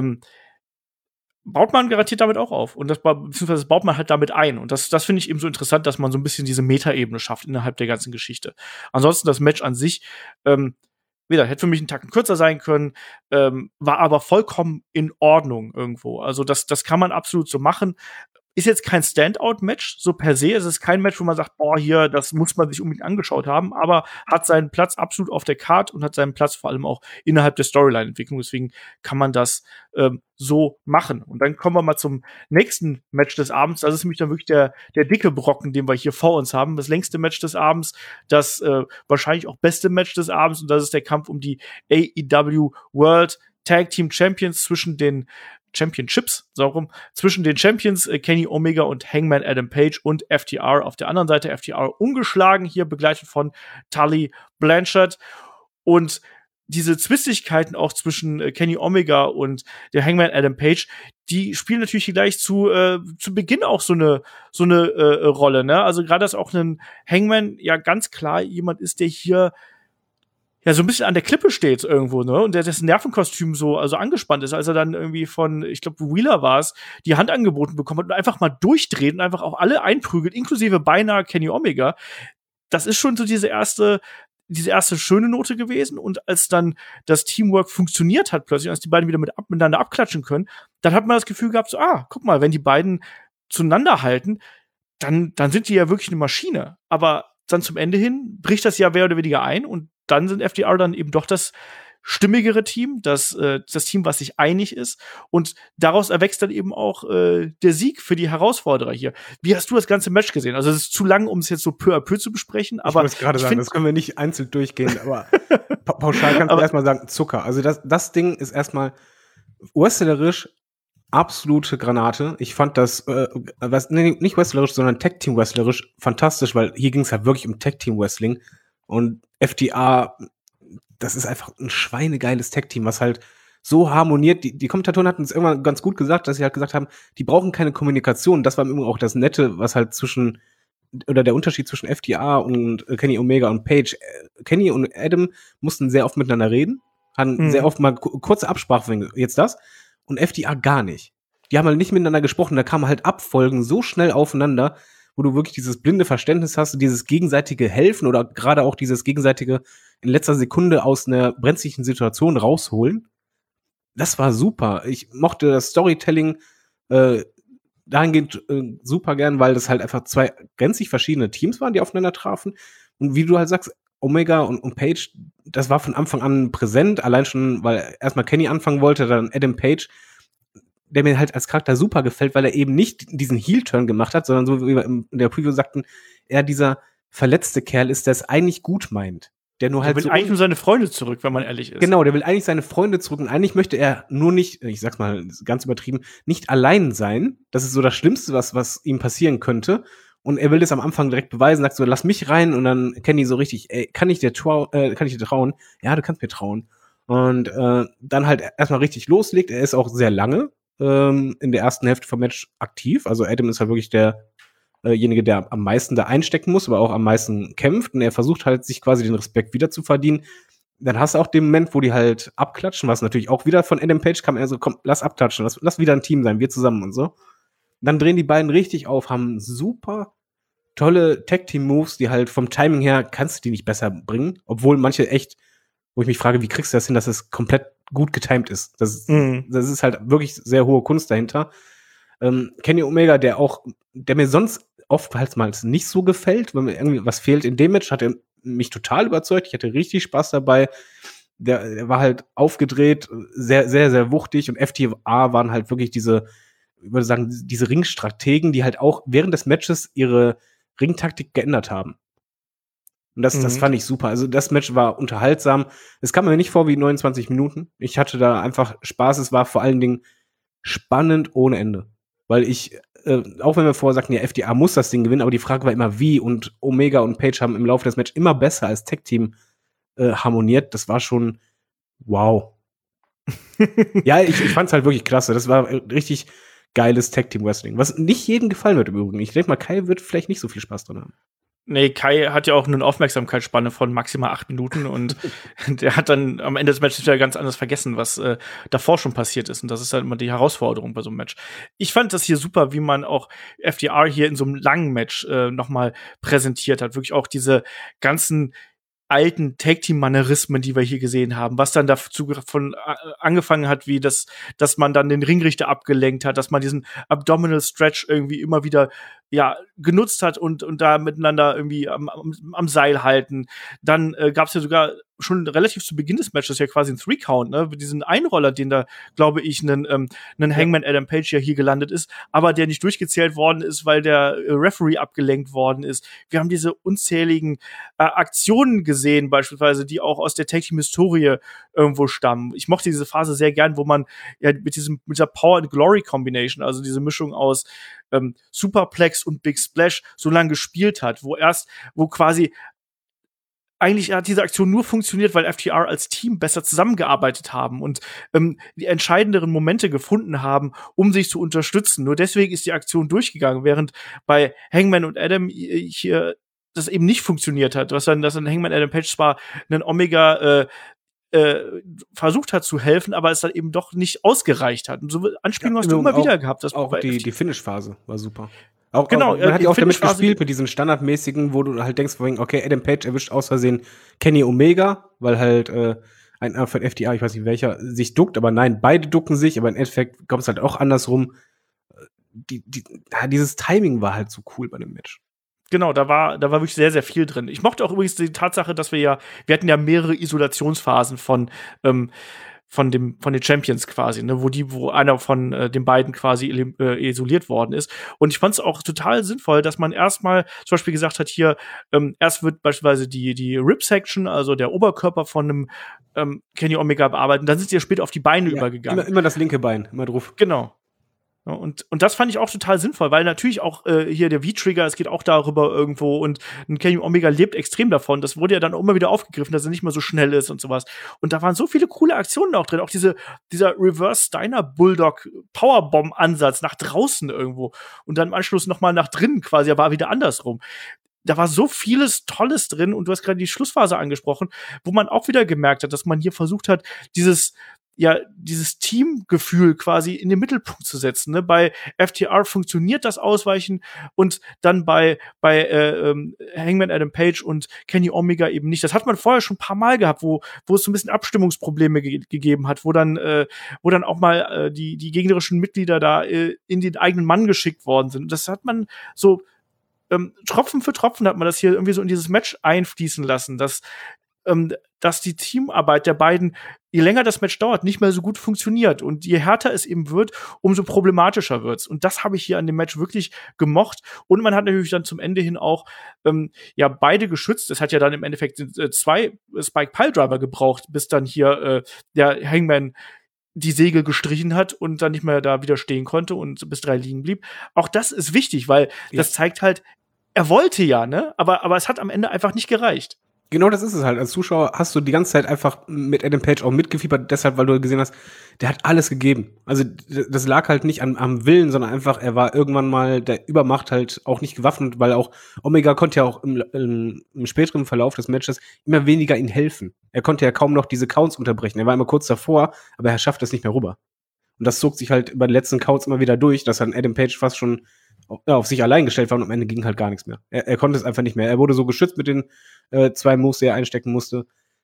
Baut man garantiert damit auch auf. Und beziehungsweise baut man halt damit ein. Und das finde ich eben so interessant, dass man so ein bisschen diese Metaebene schafft innerhalb der ganzen Geschichte. Ansonsten das Match an sich, wieder, hätte für mich einen Tacken kürzer sein können, war aber vollkommen in Ordnung irgendwo. Also das kann man absolut so machen. Ist jetzt kein Standout-Match, so per se. Es ist kein Match, wo man sagt, boah, hier, das muss man sich unbedingt angeschaut haben, aber hat seinen Platz absolut auf der Card und hat seinen Platz vor allem auch innerhalb der Storyline-Entwicklung. Deswegen kann man das so machen. Und dann kommen wir mal zum nächsten Match des Abends. Das ist nämlich dann wirklich der dicke Brocken, den wir hier vor uns haben. Das längste Match des Abends, das wahrscheinlich auch beste Match des Abends. Und das ist der Kampf um die AEW World Tag Team Champions zwischen den zwischen den Champions Kenny Omega und Hangman Adam Page und FTR auf der anderen Seite. FTR ungeschlagen, hier begleitet von Tully Blanchard. Und diese Zwistigkeiten auch zwischen Kenny Omega und der Hangman Adam Page, die spielen natürlich gleich zu Beginn auch so eine Rolle, ne? Also gerade, dass auch ein Hangman ja ganz klar jemand ist, der hier ja so ein bisschen an der Klippe steht irgendwo, ne? Und dessen Nervenkostüm so angespannt ist, als er dann irgendwie von, ich glaube, Wheeler war es, die Hand angeboten bekommen hat und einfach mal durchdreht und einfach auch alle einprügelt, inklusive beinahe Kenny Omega. Das ist schon so diese erste schöne Note gewesen. Und als dann das Teamwork funktioniert hat plötzlich, als die beiden wieder miteinander abklatschen können, dann hat man das Gefühl gehabt, so, guck mal, wenn die beiden zueinander halten, dann sind die ja wirklich eine Maschine. Aber dann zum Ende hin bricht das ja mehr oder weniger ein und dann sind FTR dann eben doch das stimmigere Team, das Team, was sich einig ist. Und daraus erwächst dann eben auch der Sieg für die Herausforderer hier. Wie hast du das ganze Match gesehen? Also es ist zu lang, um es jetzt so peu à peu zu besprechen. Aber ich muss gerade sagen, das können wir nicht einzeln durchgehen. Aber pauschal kannst du erstmal sagen, Zucker. Also das Ding ist erstmal wrestlerisch absolute Granate. Ich fand das, nicht wrestlerisch, sondern Tag-Team-wrestlerisch fantastisch, weil hier ging es halt wirklich um Tag-Team-Wrestling. Und FTR, das ist einfach ein schweinegeiles Tag-Team, was halt so harmoniert. Die Kommentatoren hatten es irgendwann ganz gut gesagt, dass sie halt gesagt haben, die brauchen keine Kommunikation. Das war im Übrigen auch das Nette, was halt der Unterschied zwischen FTR und Kenny Omega und Page. Kenny und Adam mussten sehr oft miteinander reden, hatten sehr oft mal kurze Absprache, wegen jetzt das. Und FTR gar nicht. Die haben halt nicht miteinander gesprochen, da kamen halt Abfolgen so schnell aufeinander, wo du wirklich dieses blinde Verständnis hast, dieses gegenseitige Helfen oder gerade auch dieses gegenseitige in letzter Sekunde aus einer brenzlichen Situation rausholen. Das war super. Ich mochte das Storytelling dahingehend super gern, weil das halt einfach zwei gänzlich verschiedene Teams waren, die aufeinander trafen. Und wie du halt sagst, Omega und Page, das war von Anfang an präsent, allein schon, weil erstmal Kenny anfangen wollte, dann Adam Page, der mir halt als Charakter super gefällt, weil er eben nicht diesen Heel-Turn gemacht hat, sondern so wie wir in der Preview sagten, er dieser verletzte Kerl ist, der es eigentlich gut meint. Der nur halt will eigentlich nur seine Freunde zurück, wenn man ehrlich ist. Genau, der will eigentlich seine Freunde zurück und eigentlich möchte er nur nicht, ich sag's mal ganz übertrieben, nicht allein sein. Das ist so das Schlimmste, was ihm passieren könnte. Und er will das am Anfang direkt beweisen, sagt so, lass mich rein. Und dann Kenny so richtig, ey, kann ich dir trauen? Ja, du kannst mir trauen. Und dann halt erstmal richtig loslegt. Er ist auch sehr lange. in der ersten Hälfte vom Match aktiv. Also Adam ist halt wirklich derjenige, der am meisten da einstecken muss, aber auch am meisten kämpft. Und er versucht halt, sich quasi den Respekt wieder zu verdienen. Dann hast du auch den Moment, wo die halt abklatschen, was natürlich auch wieder von Adam Page kam. Er so, komm, lass abklatschen, lass wieder ein Team sein, wir zusammen und so. Dann drehen die beiden richtig auf, haben super tolle Tag-Team-Moves, die halt vom Timing her kannst du die nicht besser bringen. Obwohl manche echt, wo ich mich frage, wie kriegst du das hin, dass es komplett gut getimed ist. Das ist halt wirklich sehr hohe Kunst dahinter. Kenny Omega, der mir sonst oftmals nicht so gefällt, wenn mir irgendwie was fehlt in dem Match, hat er mich total überzeugt. Ich hatte richtig Spaß dabei. Der war halt aufgedreht, sehr, sehr, sehr wuchtig, und FTA waren halt wirklich ich würde sagen, diese Ringstrategen, die halt auch während des Matches ihre Ringtaktik geändert haben. Und das fand ich super. Also das Match war unterhaltsam. Es kam mir nicht vor wie 29 Minuten. Ich hatte da einfach Spaß. Es war vor allen Dingen spannend ohne Ende. Weil auch wenn wir vorher sagten, ja, FDA muss das Ding gewinnen, aber die Frage war immer wie, und Omega und Page haben im Laufe des Matches immer besser als Tag-Team harmoniert. Das war schon wow. Ja, ich fand's halt wirklich klasse. Das war richtig geiles Tag-Team-Wrestling. Was nicht jedem gefallen wird im Übrigen. Ich denke mal, Kai wird vielleicht nicht so viel Spaß dran haben. Nee, Kai hat ja auch eine Aufmerksamkeitsspanne von maximal 8 Minuten und der hat dann am Ende des Matches wieder ganz anders vergessen, was davor schon passiert ist. Und das ist halt immer die Herausforderung bei so einem Match. Ich fand das hier super, wie man auch FDR hier in so einem langen Match noch mal präsentiert hat. Wirklich auch diese ganzen alten Tag-Team-Manierismen, die wir hier gesehen haben, was dann dazu angefangen hat, wie dass man dann den Ringrichter abgelenkt hat, dass man diesen Abdominal Stretch irgendwie immer wieder genutzt hat und da miteinander irgendwie am Seil halten. Dann gab's ja sogar schon relativ zu Beginn des Matches ja quasi ein 3-Count, ne? Diesen Einroller, den da, glaube ich, einen Hangman Adam Page ja hier gelandet ist, aber der nicht durchgezählt worden ist, weil der Referee abgelenkt worden ist. Wir haben diese unzähligen Aktionen gesehen, beispielsweise, die auch aus der Tag-Team-Historie irgendwo stammen. Ich mochte diese Phase sehr gern, wo man ja mit dieser Power and Glory Combination, also diese Mischung aus Superplex und Big Splash so lange gespielt hat, wo quasi eigentlich hat diese Aktion nur funktioniert, weil FTR als Team besser zusammengearbeitet haben und die entscheidenderen Momente gefunden haben, um sich zu unterstützen. Nur deswegen ist die Aktion durchgegangen, während bei Hangman und Adam hier das eben nicht funktioniert hat. Dass dann Hangman Adam Page zwar einen Omega versucht hat zu helfen, aber es dann eben doch nicht ausgereicht hat. Und so Anspielungen hast du immer wieder gehabt. Das auch die Finish-Phase war super. Genau, man hat ja auch damit gespielt, mit diesen standardmäßigen, wo du halt denkst, okay, Adam Page erwischt aus Versehen Kenny Omega, weil halt ein von FTA, ich weiß nicht welcher, sich duckt, aber nein, beide ducken sich, aber im Endeffekt kommt es halt auch andersrum. Dieses Timing war halt so cool bei dem Match. Genau, da war wirklich sehr, sehr viel drin. Ich mochte auch übrigens die Tatsache, dass wir hatten ja mehrere Isolationsphasen von den Champions quasi, ne, wo einer von den beiden quasi isoliert worden ist. Und ich fand es auch total sinnvoll, dass man erstmal zum Beispiel gesagt hat, hier, erst wird beispielsweise die Rib-Section, also der Oberkörper von einem Kenny Omega bearbeitet, dann sind sie ja später auf die Beine übergegangen. Immer das linke Bein, immer drauf. Genau. Und das fand ich auch total sinnvoll, weil natürlich auch hier der V-Trigger, es geht auch darüber irgendwo, und ein Kenny Omega lebt extrem davon. Das wurde ja dann auch immer wieder aufgegriffen, dass er nicht mehr so schnell ist und sowas. Und da waren so viele coole Aktionen auch drin. Auch dieser Reverse Steiner Bulldog Powerbomb Ansatz nach draußen irgendwo und dann im Anschluss noch mal nach drinnen quasi, aber wieder andersrum. Da war so vieles Tolles drin, und du hast gerade die Schlussphase angesprochen, wo man auch wieder gemerkt hat, dass man hier versucht hat, dieses Teamgefühl quasi in den Mittelpunkt zu setzen. Ne? Bei FTR funktioniert das Ausweichen, und dann bei Hangman Adam Page und Kenny Omega eben nicht. Das hat man vorher schon ein paar Mal gehabt, wo es so ein bisschen Abstimmungsprobleme gegeben hat, wo dann auch mal die gegnerischen Mitglieder da in den eigenen Mann geschickt worden sind. Und das hat man so Tropfen für Tropfen hat man das hier irgendwie so in dieses Match einfließen lassen, dass die Teamarbeit der beiden, je länger das Match dauert, nicht mehr so gut funktioniert. Und je härter es eben wird, umso problematischer wird's. Und das habe ich hier an dem Match wirklich gemocht. Und man hat natürlich dann zum Ende hin auch beide geschützt. Es hat ja dann im Endeffekt 2 Spike Piledriver gebraucht, bis dann hier der Hangman die Segel gestrichen hat und dann nicht mehr da widerstehen konnte und bis 3 liegen blieb. Auch das ist wichtig, weil das zeigt halt, er wollte ja, ne? Aber es hat am Ende einfach nicht gereicht. Genau, das ist es halt. Als Zuschauer hast du die ganze Zeit einfach mit Adam Page auch mitgefiebert, deshalb, weil du gesehen hast, der hat alles gegeben. Also das lag halt nicht am Willen, sondern einfach, er war irgendwann mal der Übermacht halt auch nicht gewaffnet, weil auch Omega konnte ja auch im späteren Verlauf des Matches immer weniger ihm helfen. Er konnte ja kaum noch diese Counts unterbrechen. Er war immer kurz davor, aber er schafft es nicht mehr rüber. Und das zog sich halt über die letzten Counts immer wieder durch, dass dann Adam Page fast schon auf sich allein gestellt war und am Ende ging halt gar nichts mehr. Er konnte es einfach nicht mehr. Er wurde so geschützt mit den 2 Moves, die er einstecken musste.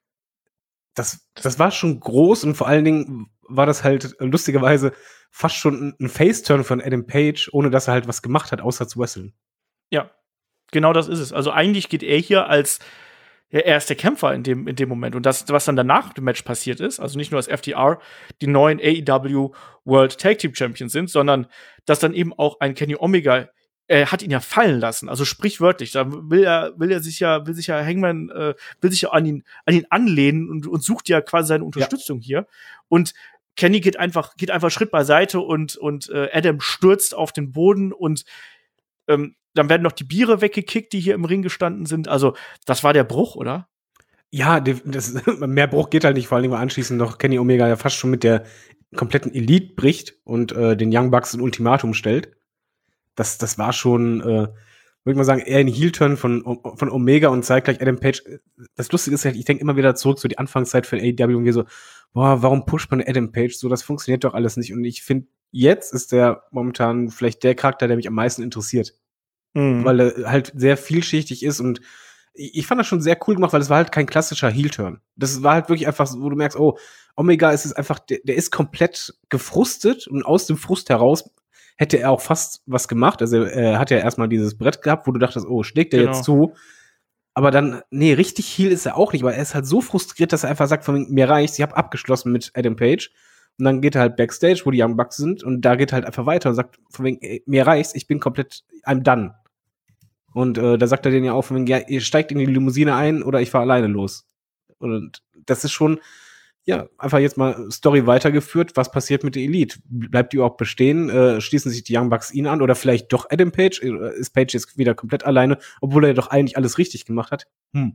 Das war schon groß und vor allen Dingen war das halt lustigerweise fast schon ein Face-Turn von Adam Page, ohne dass er halt was gemacht hat, außer zu wresteln. Ja, genau das ist es. Also eigentlich geht er hier als er ist der Kämpfer in dem Moment. Und das, was dann danach im Match passiert ist, also nicht nur, dass FTR die neuen AEW World Tag Team Champions sind, sondern dass dann eben auch ein Kenny Omega hat ihn ja fallen lassen, also sprichwörtlich. Da will sich ja Hangman will sich ja an ihn anlehnen und sucht ja quasi seine Unterstützung hier. Und Kenny geht einfach Schritt beiseite und Adam stürzt auf den Boden und dann werden noch die Biere weggekickt, die hier im Ring gestanden sind. Also, das war der Bruch, oder? Ja, mehr Bruch geht halt nicht, vor allem, weil anschließend noch Kenny Omega ja fast schon mit der kompletten Elite bricht und den Young Bucks ein Ultimatum stellt. Das war schon, würde ich mal sagen, eher ein Heel-Turn von Omega und zeigt gleich Adam Page. Das Lustige ist halt, ich denke immer wieder zurück zu die Anfangszeit von AEW und wir so, boah, warum pusht man Adam Page so? Das funktioniert doch alles nicht. Und ich finde, jetzt ist der momentan vielleicht der Charakter, der mich am meisten interessiert. Weil er halt sehr vielschichtig ist und ich fand das schon sehr cool gemacht, weil es war halt kein klassischer Heel-Turn. Das war halt wirklich einfach, wo du merkst, oh, Omega ist es einfach, der ist komplett gefrustet und aus dem Frust heraus hätte er auch fast was gemacht. Also er hat ja erstmal dieses Brett gehabt, wo du dachtest, oh, schlägt der jetzt zu? Aber dann, nee, richtig Heel ist er auch nicht, weil er ist halt so frustriert, dass er einfach sagt, von mir reicht's, ich habe abgeschlossen mit Adam Page. Und dann geht er halt Backstage, wo die Young Bucks sind und da geht er halt einfach weiter und sagt, von wegen, ey, mir reicht's, ich bin komplett, I'm done. Und da sagt er denen ja auch, ja, ihr steigt in die Limousine ein oder ich fahre alleine los. Und das ist schon, ja, einfach jetzt mal Story weitergeführt. Was passiert mit der Elite? Bleibt die überhaupt bestehen? Schließen sich die Young Bucks ihn an? Oder vielleicht doch Adam Page? Ist Page jetzt wieder komplett alleine, obwohl er doch eigentlich alles richtig gemacht hat?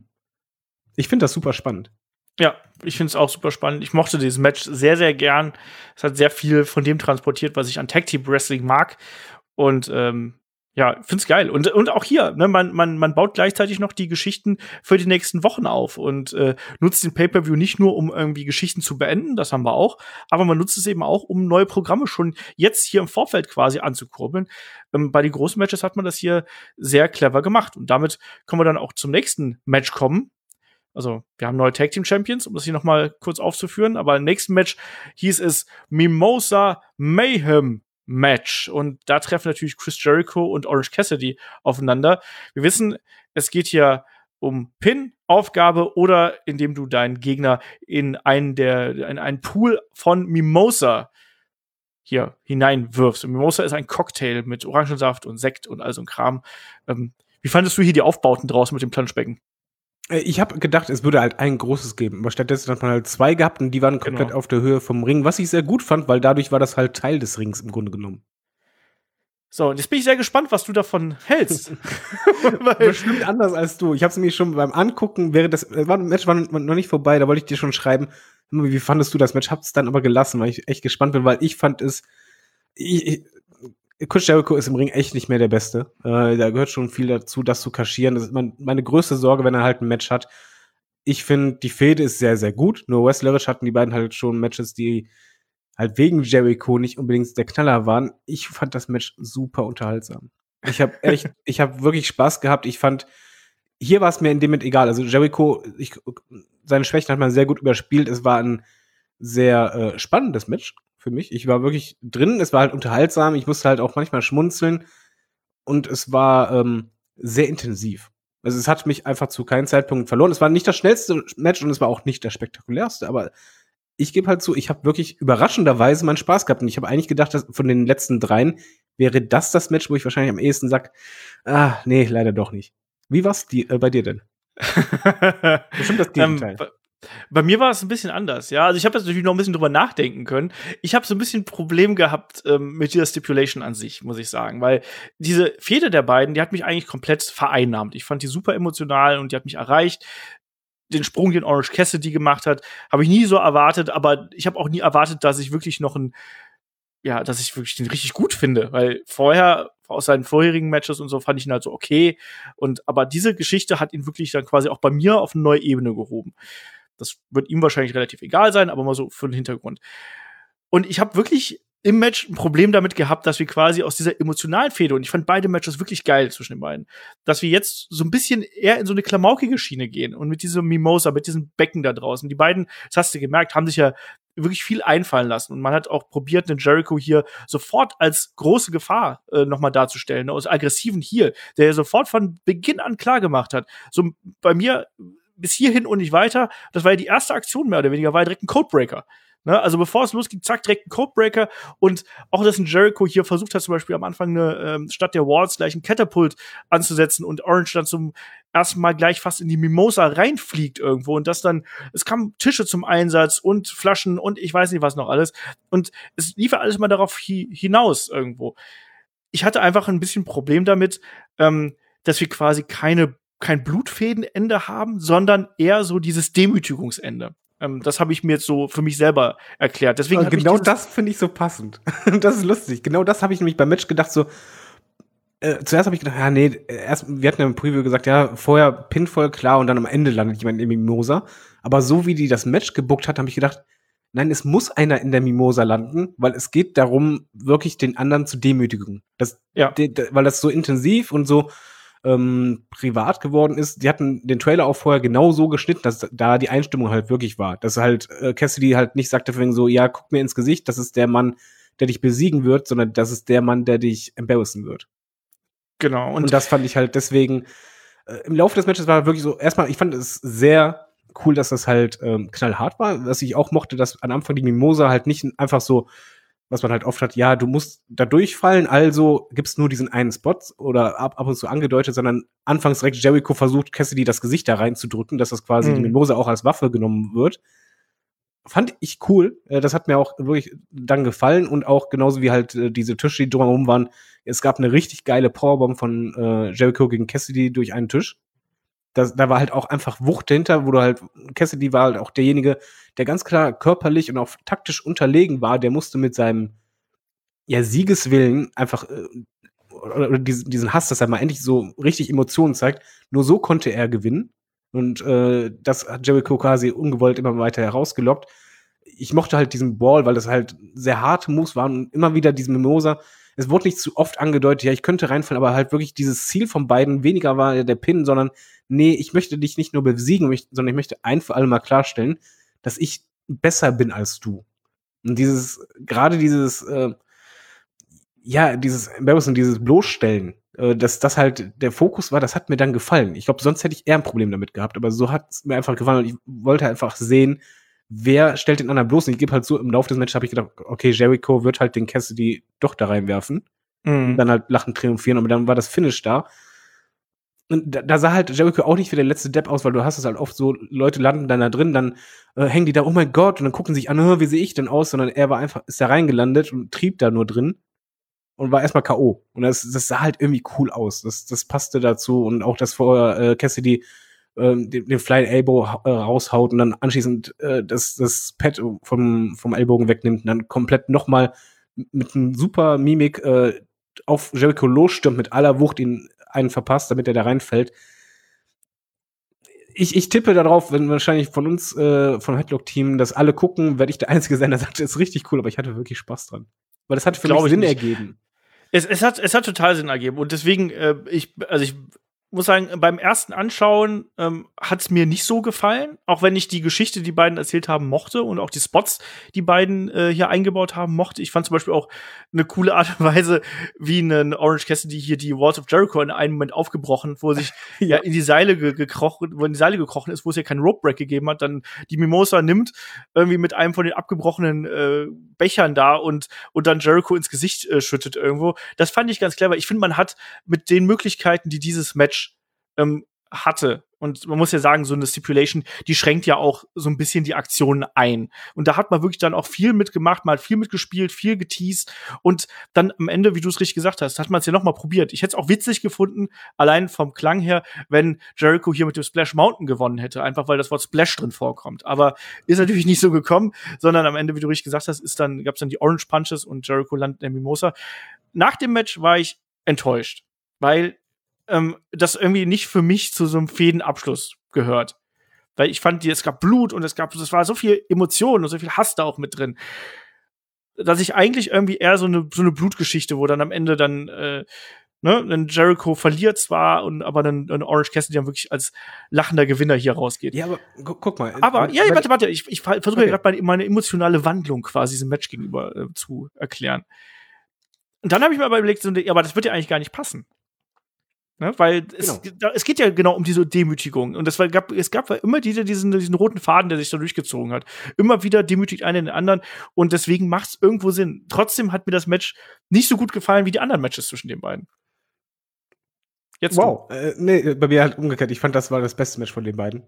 Ich finde das super spannend. Ja, ich finde es auch super spannend. Ich mochte dieses Match sehr, sehr gern. Es hat sehr viel von dem transportiert, was ich an Tag Team Wrestling mag. Und ja, find's geil. Und auch hier, ne, man baut gleichzeitig noch die Geschichten für die nächsten Wochen auf und nutzt den Pay-Per-View nicht nur, um irgendwie Geschichten zu beenden, das haben wir auch, aber man nutzt es eben auch, um neue Programme schon jetzt hier im Vorfeld quasi anzukurbeln. Bei den großen Matches hat man das hier sehr clever gemacht. Und damit können wir dann auch zum nächsten Match kommen. Also, wir haben neue Tag Team Champions, um das hier noch mal kurz aufzuführen. Aber im nächsten Match hieß es Mimosa Mayhem Match. Und da treffen natürlich Chris Jericho und Orange Cassidy aufeinander. Wir wissen, es geht hier um Pin-Aufgabe oder indem du deinen Gegner in einen Pool von Mimosa hier hineinwirfst. Und Mimosa ist ein Cocktail mit Orangensaft und Sekt und all so ein Kram. Wie fandest du hier die Aufbauten draußen mit dem Planschbecken? Ich habe gedacht, es würde halt ein großes geben, aber stattdessen hat man halt 2 gehabt und die waren komplett auf der Höhe vom Ring, was ich sehr gut fand, weil dadurch war das halt Teil des Rings im Grunde genommen. So, und jetzt bin ich sehr gespannt, was du davon hältst. Bestimmt anders als du. Ich habe es mir schon beim Angucken, das Match war noch nicht vorbei, da wollte ich dir schon schreiben, wie fandest du das Match? Hab's dann aber gelassen, weil ich echt gespannt bin, weil ich fand es Chris Jericho ist im Ring echt nicht mehr der Beste. Da gehört schon viel dazu, das zu kaschieren. Das ist meine größte Sorge, wenn er halt ein Match hat. Ich finde, die Fehde ist sehr, sehr gut. Nur wrestlerisch hatten die beiden halt schon Matches, die halt wegen Jericho nicht unbedingt der Knaller waren. Ich fand das Match super unterhaltsam. Ich habe wirklich Spaß gehabt. Ich fand, hier war es mir in dem Moment egal. Also Jericho, seine Schwächen hat man sehr gut überspielt. Es war ein sehr spannendes Match für mich. Ich war wirklich drin, es war halt unterhaltsam, ich musste halt auch manchmal schmunzeln und es war sehr intensiv. Also es hat mich einfach zu keinem Zeitpunkt verloren. Es war nicht das schnellste Match und es war auch nicht das spektakulärste, aber ich gebe halt zu, ich habe wirklich überraschenderweise meinen Spaß gehabt und ich habe eigentlich gedacht, dass von den letzten 3 wäre das Match, wo ich wahrscheinlich am ehesten sag, nee, leider doch nicht. Wie war's bei dir denn? Bestimmt das Gegenteil. Bei mir war es ein bisschen anders, ja. Also ich habe jetzt natürlich noch ein bisschen drüber nachdenken können. Ich habe so ein bisschen ein Problem gehabt mit dieser Stipulation an sich, muss ich sagen. Weil diese Fehde der beiden, die hat mich eigentlich komplett vereinnahmt. Ich fand die super emotional und die hat mich erreicht. den Sprung, den Orange Cassidy gemacht hat, habe ich nie so erwartet, aber ich habe auch nie erwartet, dass ich wirklich dass ich wirklich den richtig gut finde, weil vorher aus seinen vorherigen Matches und so fand ich ihn halt so okay aber diese Geschichte hat ihn wirklich dann quasi auch bei mir auf eine neue Ebene gehoben. Das wird ihm wahrscheinlich relativ egal sein, aber mal so für den Hintergrund. Und ich habe wirklich im Match ein Problem damit gehabt, dass wir quasi aus dieser emotionalen Fehde, und ich fand beide Matches wirklich geil zwischen den beiden, dass wir jetzt so ein bisschen eher in so eine klamaukige Schiene gehen und mit diesem Mimosa, mit diesem Becken da draußen. Die beiden, das hast du gemerkt, haben sich ja wirklich viel einfallen lassen. Und man hat auch probiert, den Jericho hier sofort als große Gefahr nochmal darzustellen, ne? Als aggressiven Heel, der ja sofort von Beginn an klar gemacht hat. So bei mir bis hierhin und nicht weiter. Das war ja die erste Aktion mehr oder weniger, war ja direkt ein Codebreaker. Ne? Also bevor es losging, zack, direkt ein Codebreaker. Und auch, dass ein Jericho hier versucht hat, zum Beispiel am Anfang statt der Walls gleich ein Catapult anzusetzen und Orange dann zum ersten Mal gleich fast in die Mimosa reinfliegt irgendwo. Und es kamen Tische zum Einsatz und Flaschen und ich weiß nicht was noch alles. Und es lief ja alles mal darauf hinaus irgendwo. Ich hatte einfach ein bisschen Problem damit, dass wir quasi kein Blutfädenende haben, sondern eher so dieses Demütigungsende. Das habe ich mir jetzt so für mich selber erklärt. Deswegen genau das finde ich so passend. Das ist lustig. Genau das habe ich nämlich beim Match gedacht, so zuerst habe ich gedacht, wir hatten ja im Preview gesagt, ja, vorher Pinfall, klar, und dann am Ende landet jemand in der Mimosa. Aber so wie die das Match gebuckt hat, habe ich gedacht, nein, es muss einer in der Mimosa landen, weil es geht darum, wirklich den anderen zu demütigen. Weil das so intensiv und so privat geworden ist. Die hatten den Trailer auch vorher genau so geschnitten, dass da die Einstimmung halt wirklich war. Dass halt Cassidy halt nicht sagte wegen so, ja, guck mir ins Gesicht, das ist der Mann, der dich besiegen wird, sondern das ist der Mann, der dich embarrassen wird. Genau. Und das fand ich halt deswegen im Laufe des Matches war wirklich so, erstmal, ich fand es sehr cool, dass das halt knallhart war. Was ich auch mochte, dass am Anfang die Mimosa halt nicht einfach so, was man halt oft hat, ja, du musst da durchfallen, also gibt's nur diesen einen Spot oder ab und zu angedeutet, sondern anfangs direkt Jericho versucht, Cassidy das Gesicht da reinzudrücken, dass das quasi die Mimosa auch als Waffe genommen wird. Fand ich cool. Das hat mir auch wirklich dann gefallen und auch genauso wie halt diese Tische, die drumherum waren. Es gab eine richtig geile Powerbomb von Jericho gegen Cassidy durch einen Tisch. Da war halt auch einfach Wucht dahinter, wo du halt, Cassidy war halt auch derjenige, der ganz klar körperlich und auch taktisch unterlegen war, der musste mit seinem Siegeswillen einfach oder diesen Hass, dass er mal endlich so richtig Emotionen zeigt, nur so konnte er gewinnen. Und das hat Jericho quasi ungewollt immer weiter herausgelockt. Ich mochte halt diesen Ball, weil das halt sehr harte Moves waren und immer wieder diesen Mimosa. Es wurde nicht zu oft angedeutet, ja, ich könnte reinfallen, aber halt wirklich dieses Ziel von beiden weniger war der Pin, sondern nee, ich möchte dich nicht nur besiegen, sondern ich möchte ein für alle mal klarstellen, dass ich besser bin als du. Und dieses Embarrassing, dieses Bloßstellen, dass das halt der Fokus war, das hat mir dann gefallen. Ich glaube, sonst hätte ich eher ein Problem damit gehabt, aber so hat es mir einfach gefallen und ich wollte einfach sehen, wer stellt den anderen bloß. Und ich gebe halt so, im Laufe des Matches habe ich gedacht, okay, Jericho wird halt den Cassidy doch da reinwerfen. Und dann halt lachen, triumphieren, aber dann war das Finish da. Und da sah halt Jericho auch nicht wie der letzte Depp aus, weil du hast es halt oft so, Leute landen dann da drin, dann hängen die da, oh mein Gott, und dann gucken sich an, wie sehe ich denn aus, sondern er war einfach, ist da reingelandet und trieb da nur drin und war erstmal K.O. Und das sah halt irgendwie cool aus. Das passte dazu und auch, dass vorher Cassidy den Flying Elbow raushaut und dann anschließend das Pad vom Ellbogen wegnimmt und dann komplett nochmal mit einem super Mimik auf Jericho losstürmt, mit aller Wucht ihn einen verpasst, damit er da reinfällt. Ich tippe darauf, wenn wahrscheinlich von uns, vom Headlock-Team, dass alle gucken, werde ich der Einzige sein, der sagt, das ist richtig cool, aber ich hatte wirklich Spaß dran. Weil das hat für mich Sinn ergeben. Es hat total Sinn ergeben. Und deswegen, ich muss sagen, beim ersten Anschauen hat es mir nicht so gefallen, auch wenn ich die Geschichte, die beiden erzählt haben, mochte und auch die Spots, die beiden hier eingebaut haben, mochte. Ich fand zum Beispiel auch eine coole Art und Weise, wie ein Orange Cassidy hier die Walls of Jericho in einem Moment aufgebrochen, wo er sich in die Seile gekrochen ist, wo es ja keinen Rope Break gegeben hat, dann die Mimosa nimmt, irgendwie mit einem von den abgebrochenen Bechern da und dann Jericho ins Gesicht schüttet irgendwo. Das fand ich ganz clever. Ich finde, man hat mit den Möglichkeiten, die dieses Match hatte, Und man muss ja sagen, so eine Stipulation, die schränkt ja auch so ein bisschen die Aktionen ein. Und da hat man wirklich dann auch viel mitgemacht, mal viel mitgespielt, viel geteased. Und dann am Ende, wie du es richtig gesagt hast, hat man es ja noch mal probiert. Ich hätte es auch witzig gefunden, allein vom Klang her, wenn Jericho hier mit dem Splash Mountain gewonnen hätte, einfach weil das Wort Splash drin vorkommt. Aber ist natürlich nicht so gekommen, sondern am Ende, wie du richtig gesagt hast, gab es dann die Orange Punches und Jericho landet in der Mimosa. Nach dem Match war ich enttäuscht, weil das irgendwie nicht für mich zu so einem Fädenabschluss gehört. Weil ich fand, es gab Blut und es war so viel Emotion und so viel Hass da auch mit drin, dass ich eigentlich irgendwie eher so eine Blutgeschichte, wo dann am Ende dann ein Jericho verliert zwar, aber dann Orange Cassidy dann wirklich als lachender Gewinner hier rausgeht. Ja, aber guck mal. Aber, warte, ich versuche ja gerade meine emotionale Wandlung quasi diesem Match gegenüber zu erklären. Und dann habe ich mir aber überlegt, aber das wird ja eigentlich gar nicht passen. Ne? Weil es geht ja genau um diese Demütigung. Und es gab ja immer diesen roten Faden, der sich da durchgezogen hat. Immer wieder demütigt einer den anderen. Und deswegen macht es irgendwo Sinn. Trotzdem hat mir das Match nicht so gut gefallen wie die anderen Matches zwischen den beiden. Jetzt wow. Nee, bei mir halt umgekehrt. Ich fand, das war das beste Match von den beiden.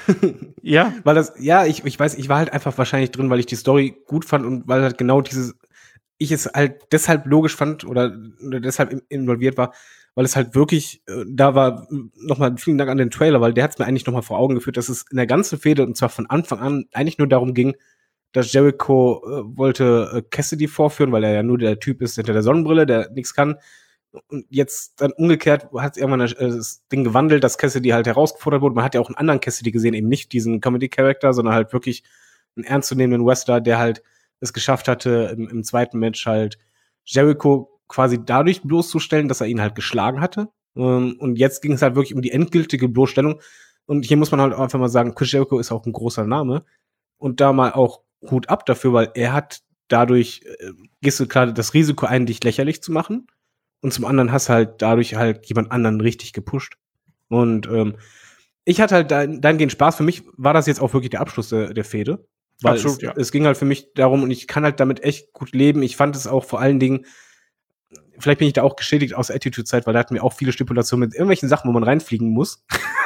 Ja. Weil ich weiß, ich war halt einfach wahrscheinlich drin, weil ich die Story gut fand und weil halt genau ich es halt deshalb logisch fand oder deshalb involviert war, weil es halt wirklich, da war nochmal vielen Dank an den Trailer, weil der hat es mir eigentlich nochmal vor Augen geführt, dass es in der ganzen Fehde, und zwar von Anfang an, eigentlich nur darum ging, dass Jericho wollte Cassidy vorführen, weil er ja nur der Typ ist hinter der Sonnenbrille, der nichts kann. Und jetzt dann umgekehrt hat irgendwann das Ding gewandelt, dass Cassidy halt herausgefordert wurde. Man hat ja auch einen anderen Cassidy gesehen, eben nicht diesen Comedy-Charakter, sondern halt wirklich einen ernstzunehmenden Wrestler, der halt es geschafft hatte, im zweiten Match halt Jericho quasi dadurch bloßzustellen, dass er ihn halt geschlagen hatte. Und jetzt ging es halt wirklich um die endgültige Bloßstellung. Und hier muss man halt einfach mal sagen, Chris Jericho ist auch ein großer Name. Und da mal auch Hut ab dafür, weil er hat dadurch, gehst du gerade das Risiko ein, dich lächerlich zu machen. Und zum anderen hast du halt dadurch halt jemand anderen richtig gepusht. Und ich hatte halt dahingehend Spaß. Für mich war das jetzt auch wirklich der Abschluss der Fehde. Weil absolut, es ging halt für mich darum, und ich kann halt damit echt gut leben. Ich fand es auch vor allen Dingen, vielleicht bin ich da auch geschädigt aus der Attitude-Zeit, weil da hatten wir auch viele Stipulationen mit irgendwelchen Sachen, wo man reinfliegen muss.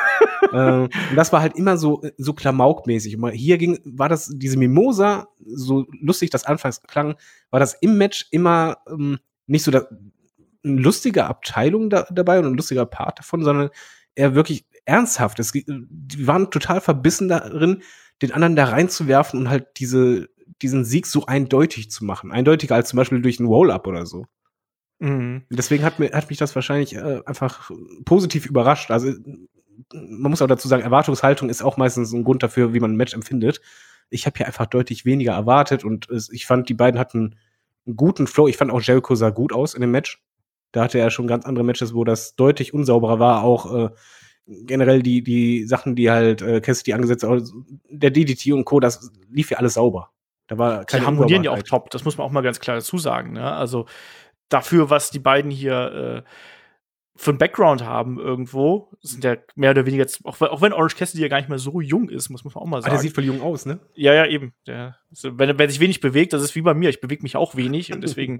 Und das war halt immer so Klamauk-mäßig. Hier war das, diese Mimosa, so lustig das anfangs klang, war das im Match immer nicht so eine lustige Abteilung dabei und ein lustiger Part davon, sondern eher wirklich ernsthaft. Die waren total verbissen darin, den anderen da reinzuwerfen und halt diesen Sieg so eindeutig zu machen. Eindeutiger als zum Beispiel durch einen Roll-Up oder so. Mhm. Deswegen hat mich das wahrscheinlich einfach positiv überrascht. Also man muss auch dazu sagen, Erwartungshaltung ist auch meistens ein Grund dafür, wie man ein Match empfindet. Ich habe hier einfach deutlich weniger erwartet und ich fand, die beiden hatten einen guten Flow. Ich fand auch Jericho sah gut aus in dem Match. Da hatte er schon ganz andere Matches, wo das deutlich unsauberer war. Auch generell die Sachen, die halt Cassidy angesetzt hat, der DDT und Co., das lief ja alles sauber. Da war keine Die harmonieren ja auch top, das muss man auch mal ganz klar dazu sagen. Ne? Also dafür, was die beiden hier für einen Background haben irgendwo, sind ja mehr oder weniger, auch wenn Orange Cassidy ja gar nicht mehr so jung ist, muss man auch mal sagen. Der sieht voll jung aus, ne? Ja, eben. Wenn er sich wenig bewegt, das ist wie bei mir, ich bewege mich auch wenig und deswegen,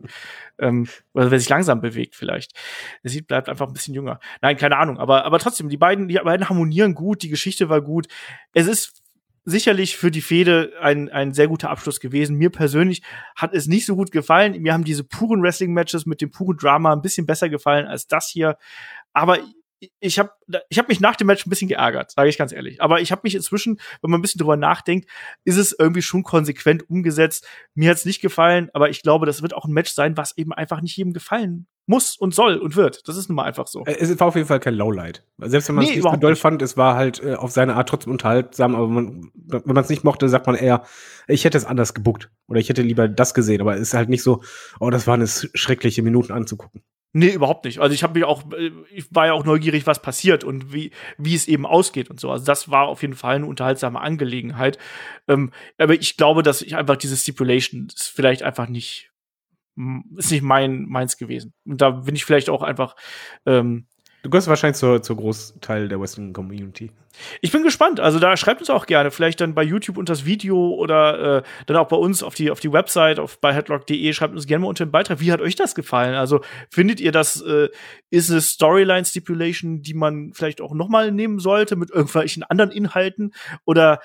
oder wenn sich langsam bewegt vielleicht. Bleibt einfach ein bisschen jünger. Nein, keine Ahnung, aber trotzdem, die beiden harmonieren gut, die Geschichte war gut. Es ist sicherlich für die Fehde ein sehr guter Abschluss gewesen. Mir persönlich hat es nicht so gut gefallen. Mir haben diese puren Wrestling-Matches mit dem puren Drama ein bisschen besser gefallen als das hier. Aber ich hab mich nach dem Match ein bisschen geärgert, sage ich ganz ehrlich. Aber ich habe mich inzwischen, wenn man ein bisschen drüber nachdenkt, ist es irgendwie schon konsequent umgesetzt. Mir hat's nicht gefallen, aber ich glaube, das wird auch ein Match sein, was eben einfach nicht jedem gefallen muss und soll und wird. Das ist nun mal einfach so. Es war auf jeden Fall kein Lowlight. Selbst wenn man es nicht so doll fand, es war halt auf seine Art trotzdem unterhaltsam. Aber wenn man es nicht mochte, sagt man eher, ich hätte es anders gebuckt. Oder ich hätte lieber das gesehen. Aber es ist halt nicht so, oh, das waren es schreckliche Minuten anzugucken. Nee, überhaupt nicht. Also ich war ja auch neugierig, was passiert und wie es eben ausgeht und so. Also das war auf jeden Fall eine unterhaltsame Angelegenheit. Aber ich glaube, dass ich einfach diese Stipulation ist vielleicht einfach ist nicht meins gewesen. Und da bin ich vielleicht auch einfach Du gehörst wahrscheinlich zur Großteil der Wrestling-Community. Ich bin gespannt. Also da schreibt uns auch gerne. Vielleicht dann bei YouTube unter das Video oder dann auch bei uns auf die Website, bei headlock.de. Schreibt uns gerne mal unter den Beitrag. Wie hat euch das gefallen? Also findet ihr, das ist eine Storyline-Stipulation, die man vielleicht auch noch mal nehmen sollte mit irgendwelchen anderen Inhalten? Oder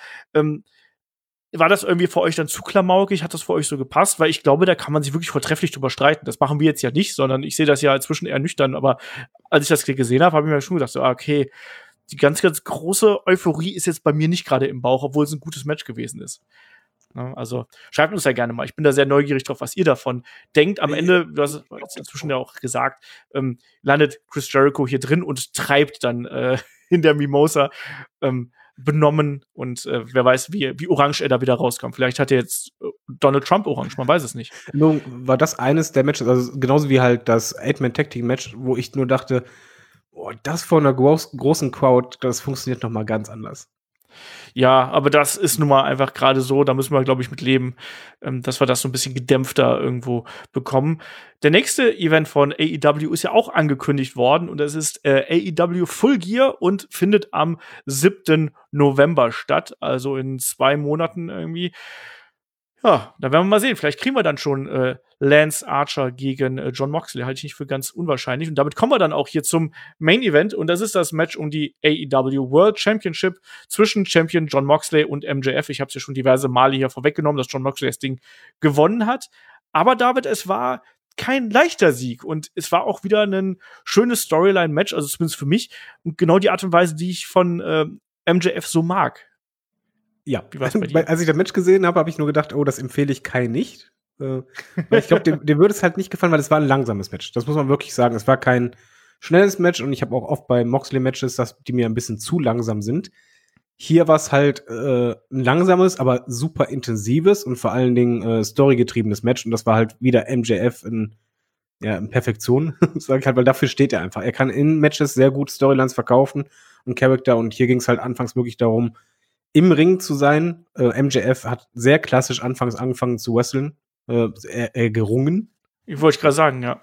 war das irgendwie für euch dann zu klamaukig? Hat das für euch so gepasst? Weil ich glaube, da kann man sich wirklich vortrefflich drüber streiten. Das machen wir jetzt ja nicht, sondern ich sehe das ja inzwischen eher nüchtern. Aber als ich das gesehen habe, habe ich mir schon gedacht, so, okay, die ganz, ganz große Euphorie ist jetzt bei mir nicht gerade im Bauch, obwohl es ein gutes Match gewesen ist. Ja, also schreibt uns ja gerne mal. Ich bin da sehr neugierig drauf, was ihr davon denkt. Am Ende, du hast es inzwischen ja auch gesagt, landet Chris Jericho hier drin und treibt dann in der Mimosa benommen und wer weiß, wie orange er da wieder rauskommt. Vielleicht hat er jetzt Donald Trump orange, man weiß es nicht. Nun war das eines der Matches, also genauso wie halt das 8-Man-Tag-Team-Match, wo ich nur dachte, das vor einer großen Crowd, das funktioniert noch mal ganz anders. Ja, aber das ist nun mal einfach gerade so, da müssen wir, glaube ich, mit leben, dass wir das so ein bisschen gedämpfter irgendwo bekommen. Der nächste Event von AEW ist ja auch angekündigt worden und das ist AEW Full Gear und findet am 7. November statt, also in 2 Monaten irgendwie. Ja, da werden wir mal sehen. Vielleicht kriegen wir dann schon Lance Archer gegen Jon Moxley. Halte ich nicht für ganz unwahrscheinlich. Und damit kommen wir dann auch hier zum Main Event. Und das ist das Match um die AEW World Championship zwischen Champion Jon Moxley und MJF. Ich habe es ja schon diverse Male hier vorweggenommen, dass Jon Moxley das Ding gewonnen hat. Aber David, es war kein leichter Sieg. Und es war auch wieder ein schönes Storyline-Match, also zumindest für mich. Und genau die Art und Weise, die ich von MJF so mag. Ja, als ich das Match gesehen habe, habe ich nur gedacht, oh, das empfehle ich Kai nicht. Weil ich glaube, dem würde es halt nicht gefallen, weil es war ein langsames Match. Das muss man wirklich sagen. Es war kein schnelles Match und ich habe auch oft bei Moxley-Matches, dass die mir ein bisschen zu langsam sind. Hier war es halt ein langsames, aber super intensives und vor allen Dingen storygetriebenes Match. Und das war halt wieder MJF in Perfektion, sag ich halt, weil dafür steht er einfach. Er kann in Matches sehr gut Storylines verkaufen und Charakter. Und hier ging es halt anfangs wirklich darum, im Ring zu sein. MJF hat sehr klassisch anfangs angefangen zu wresteln, gerungen. Ich wollte gerade sagen, ja.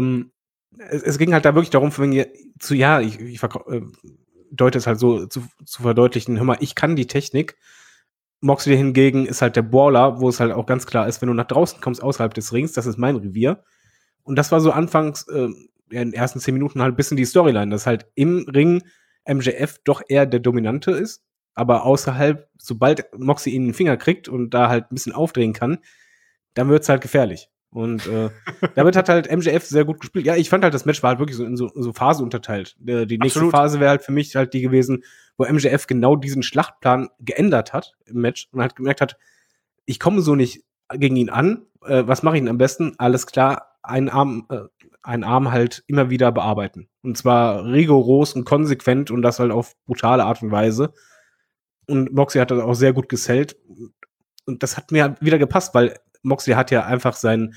Es ging halt da wirklich darum, ich deute es halt so zu verdeutlichen, hör mal, ich kann die Technik. Moxley hingegen ist halt der Brawler, wo es halt auch ganz klar ist, wenn du nach draußen kommst, außerhalb des Rings, das ist mein Revier. Und das war so anfangs, in den ersten 10 Minuten halt ein bisschen die Storyline, dass halt im Ring MJF doch eher der Dominante ist. Aber außerhalb, sobald Moxie ihn den Finger kriegt und da halt ein bisschen aufdrehen kann, dann wird's halt gefährlich. Und damit hat halt MJF sehr gut gespielt. Ja, ich fand halt, das Match war halt wirklich so in so Phasen unterteilt. Die nächste Phase wäre halt für mich halt die gewesen, wo MJF genau diesen Schlachtplan geändert hat im Match und halt gemerkt hat, ich komme so nicht gegen ihn an. Was mache ich denn am besten? Alles klar, einen Arm halt immer wieder bearbeiten. Und zwar rigoros und konsequent und das halt auf brutale Art und Weise. Und Moxley hat das auch sehr gut gesellt. Und das hat mir wieder gepasst, weil Moxley hat ja einfach seinen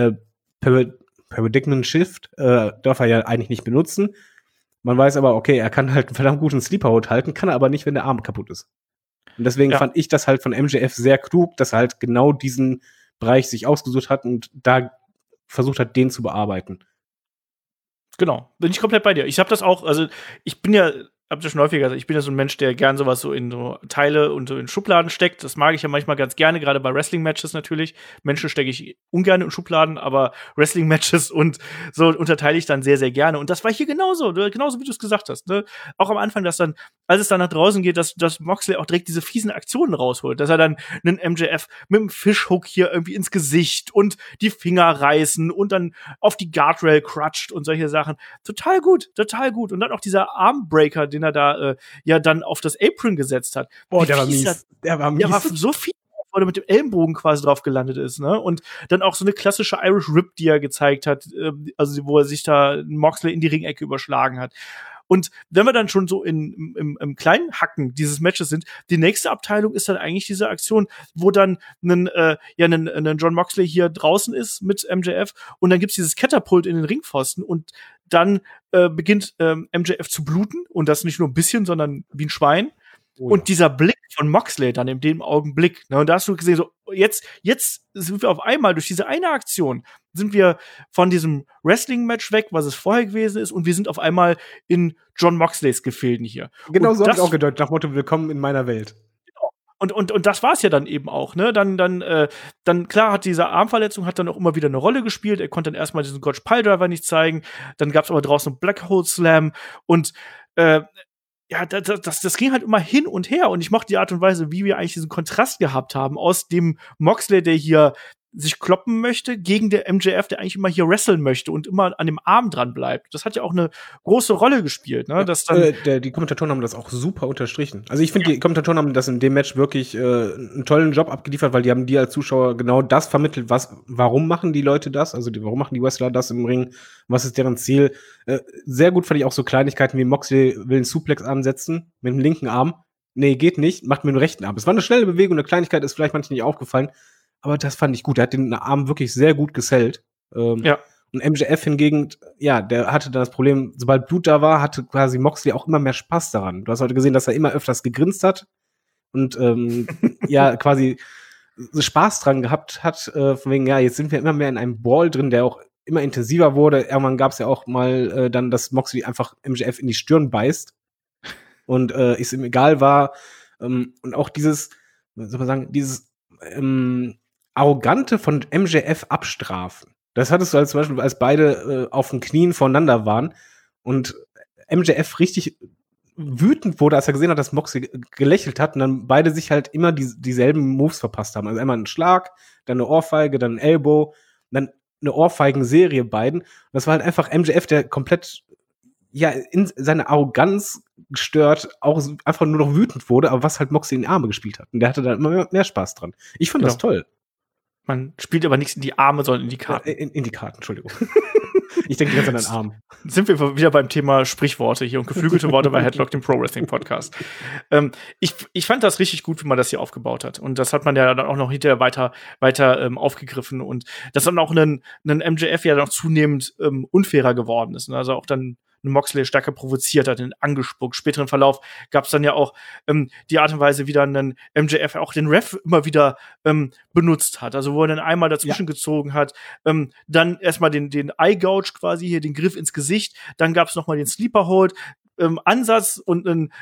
Paradigmen Shift, darf er ja eigentlich nicht benutzen. Man weiß aber, okay, er kann halt einen verdammt guten Sleeper-Hold halten, kann er aber nicht, wenn der Arm kaputt ist. Und deswegen fand ich das halt von MJF sehr klug, dass er halt genau diesen Bereich sich ausgesucht hat und da versucht hat, den zu bearbeiten. Genau, bin ich komplett bei dir. Ich habe das auch, also ich bin ja, hab das schon häufiger gesagt, ich bin ja so ein Mensch, der gern sowas so in so Teile und so in Schubladen steckt. Das mag ich ja manchmal ganz gerne, gerade bei Wrestling-Matches natürlich. Menschen stecke ich ungern in Schubladen, aber Wrestling-Matches und so unterteile ich dann sehr, sehr gerne. Und das war hier genauso wie du es gesagt hast. Ne? Auch am Anfang, dass dann, als es dann nach draußen geht, dass Moxley auch direkt diese fiesen Aktionen rausholt. Dass er dann einen MJF mit dem Fishhook hier irgendwie ins Gesicht und die Finger reißen und dann auf die Guardrail crutscht und solche Sachen. Total gut, total gut. Und dann auch dieser Armbreaker, den er da dann auf das Apron gesetzt hat. Boah, der war mies. Der war so viel, wo er mit dem Ellenbogen quasi drauf gelandet ist, ne? Und dann auch so eine klassische Irish Rip, die er gezeigt hat, also wo er sich da Moxley in die Ringecke überschlagen hat. Und wenn wir dann schon so im kleinen Hacken dieses Matches sind, die nächste Abteilung ist dann eigentlich diese Aktion, wo dann ein Jon Moxley hier draußen ist mit MJF und dann gibt's dieses Catapult in den Ringpfosten und dann beginnt MJF zu bluten und das nicht nur ein bisschen, sondern wie ein Schwein. Oh ja. Und dieser Blick von Moxley dann in dem Augenblick, ne, und da hast du gesehen, so, jetzt sind wir auf einmal durch diese eine Aktion sind wir von diesem Wrestling-Match weg, was es vorher gewesen ist, und wir sind auf einmal in Jon Moxleys Gefilden hier. Genau so habe ich auch gedeutet, nach Motto, willkommen in meiner Welt. Und das war's ja dann eben auch, ne? Dann klar hat diese Armverletzung hat dann auch immer wieder eine Rolle gespielt. Er konnte dann erstmal diesen Gotch Piledriver nicht zeigen. Dann gab's aber draußen einen Black Hole Slam und ja, das ging halt immer hin und her. Und ich mochte die Art und Weise, wie wir eigentlich diesen Kontrast gehabt haben aus dem Moxley, der hier sich kloppen möchte, gegen der MJF, der eigentlich immer hier wresteln möchte und immer an dem Arm dran bleibt. Das hat ja auch eine große Rolle gespielt, ne? Dass dann die Kommentatoren haben das auch super unterstrichen. Also ich finde, die Kommentatoren haben das in dem Match wirklich einen tollen Job abgeliefert, weil die haben dir als Zuschauer genau das vermittelt, warum machen die Leute das, also warum machen die Wrestler das im Ring, was ist deren Ziel. Sehr gut fand ich auch so Kleinigkeiten wie Moxley will einen Suplex ansetzen mit dem linken Arm. Nee, geht nicht, macht mit dem rechten Arm. Es war eine schnelle Bewegung, eine Kleinigkeit ist vielleicht manchen nicht aufgefallen. Aber das fand ich gut. Er hat den Arm wirklich sehr gut gesellt. ja. Und MJF hingegen, ja, der hatte dann das Problem, sobald Blut da war, hatte quasi Moxley auch immer mehr Spaß daran. Du hast heute gesehen, dass er immer öfters gegrinst hat und ja, quasi Spaß dran gehabt hat, von wegen, ja, jetzt sind wir immer mehr in einem Brawl drin, der auch immer intensiver wurde. Irgendwann gab es ja auch mal dann, dass Moxley einfach MJF in die Stirn beißt und es ihm egal war. Und auch dieses, soll man sagen, dieses Arrogante von MJF abstrafen. Das hattest du als zum Beispiel, als beide auf den Knien voneinander waren und MJF richtig wütend wurde, als er gesehen hat, dass Moxley gelächelt hat und dann beide sich halt immer dieselben Moves verpasst haben. Also einmal einen Schlag, dann eine Ohrfeige, dann ein Elbow, dann eine Ohrfeigenserie beiden. Und das war halt einfach MJF, der komplett ja in seine Arroganz gestört, auch einfach nur noch wütend wurde, aber was halt Moxley in die Arme gespielt hat. Und der hatte da immer mehr Spaß dran. Ich fand das toll. Man spielt aber nichts in die Arme, sondern in die Karten. In die Karten, Entschuldigung. Ich denke jetzt an den Arm. Sind wir wieder beim Thema Sprichworte hier und geflügelte Worte bei Headlock, dem Pro Wrestling Podcast. Ich fand das richtig gut, wie man das hier aufgebaut hat. Und das hat man ja dann auch noch hinterher weiter aufgegriffen. Und dass dann auch ein MJF ja noch zunehmend unfairer geworden ist. Also auch dann Moxley stärker provoziert hat, ihn angespuckt. Späteren Verlauf gab es dann ja auch die Art und Weise, wie dann ein MJF auch den Ref immer wieder benutzt hat. Also wo er dann einmal dazwischen gezogen hat, dann erstmal den Eye Gouge quasi hier, den Griff ins Gesicht, dann gab es noch mal den Sleeper Hold, Ansatz und ein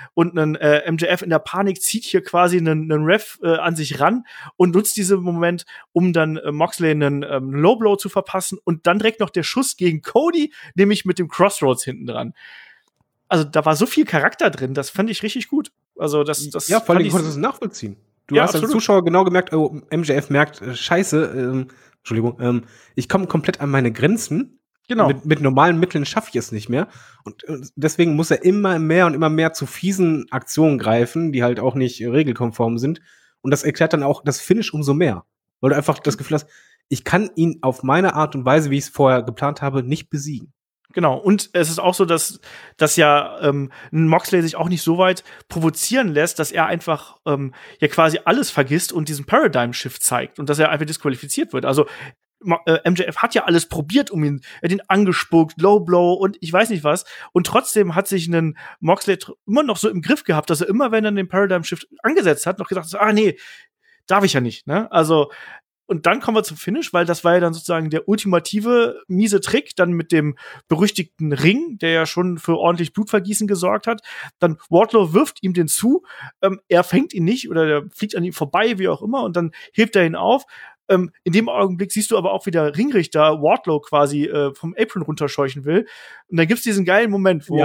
MJF in der Panik zieht hier quasi einen Ref an sich ran und nutzt diesen Moment, um dann Moxley einen Low Blow zu verpassen und dann direkt noch der Schuss gegen Cody, nämlich mit dem Crossroads hinten dran. Also da war so viel Charakter drin, das fand ich richtig gut. Also das ja, vor allem konntest du es nachvollziehen. Du hast als Zuschauer genau gemerkt, oh, MJF merkt, scheiße, Entschuldigung, ich komme komplett an meine Grenzen. Genau. Mit normalen Mitteln schaffe ich es nicht mehr. Und deswegen muss er immer mehr zu fiesen Aktionen greifen, die halt auch nicht regelkonform sind. Und das erklärt dann auch das Finish umso mehr. Weil du einfach das Gefühl hast, ich kann ihn auf meine Art und Weise, wie ich es vorher geplant habe, nicht besiegen. Genau, und es ist auch so, dass ja Moxley sich auch nicht so weit provozieren lässt, dass er einfach ja quasi alles vergisst und diesen Paradigm-Shift zeigt und dass er einfach disqualifiziert wird. Also MJF hat ja alles probiert, er hat ihn angespuckt, Low Blow und ich weiß nicht was. Und trotzdem hat sich ein Moxley immer noch so im Griff gehabt, dass er immer, wenn er den Paradigm Shift angesetzt hat, noch gesagt hat, nee, darf ich ja nicht, ne? Also, und dann kommen wir zum Finish, weil das war ja dann sozusagen der ultimative miese Trick, dann mit dem berüchtigten Ring, der ja schon für ordentlich Blutvergießen gesorgt hat. Dann Wardlow wirft ihm den zu, er fängt ihn nicht oder der fliegt an ihm vorbei, wie auch immer, und dann hebt er ihn auf. In dem Augenblick siehst du aber auch, wie der Ringrichter Wardlow quasi vom Apron runterscheuchen will. Und dann gibt's diesen geilen Moment, wo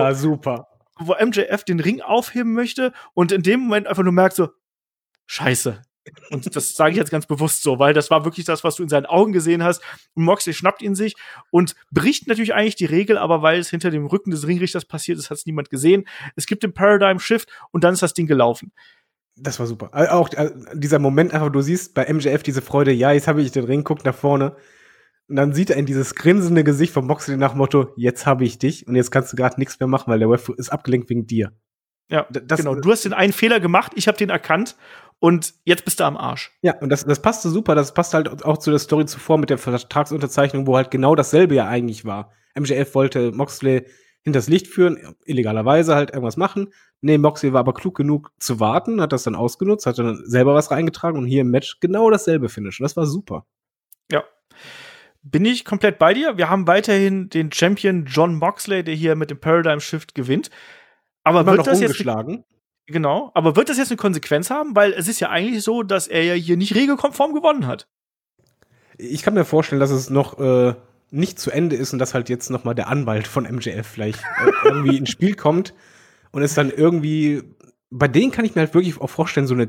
MJF den Ring aufheben möchte und in dem Moment einfach nur merkt so, Scheiße. Und das sage ich jetzt ganz bewusst so, weil das war wirklich das, was du in seinen Augen gesehen hast. Und Moxley schnappt ihn sich und bricht natürlich eigentlich die Regel, aber weil es hinter dem Rücken des Ringrichters passiert ist, hat es niemand gesehen. Es gibt den Paradigm Shift und dann ist das Ding gelaufen. Das war super. Auch dieser Moment einfach, du siehst bei MJF diese Freude, ja, jetzt habe ich den Ring, guckt nach vorne. Und dann sieht er in dieses grinsende Gesicht von Moxley nach dem Motto, jetzt habe ich dich und jetzt kannst du gerade nichts mehr machen, weil der Ref ist abgelenkt wegen dir. Ja, genau. Du hast den einen Fehler gemacht, ich habe den erkannt und jetzt bist du am Arsch. Ja, und das passte super. Das passt halt auch zu der Story zuvor mit der Vertragsunterzeichnung, wo halt genau dasselbe ja eigentlich war. MJF wollte Moxley hinters Licht führen, illegalerweise halt irgendwas machen. Nee, Moxley war aber klug genug zu warten, hat das dann ausgenutzt, hat dann selber was reingetragen und hier im Match genau dasselbe Finish. Und das war super. Ja. Bin ich komplett bei dir. Wir haben weiterhin den Champion Jon Moxley, der hier mit dem Paradigm Shift gewinnt. Aber Immer wird noch das jetzt ungeschlagen. Genau, aber wird das jetzt eine Konsequenz haben? Weil es ist ja eigentlich so, dass er ja hier nicht regelkonform gewonnen hat. Ich kann mir vorstellen, dass es noch nicht zu Ende ist und dass halt jetzt noch mal der Anwalt von MJF vielleicht irgendwie ins Spiel kommt und es dann irgendwie, bei denen kann ich mir halt wirklich auch vorstellen, so eine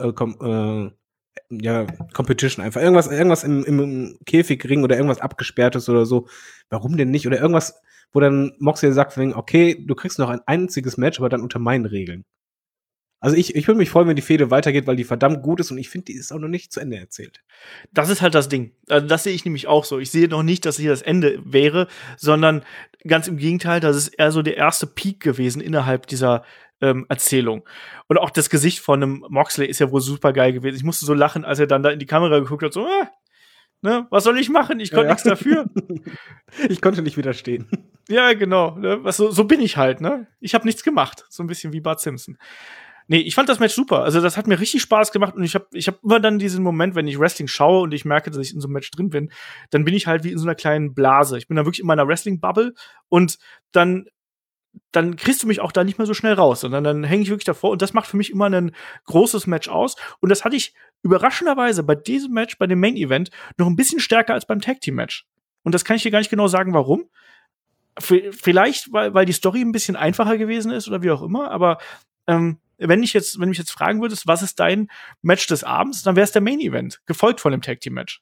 Competition einfach. Irgendwas im Käfigring oder irgendwas Abgesperrtes oder so. Warum denn nicht? Oder irgendwas, wo dann Moxley sagt, okay, du kriegst noch ein einziges Match, aber dann unter meinen Regeln. Also ich würde mich freuen, wenn die Fehde weitergeht, weil die verdammt gut ist und ich finde, die ist auch noch nicht zu Ende erzählt. Das ist halt das Ding. Also das sehe ich nämlich auch so. Ich sehe noch nicht, dass hier das Ende wäre, sondern ganz im Gegenteil, das ist eher so der erste Peak gewesen innerhalb dieser Erzählung. Und auch das Gesicht von einem Moxley ist ja wohl super geil gewesen. Ich musste so lachen, als er dann da in die Kamera geguckt hat, so, ne, was soll ich machen? Ich konnte nichts dafür. Ich konnte nicht widerstehen. Ja, genau. Ne? So bin ich halt, ne? Ich habe nichts gemacht. So ein bisschen wie Bart Simpson. Nee, ich fand das Match super. Also, das hat mir richtig Spaß gemacht und ich hab immer dann diesen Moment, wenn ich Wrestling schaue und ich merke, dass ich in so einem Match drin bin, dann bin ich halt wie in so einer kleinen Blase. Ich bin da wirklich in meiner Wrestling-Bubble und dann kriegst du mich auch da nicht mehr so schnell raus, sondern dann hänge ich wirklich davor und das macht für mich immer ein großes Match aus und das hatte ich überraschenderweise bei diesem Match, bei dem Main Event, noch ein bisschen stärker als beim Tag Team Match. Und das kann ich dir gar nicht genau sagen, warum. Vielleicht, weil die Story ein bisschen einfacher gewesen ist oder wie auch immer, aber wenn du mich jetzt fragen würdest, was ist dein Match des Abends, dann wäre es der Main Event, gefolgt von dem Tag Team Match.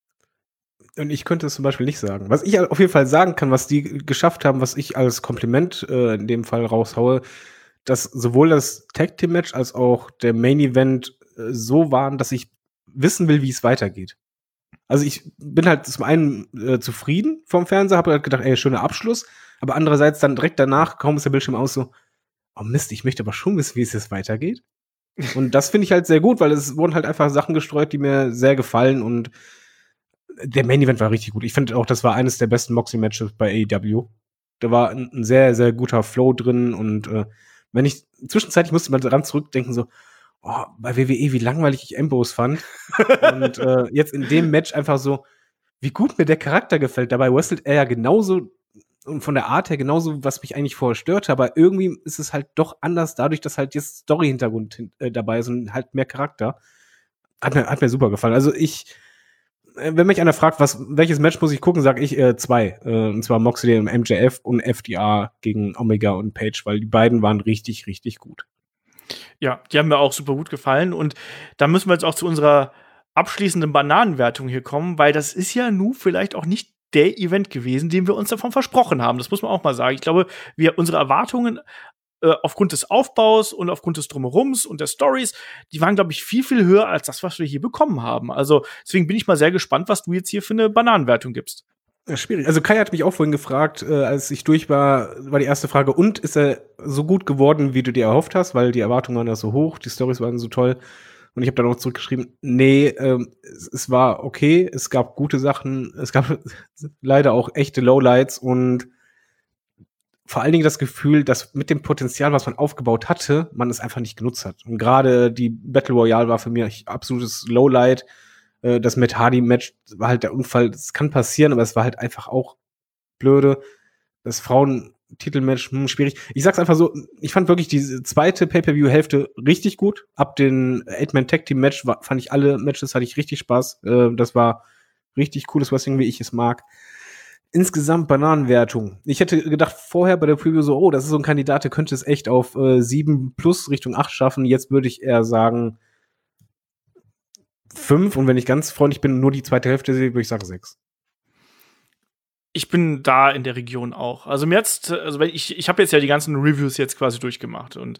Und ich könnte es zum Beispiel nicht sagen. Was ich auf jeden Fall sagen kann, was die geschafft haben, was ich als Kompliment in dem Fall raushaue, dass sowohl das Tag Team Match als auch der Main Event so waren, dass ich wissen will, wie es weitergeht. Also ich bin halt zum einen zufrieden vom Fernseher, habe halt gedacht, ey, schöner Abschluss, aber andererseits dann direkt danach, kaum ist der Bildschirm aus, so, oh Mist, ich möchte aber schon wissen, wie es jetzt weitergeht. Und das finde ich halt sehr gut, weil es wurden halt einfach Sachen gestreut, die mir sehr gefallen und der Main Event war richtig gut. Ich finde auch, das war eines der besten Moxie-Matches bei AEW. Da war ein sehr, sehr guter Flow drin und wenn ich zwischenzeitlich musste mal daran zurückdenken, so, bei WWE, wie langweilig ich Ambrose fand. Und jetzt in dem Match einfach so, wie gut mir der Charakter gefällt. Dabei wrestelt er ja genauso und von der Art her genauso, was mich eigentlich vorher störte, aber irgendwie ist es halt doch anders, dadurch, dass halt jetzt Story-Hintergrund dabei ist und halt mehr Charakter. Hat mir super gefallen. Also wenn mich einer fragt, welches Match muss ich gucken, sage ich 2. Und zwar Moxley und MJF und FDR gegen Omega und Page, weil die beiden waren richtig, richtig gut. Ja, die haben mir auch super gut gefallen. Und da müssen wir jetzt auch zu unserer abschließenden Bananenwertung hier kommen, weil das ist ja nun vielleicht auch nicht der Event gewesen, den wir uns davon versprochen haben. Das muss man auch mal sagen. Ich glaube, unsere Erwartungen aufgrund des Aufbaus und aufgrund des Drumherums und der Stories, die waren, glaube ich, viel, viel höher als das, was wir hier bekommen haben. Also deswegen bin ich mal sehr gespannt, was du jetzt hier für eine Bananenwertung gibst. Ja, schwierig. Also Kai hat mich auch vorhin gefragt, als ich durch war die erste Frage, und ist er so gut geworden, wie du dir erhofft hast, weil die Erwartungen waren ja so hoch, die Storys waren so toll. Und ich habe dann auch zurückgeschrieben, nee, es war okay, es gab gute Sachen, es gab leider auch echte Lowlights und vor allen Dingen das Gefühl, dass mit dem Potenzial, was man aufgebaut hatte, man es einfach nicht genutzt hat. Und gerade die Battle Royale war für mich absolutes Lowlight. Das Matt Hardy-Match war halt der Unfall. Das kann passieren, aber es war halt einfach auch blöde. Das Frauentitelmatch, schwierig. Ich sag's einfach so, ich fand wirklich diese zweite Pay-Per-View-Hälfte richtig gut. Ab den 8-Man-Tag-Team-Match fand ich alle Matches, hatte ich richtig Spaß. Das war richtig cooles Wrestling, wie ich es mag. Insgesamt Bananenwertung. Ich hätte gedacht vorher bei der Preview so, das ist so ein Kandidat, der könnte es echt auf 7 plus Richtung 8 schaffen. Jetzt würde ich eher sagen 5 und wenn ich ganz freundlich bin, nur die zweite Hälfte sehe, würde ich sagen 6. Ich bin da in der Region auch. Also ich habe jetzt ja die ganzen Reviews jetzt quasi durchgemacht und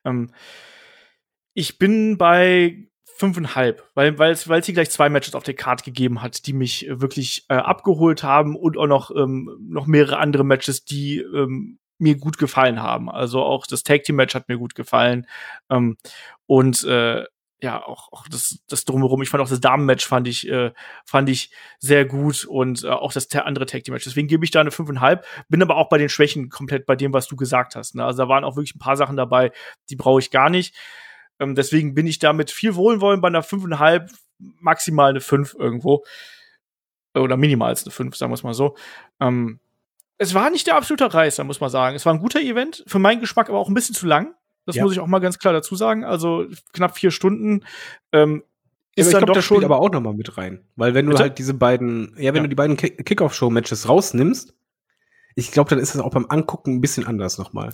ich bin bei 5,5, weil es hier gleich 2 Matches auf der Card gegeben hat, die mich wirklich abgeholt haben und auch noch mehrere andere Matches, die mir gut gefallen haben. Also auch das Tag Team Match hat mir gut gefallen und auch das Drumherum. Ich fand auch das Damenmatch fand ich sehr gut und auch das andere Tag Team Match. Deswegen gebe ich da eine 5,5. Bin aber auch bei den Schwächen komplett bei dem, was du gesagt hast. Ne? Also da waren auch wirklich ein paar Sachen dabei, die brauche ich gar nicht. Deswegen bin ich da mit viel Wohlwollen bei einer 5,5, maximal eine 5 irgendwo. Oder minimal eine 5, sagen wir es mal so. Es war nicht der absolute Reißer, muss man sagen. Es war ein guter Event, für meinen Geschmack aber auch ein bisschen zu lang. Das muss ich auch mal ganz klar dazu sagen. Also knapp 4 Stunden. Ich glaube, das spielt aber auch noch mal mit rein. Weil wenn du halt diese beiden, wenn du die beiden Kickoff-Show-Matches rausnimmst, ich glaube, dann ist es auch beim Angucken ein bisschen anders noch mal.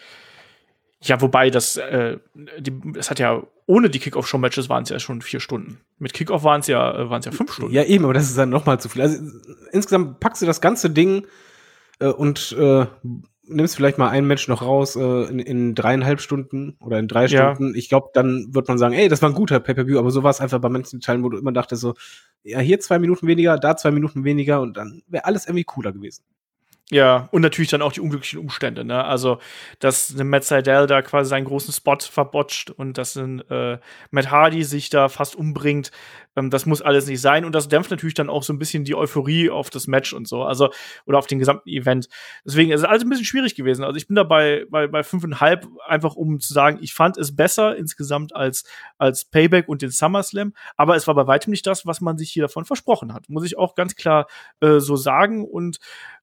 Ja, wobei das hat ja, ohne die Kickoff-Show-Matches waren es ja schon 4 Stunden. Mit Kickoff waren es ja 5 Stunden. Ja, eben, aber das ist dann noch mal zu viel. Also insgesamt packst du das ganze Ding und nimmst vielleicht mal ein Match noch raus in 3,5 Stunden oder in 3 Stunden. Ich glaube, dann wird man sagen, ey, das war ein guter Pay-Per-View, aber so war es einfach bei manchen Teilen, wo du immer dachtest so, ja, hier 2 Minuten weniger, da 2 Minuten weniger und dann wäre alles irgendwie cooler gewesen. Ja, und natürlich dann auch die unglücklichen Umstände, ne? Also, dass Matt Sydal da quasi seinen großen Spot verbotscht und dass Matt Hardy sich da fast umbringt, das muss alles nicht sein. Und das dämpft natürlich dann auch so ein bisschen die Euphorie auf das Match und so, also, oder auf den gesamten Event. Deswegen ist es alles ein bisschen schwierig gewesen. Also, ich bin da bei 5,5, einfach um zu sagen, ich fand es besser insgesamt als Payback und den SummerSlam, aber es war bei weitem nicht das, was man sich hier davon versprochen hat. Muss ich auch ganz klar so sagen. Und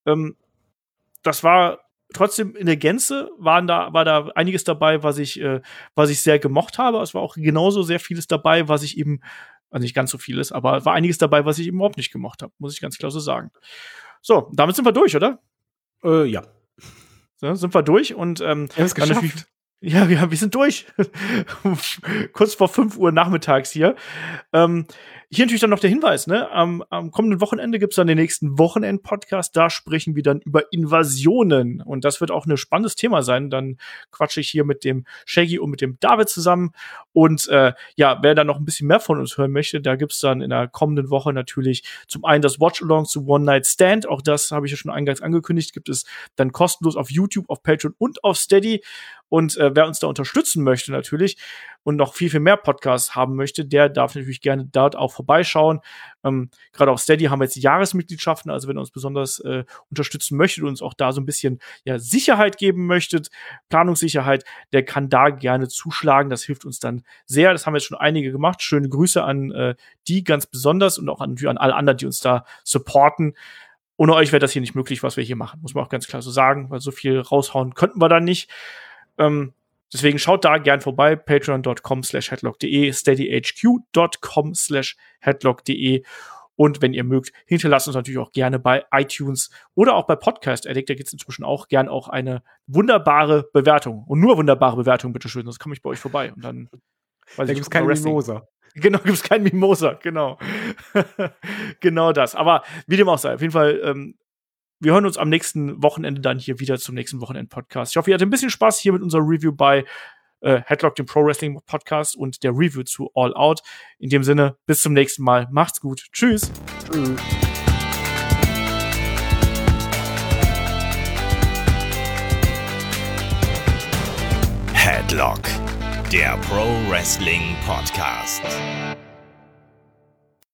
das war trotzdem in der Gänze, war da einiges dabei, was ich sehr gemocht habe. Es war auch genauso sehr vieles dabei, was ich eben, also nicht ganz so vieles, aber war einiges dabei, was ich eben überhaupt nicht gemocht habe, muss ich ganz klar so sagen. So, damit sind wir durch, oder? Ja. So, sind wir durch und wir haben es geschafft. Ja, wir sind durch. Kurz vor 5 Uhr nachmittags hier. Hier natürlich dann noch der Hinweis, ne? Am kommenden Wochenende gibt's dann den nächsten Wochenend-Podcast. Da sprechen wir dann über Invasionen. Und das wird auch ein spannendes Thema sein. Dann quatsche ich hier mit dem Shaggy und mit dem David zusammen. Und wer dann noch ein bisschen mehr von uns hören möchte, da gibt's dann in der kommenden Woche natürlich zum einen das Watch-Along zu One Night Stand. Auch das habe ich ja schon eingangs angekündigt. Gibt es dann kostenlos auf YouTube, auf Patreon und auf Steady. Und wer uns da unterstützen möchte natürlich und noch viel, viel mehr Podcasts haben möchte, der darf natürlich gerne dort auch vorbeischauen. Gerade auf Steady haben wir jetzt Jahresmitgliedschaften, also wenn ihr uns besonders unterstützen möchtet und uns auch da so ein bisschen Sicherheit geben möchtet, Planungssicherheit, der kann da gerne zuschlagen. Das hilft uns dann sehr. Das haben jetzt schon einige gemacht. Schöne Grüße an die ganz besonders und auch an alle anderen, die uns da supporten. Ohne euch wäre das hier nicht möglich, was wir hier machen. Muss man auch ganz klar so sagen, weil so viel raushauen könnten wir dann nicht. Deswegen schaut da gern vorbei, patreon.com/headlock.de, steadyhq.com/headlock.de und wenn ihr mögt, hinterlasst uns natürlich auch gerne bei iTunes oder auch bei Podcast Addict, da gibt es inzwischen auch gern auch eine wunderbare Bewertung und nur wunderbare Bewertung, bitteschön, sonst komme ich bei euch vorbei und dann da gibt es keinen Mimosa. Genau, gibt es keinen Mimosa, genau. Genau das, aber wie dem auch sei, auf jeden Fall wir hören uns am nächsten Wochenende dann hier wieder zum nächsten Wochenend-Podcast. Ich hoffe, ihr hattet ein bisschen Spaß hier mit unserer Review bei Headlock, dem Pro-Wrestling-Podcast und der Review zu All Out. In dem Sinne, bis zum nächsten Mal. Macht's gut. Tschüss. Headlock, der Pro-Wrestling-Podcast.